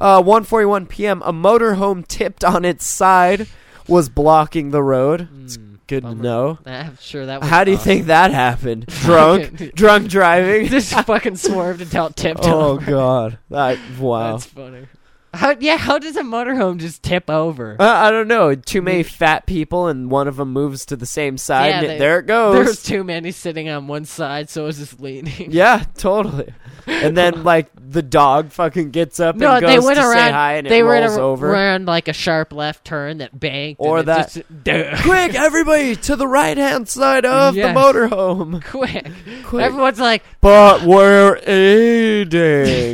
[SPEAKER 6] 1:41 p.m. A motorhome tipped on its side was blocking the road. It's good to know.
[SPEAKER 7] I'm sure that was
[SPEAKER 6] How do you think that happened? Drunk driving?
[SPEAKER 7] Just fucking swerved until it tipped over.
[SPEAKER 6] Oh, God. Wow.
[SPEAKER 7] That's funny. How does a motorhome just tip over?
[SPEAKER 6] I don't know. Too many fat people, and one of them moves to the same side, and there it goes.
[SPEAKER 7] There's too many sitting on one side, so it's just leaning.
[SPEAKER 6] Yeah, totally. And then, the dog fucking gets up and goes to say hi, and it rolls over.
[SPEAKER 7] They went around, a sharp left turn that banked.
[SPEAKER 6] Or that, quick, everybody, to the right-hand side of the motorhome.
[SPEAKER 7] Quick. Everyone's like,
[SPEAKER 6] but we're aiding.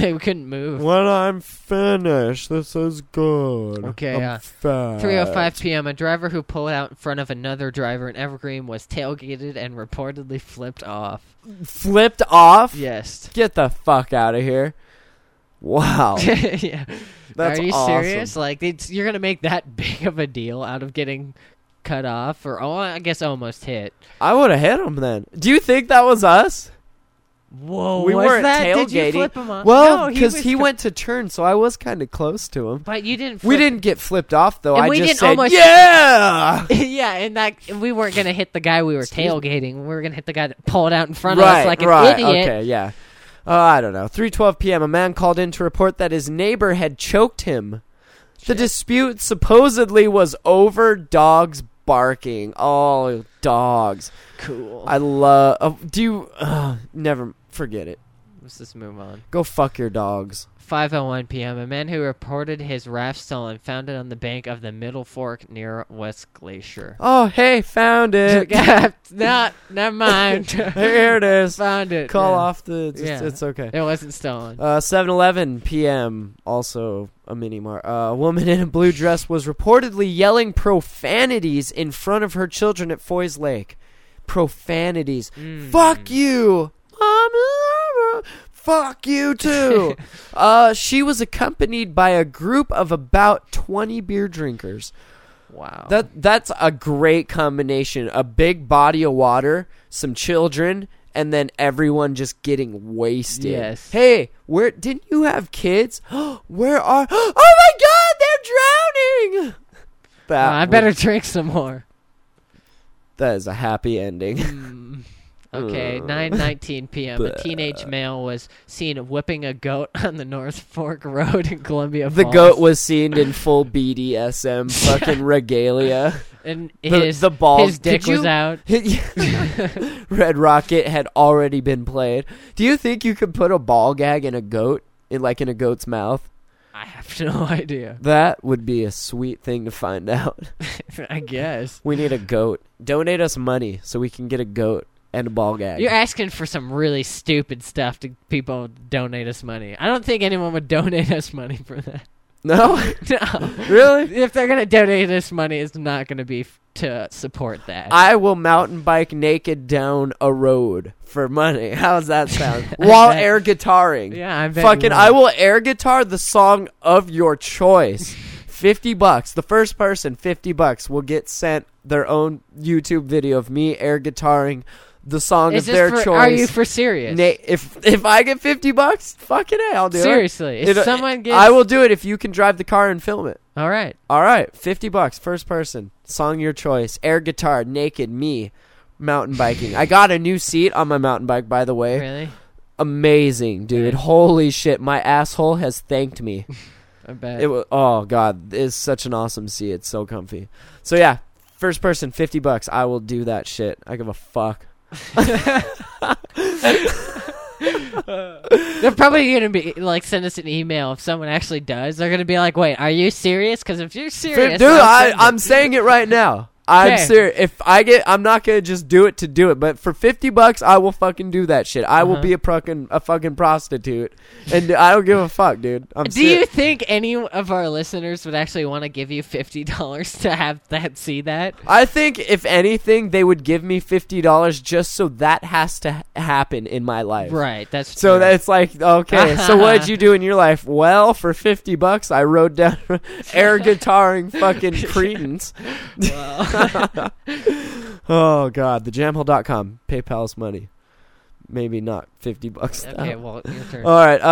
[SPEAKER 7] They couldn't move.
[SPEAKER 6] When I'm finished, this is good.
[SPEAKER 7] Okay,
[SPEAKER 6] I'm fat.
[SPEAKER 7] 3:05 p.m. A driver who pulled out in front of another driver in Evergreen was tailgated and reportedly flipped off.
[SPEAKER 6] Flipped off?
[SPEAKER 7] Yes.
[SPEAKER 6] Get the fuck out of here. Wow.
[SPEAKER 7] Yeah.
[SPEAKER 6] That's
[SPEAKER 7] Are you
[SPEAKER 6] awesome.
[SPEAKER 7] serious? Like, you're gonna make that big of a deal out of getting cut off, or I guess almost hit?
[SPEAKER 6] I would have hit him then. Do you think that was us?
[SPEAKER 7] Whoa,
[SPEAKER 6] We
[SPEAKER 7] was
[SPEAKER 6] weren't
[SPEAKER 7] that?
[SPEAKER 6] tailgating.
[SPEAKER 7] Did you flip him off?
[SPEAKER 6] Well,
[SPEAKER 7] No,
[SPEAKER 6] because
[SPEAKER 7] was
[SPEAKER 6] he went to turn, so I was kind of close to him.
[SPEAKER 7] But you didn't.
[SPEAKER 6] We
[SPEAKER 7] Flip.
[SPEAKER 6] didn't get flipped off though.
[SPEAKER 7] And
[SPEAKER 6] I
[SPEAKER 7] we
[SPEAKER 6] just
[SPEAKER 7] didn't
[SPEAKER 6] said,
[SPEAKER 7] almost-
[SPEAKER 6] "Yeah."
[SPEAKER 7] Yeah, and we weren't gonna hit the guy we were tailgating. We were gonna hit the guy that pulled out in front of us like an idiot.
[SPEAKER 6] Okay, yeah. I don't know. 3:12 p.m. A man called in to report that his neighbor had choked him. The dispute supposedly was over dogs barking. Oh, dogs.
[SPEAKER 7] Cool.
[SPEAKER 6] I love... never... Forget it.
[SPEAKER 7] Let's just move on.
[SPEAKER 6] Go fuck your dogs.
[SPEAKER 7] 5:01 p.m. A man who reported his raft stolen found it on the bank of the Middle Fork near West Glacier.
[SPEAKER 6] Oh, hey, found it.
[SPEAKER 7] Never mind.
[SPEAKER 6] Here it is.
[SPEAKER 7] Found it.
[SPEAKER 6] Call
[SPEAKER 7] Yeah.
[SPEAKER 6] off the...
[SPEAKER 7] Yeah.
[SPEAKER 6] It's okay.
[SPEAKER 7] It wasn't stolen.
[SPEAKER 6] 7:11 p.m. Also a mini mart. A woman in a blue dress was reportedly yelling profanities in front of her children at Foy's Lake. Profanities. Fuck you. Fuck you too. She was accompanied by a group of about 20 beer drinkers.
[SPEAKER 7] Wow.
[SPEAKER 6] That's a great combination. A big body of water, some children, and then everyone just getting wasted.
[SPEAKER 7] Yes.
[SPEAKER 6] Hey, where didn't you have kids? Where are? Oh my God, they're drowning.
[SPEAKER 7] I better drink some more.
[SPEAKER 6] That is a happy ending.
[SPEAKER 7] Okay, 9:19 p.m. A teenage male was seen whipping a goat on the North Fork Road in Columbia
[SPEAKER 6] The
[SPEAKER 7] Falls.
[SPEAKER 6] goat was seen in full BDSM fucking regalia.
[SPEAKER 7] And
[SPEAKER 6] The balls.
[SPEAKER 7] his dick
[SPEAKER 6] Could
[SPEAKER 7] was
[SPEAKER 6] you-
[SPEAKER 7] out.
[SPEAKER 6] Red Rocket had already been played. Do you think you could put a ball gag in a goat, in a goat's mouth?
[SPEAKER 7] I have no idea.
[SPEAKER 6] That would be a sweet thing to find out.
[SPEAKER 7] I guess.
[SPEAKER 6] We need a goat. Donate us money so we can get a goat and a ball gag.
[SPEAKER 7] You're asking for some really stupid stuff to people donate us money. I don't think anyone would donate us money for that.
[SPEAKER 6] No?
[SPEAKER 7] No.
[SPEAKER 6] Really?
[SPEAKER 7] If they're going to donate us money, it's not going to be to support that.
[SPEAKER 6] I will mountain bike naked down a road for money. How's that sound? While
[SPEAKER 7] bet.
[SPEAKER 6] air guitaring.
[SPEAKER 7] Yeah, I bet.
[SPEAKER 6] Fucking,
[SPEAKER 7] you
[SPEAKER 6] I
[SPEAKER 7] would.
[SPEAKER 6] will air guitar the song of your choice. $50. The first person, $50 will get sent their own YouTube video of me air guitaring the song
[SPEAKER 7] Is
[SPEAKER 6] of
[SPEAKER 7] this
[SPEAKER 6] their
[SPEAKER 7] for,
[SPEAKER 6] choice.
[SPEAKER 7] Are you for serious?
[SPEAKER 6] If I get $50, fucking A, I'll do
[SPEAKER 7] Seriously,
[SPEAKER 6] it.
[SPEAKER 7] if someone gets,
[SPEAKER 6] I will do it if you can drive the car and film it.
[SPEAKER 7] All right.
[SPEAKER 6] All right, $50, first person, song your choice, air guitar, naked, me, mountain biking. I got a new seat on my mountain bike, by the way.
[SPEAKER 7] Really?
[SPEAKER 6] Amazing, dude. Holy shit, my asshole has thanked me.
[SPEAKER 7] I bet.
[SPEAKER 6] Oh god, it's such an awesome seat. It's so comfy. So yeah, first person, $50. I will do that shit. I give a fuck.
[SPEAKER 7] They're probably gonna be like, send us an email if someone actually does. They're gonna be like, "Wait, are you serious?" Because if you're serious,
[SPEAKER 6] Dude,
[SPEAKER 7] I'll send it.
[SPEAKER 6] I'm saying it right now. I'm
[SPEAKER 7] Okay.
[SPEAKER 6] serious. If I'm not gonna just do it to do it. But for $50, I will fucking do that shit. I will be a fucking prostitute, and I don't give a fuck, dude.
[SPEAKER 7] Do you think any of our listeners would actually want to give you $50 to have that see that?
[SPEAKER 6] I think if anything, they would give me $50 just so that has to happen in my life.
[SPEAKER 7] Right. That's
[SPEAKER 6] So
[SPEAKER 7] true.
[SPEAKER 6] that's like, okay, so what did you do in your life? Well, for $50, I wrote down air guitaring fucking cretins. Oh, God. TheJamHole.com. PayPal's money. Maybe not $50.
[SPEAKER 7] Okay, well, your turn.
[SPEAKER 6] All right.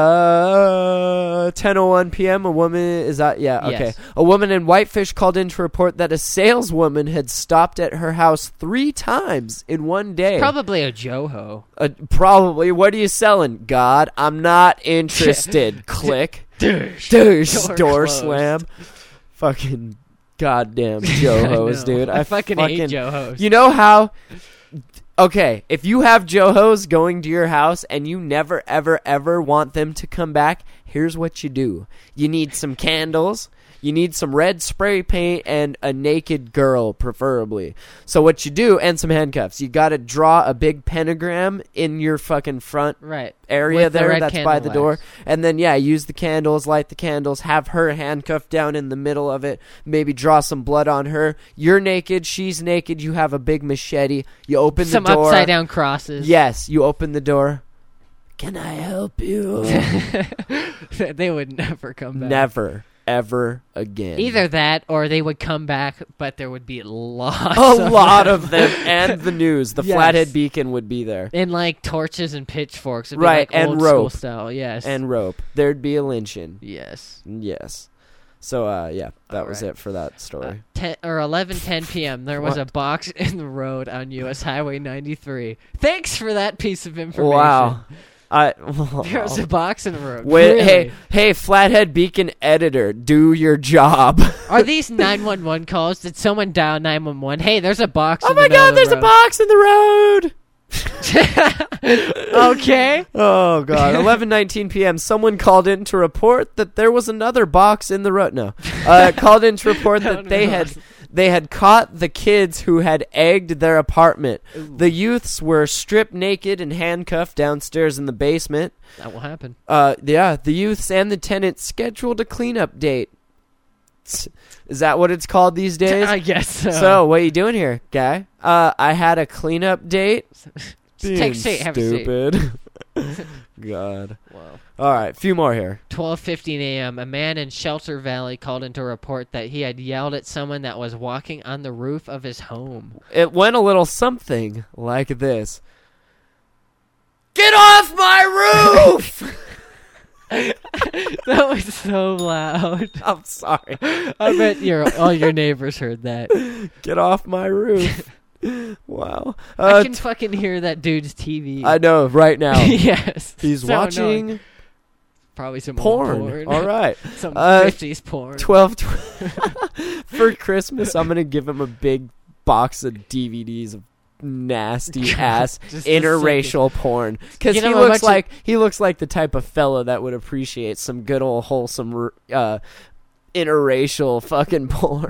[SPEAKER 6] 10:01 p.m. A woman is that? Yeah. Okay.
[SPEAKER 7] Yes.
[SPEAKER 6] A woman in Whitefish called in to report that a saleswoman had stopped at her house 3 times in one day.
[SPEAKER 7] Probably a Joho.
[SPEAKER 6] Probably. What are you selling? God, I'm not interested. Click. Douche. Door
[SPEAKER 7] closed.
[SPEAKER 6] slam. Fucking goddamn Johos, dude.
[SPEAKER 7] I fucking hate Johos.
[SPEAKER 6] You know how? Okay, if you have Johos going to your house and you never, ever, ever want them to come back, here's what you do. You need some candles. You need some red spray paint and a naked girl, preferably. So what you do, and some handcuffs. You got to draw a big pentagram in your fucking front area
[SPEAKER 7] with the
[SPEAKER 6] there
[SPEAKER 7] red
[SPEAKER 6] that's by the
[SPEAKER 7] candle
[SPEAKER 6] door.
[SPEAKER 7] wax.
[SPEAKER 6] And then, use the candles, light the candles, have her handcuffed down in the middle of it, maybe draw some blood on her. You're naked, she's naked, you have a big machete. You open
[SPEAKER 7] Some
[SPEAKER 6] the door.
[SPEAKER 7] upside down crosses.
[SPEAKER 6] Yes, you open the door. Can I help you?
[SPEAKER 7] They would never come back.
[SPEAKER 6] Never, ever again.
[SPEAKER 7] Either that, or they would come back, but there would be lots.
[SPEAKER 6] A lot of them, and the news. The
[SPEAKER 7] Yes.
[SPEAKER 6] Flathead Beacon would be there.
[SPEAKER 7] And like torches and pitchforks. It'd
[SPEAKER 6] Right,
[SPEAKER 7] be like
[SPEAKER 6] and
[SPEAKER 7] old
[SPEAKER 6] rope.
[SPEAKER 7] school style. Yes.
[SPEAKER 6] And rope. There'd be a lynching.
[SPEAKER 7] yes.
[SPEAKER 6] Yes. So, that was
[SPEAKER 7] right.
[SPEAKER 6] it for that story.
[SPEAKER 7] 11:10 p.m. There was
[SPEAKER 6] What?
[SPEAKER 7] a box in the road on U.S. Highway 93. Thanks for that piece of information.
[SPEAKER 6] Wow.
[SPEAKER 7] There was a box in the road.
[SPEAKER 6] Wait,
[SPEAKER 7] Really?
[SPEAKER 6] hey, Flathead Beacon editor, do your job.
[SPEAKER 7] Are these 911 calls? Did someone dial 911? Hey, there's a box.
[SPEAKER 6] Oh
[SPEAKER 7] in the
[SPEAKER 6] my
[SPEAKER 7] middle
[SPEAKER 6] God,
[SPEAKER 7] of the
[SPEAKER 6] there's a
[SPEAKER 7] road.
[SPEAKER 6] box in the road.
[SPEAKER 7] Okay.
[SPEAKER 6] Oh God! 11:19 p.m. Someone called in to report that there was another box in the road. No, called in to report that they had caught the kids who had egged their apartment.
[SPEAKER 7] Ooh.
[SPEAKER 6] The youths were stripped naked and handcuffed downstairs in the basement.
[SPEAKER 7] That will happen.
[SPEAKER 6] The youths and the tenants scheduled a cleanup date. Is that what it's called these days?
[SPEAKER 7] I guess so.
[SPEAKER 6] So, what are you doing here, guy? I had a cleanup date.
[SPEAKER 7] Take a seat. Have a seat.
[SPEAKER 6] Stupid. God.
[SPEAKER 7] Wow.
[SPEAKER 6] All right, few more here.
[SPEAKER 7] 12:15 a.m. A man in Shelter Valley called in to report that he had yelled at someone that was walking on the roof of his home.
[SPEAKER 6] It went a little something like this. Get off my roof!
[SPEAKER 7] That was so loud.
[SPEAKER 6] I'm sorry.
[SPEAKER 7] I bet all your neighbors heard that.
[SPEAKER 6] Get off my roof. Wow.
[SPEAKER 7] I can fucking hear that dude's TV.
[SPEAKER 6] I know, right now.
[SPEAKER 7] Yes.
[SPEAKER 6] He's
[SPEAKER 7] So
[SPEAKER 6] watching
[SPEAKER 7] annoying. Probably some
[SPEAKER 6] porn.
[SPEAKER 7] old porn.
[SPEAKER 6] All right.
[SPEAKER 7] Some 50s porn.
[SPEAKER 6] 12 for Christmas, I'm going to give him a big box of DVDs of nasty ass
[SPEAKER 7] Just a
[SPEAKER 6] interracial porn, because
[SPEAKER 7] Get
[SPEAKER 6] he
[SPEAKER 7] him a
[SPEAKER 6] looks
[SPEAKER 7] bunch
[SPEAKER 6] like the type of fella that would appreciate some good old wholesome interracial fucking porn.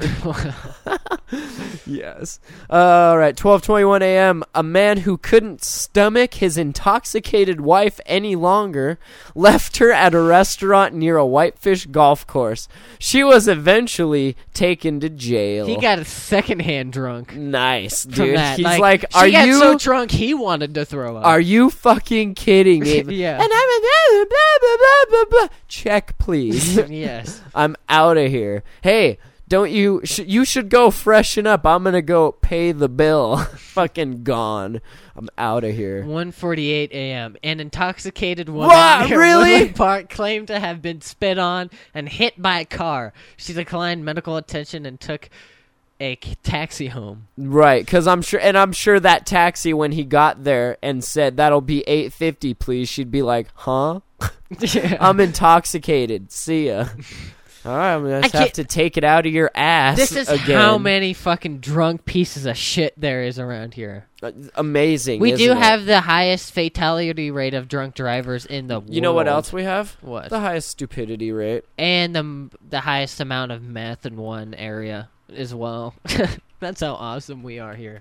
[SPEAKER 6] Yes. All right. 12:21 a.m. A man who couldn't stomach his intoxicated wife any longer left her at a restaurant near a Whitefish golf course. She was eventually taken to jail.
[SPEAKER 7] He got secondhand drunk.
[SPEAKER 6] Nice,
[SPEAKER 7] From
[SPEAKER 6] dude.
[SPEAKER 7] that.
[SPEAKER 6] He's
[SPEAKER 7] she got so drunk he wanted to throw up.
[SPEAKER 6] Are you fucking kidding me?
[SPEAKER 7] Yeah.
[SPEAKER 6] And I'm blah, blah, blah, blah, blah, blah. Check, please.
[SPEAKER 7] Yes.
[SPEAKER 6] I'm out of here. Hey, don't you? You should go freshen up. I'm gonna go pay the bill. Fucking gone. I'm out of here.
[SPEAKER 7] 1:48 a.m. An intoxicated woman
[SPEAKER 6] What?
[SPEAKER 7] near
[SPEAKER 6] Really?
[SPEAKER 7] Woodland Park claimed to have been spit on and hit by a car. She declined medical attention and took a taxi home.
[SPEAKER 6] Right, because I'm sure that taxi, when he got there and said that'll be $8.50, please, she'd be like, huh?
[SPEAKER 7] Yeah.
[SPEAKER 6] I'm intoxicated. See ya. All right, I'm gonna just have to take it out of your ass.
[SPEAKER 7] This is
[SPEAKER 6] again.
[SPEAKER 7] how many fucking drunk pieces of shit there is around here.
[SPEAKER 6] Amazing.
[SPEAKER 7] We do
[SPEAKER 6] isn't it?
[SPEAKER 7] have the highest fatality rate of drunk drivers in the world.
[SPEAKER 6] You know what else we have?
[SPEAKER 7] What?
[SPEAKER 6] The highest stupidity rate.
[SPEAKER 7] And the highest amount of meth in one area as well. That's how awesome we are here.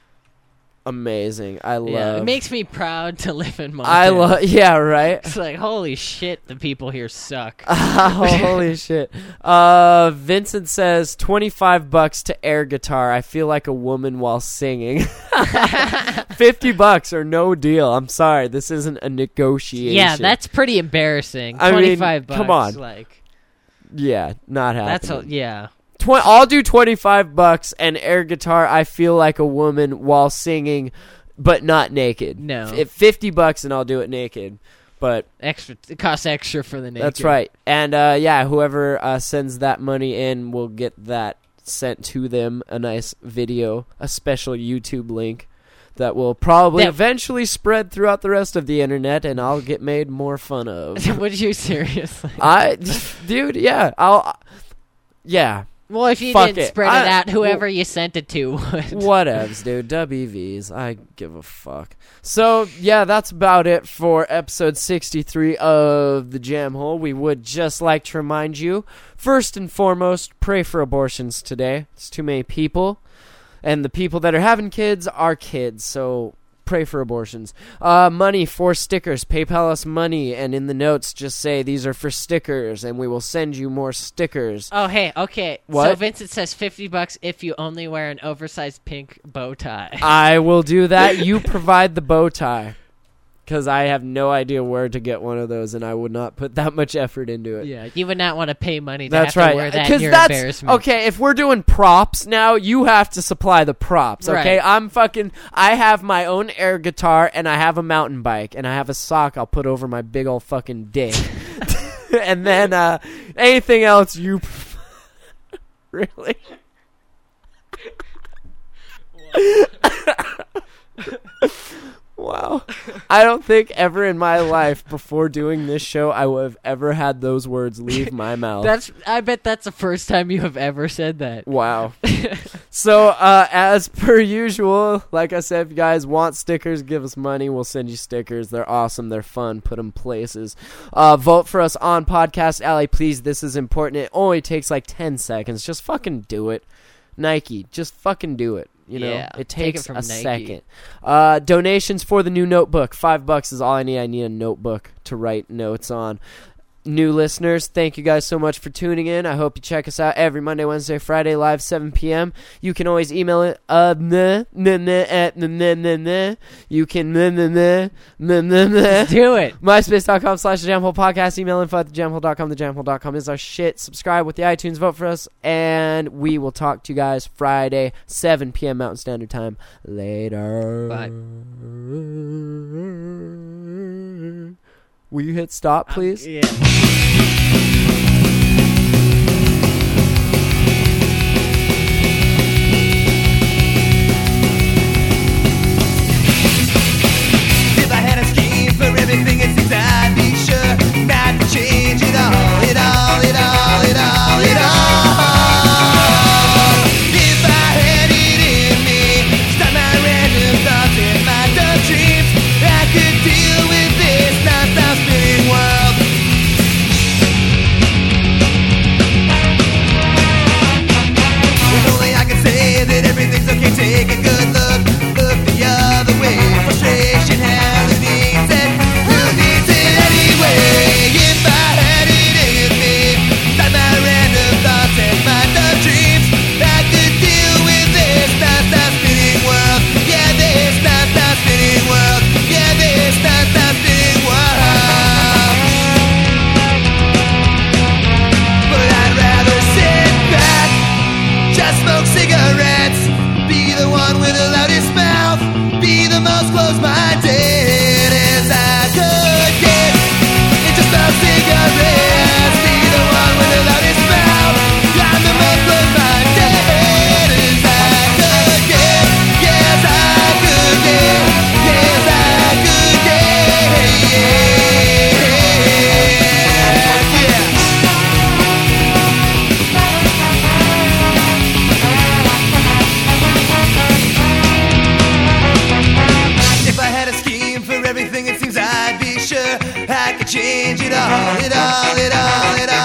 [SPEAKER 6] Amazing. I love.
[SPEAKER 7] Yeah, it makes me proud to live in Montana.
[SPEAKER 6] Yeah, right.
[SPEAKER 7] It's like, holy shit, the people here suck.
[SPEAKER 6] Holy shit. Vincent says $25 to air guitar. I feel like a woman while singing. $50 or no deal. I'm sorry, this isn't a negotiation.
[SPEAKER 7] Yeah, that's pretty embarrassing.
[SPEAKER 6] I mean,
[SPEAKER 7] $25.
[SPEAKER 6] come on.
[SPEAKER 7] Like,
[SPEAKER 6] yeah, not happening.
[SPEAKER 7] yeah.
[SPEAKER 6] I'll do $25 and air guitar. I feel like a woman while singing, but not naked.
[SPEAKER 7] No.
[SPEAKER 6] $50 and I'll do it naked. But
[SPEAKER 7] Extra. It costs extra for the naked.
[SPEAKER 6] that's right. And whoever sends that money in will get that sent to them. A nice video, a special YouTube link that will probably eventually spread throughout the rest of the internet, and I'll get made more fun of.
[SPEAKER 7] Would you seriously?
[SPEAKER 6] Dude, yeah, yeah.
[SPEAKER 7] Well, if you
[SPEAKER 6] Fuck
[SPEAKER 7] didn't
[SPEAKER 6] it.
[SPEAKER 7] spread it out, whoever you sent it to would.
[SPEAKER 6] Whatevs, dude. WVs. I give a fuck. So, yeah, that's about it for episode 63 of The Jam Hole. We would just like to remind you, first and foremost, pray for abortions today. It's too many people. And the people that are having kids are kids, so pray for abortions. Money for stickers. PayPal us money, and in the notes just say these are for stickers, and we will send you more stickers.
[SPEAKER 7] Oh, hey, okay.
[SPEAKER 6] What?
[SPEAKER 7] So Vincent says $50 if you only wear an oversized pink bow tie.
[SPEAKER 6] I will do that. You provide the bow tie. Because I have no idea where to get one of those, and I would not put that much effort into it.
[SPEAKER 7] Yeah, you would not want to pay money to
[SPEAKER 6] That's
[SPEAKER 7] have
[SPEAKER 6] right.
[SPEAKER 7] to wear that in your
[SPEAKER 6] that's
[SPEAKER 7] embarrassment.
[SPEAKER 6] okay. If we're doing props now, you have to supply the props. Okay,
[SPEAKER 7] Right.
[SPEAKER 6] I have my own air guitar, and I have a mountain bike, and I have a sock I'll put over my big old fucking dick. And then anything else you really. Wow. I don't think ever in my life before doing this show I would have ever had those words leave my mouth.
[SPEAKER 7] I bet that's the first time you have ever said that.
[SPEAKER 6] Wow. So, as per usual, like I said, if you guys want stickers, give us money. We'll send you stickers. They're awesome. They're fun. Put them places. Vote for us on Podcast Alley, please. This is important. It only takes like 10 seconds. Just fucking do it. Nike, just fucking do it. You know,
[SPEAKER 7] Yeah,
[SPEAKER 6] it
[SPEAKER 7] take it
[SPEAKER 6] takes
[SPEAKER 7] from
[SPEAKER 6] a
[SPEAKER 7] Nike.
[SPEAKER 6] second. Donations for the new notebook. $5 is all I need. I need a notebook to write notes on. New listeners, thank you guys so much for tuning in. I hope you check us out every Monday, Wednesday, Friday, live 7 p.m. You can always email it You can
[SPEAKER 7] Do it.
[SPEAKER 6] MySpace.com/TheJamHolePodcast. Email info@TheJamHole.com. TheJamHole.com is our shit. Subscribe with the iTunes. Vote for us. And we will talk to you guys Friday, 7 p.m. Mountain Standard Time. Later.
[SPEAKER 7] Bye.
[SPEAKER 6] Will you hit stop, please?
[SPEAKER 7] Yeah.
[SPEAKER 8] If I had a scheme for everything, it seems I'd be sure not to change it all, it all, it all, it all, it all. If I had it in me, stop my random thoughts and my dumb dreams, I could deal with this non-stop spinning world. If only I could say that everything's okay, take a good look, look the other way. Frustration, hell, who needs it? Who needs it anyway? If I had it in me, stop my random thoughts and my dumb dreams, I could deal with this non-stop spinning world. Yeah, this non-stop spinning world. Yeah, this non-stop spinning world. But I'd rather sit back, just smoke cigarettes, be the one with the loudest mouth, be the most close-minded as I could get. It just smoke cigarettes, be the one with the loudest mouth, I'm the most close-minded as I could get. Yes, I could get. Yes, I could get. Yeah. If I had a scheme for everything, it seems I'd be sure I could change it all, it all, it all, it all.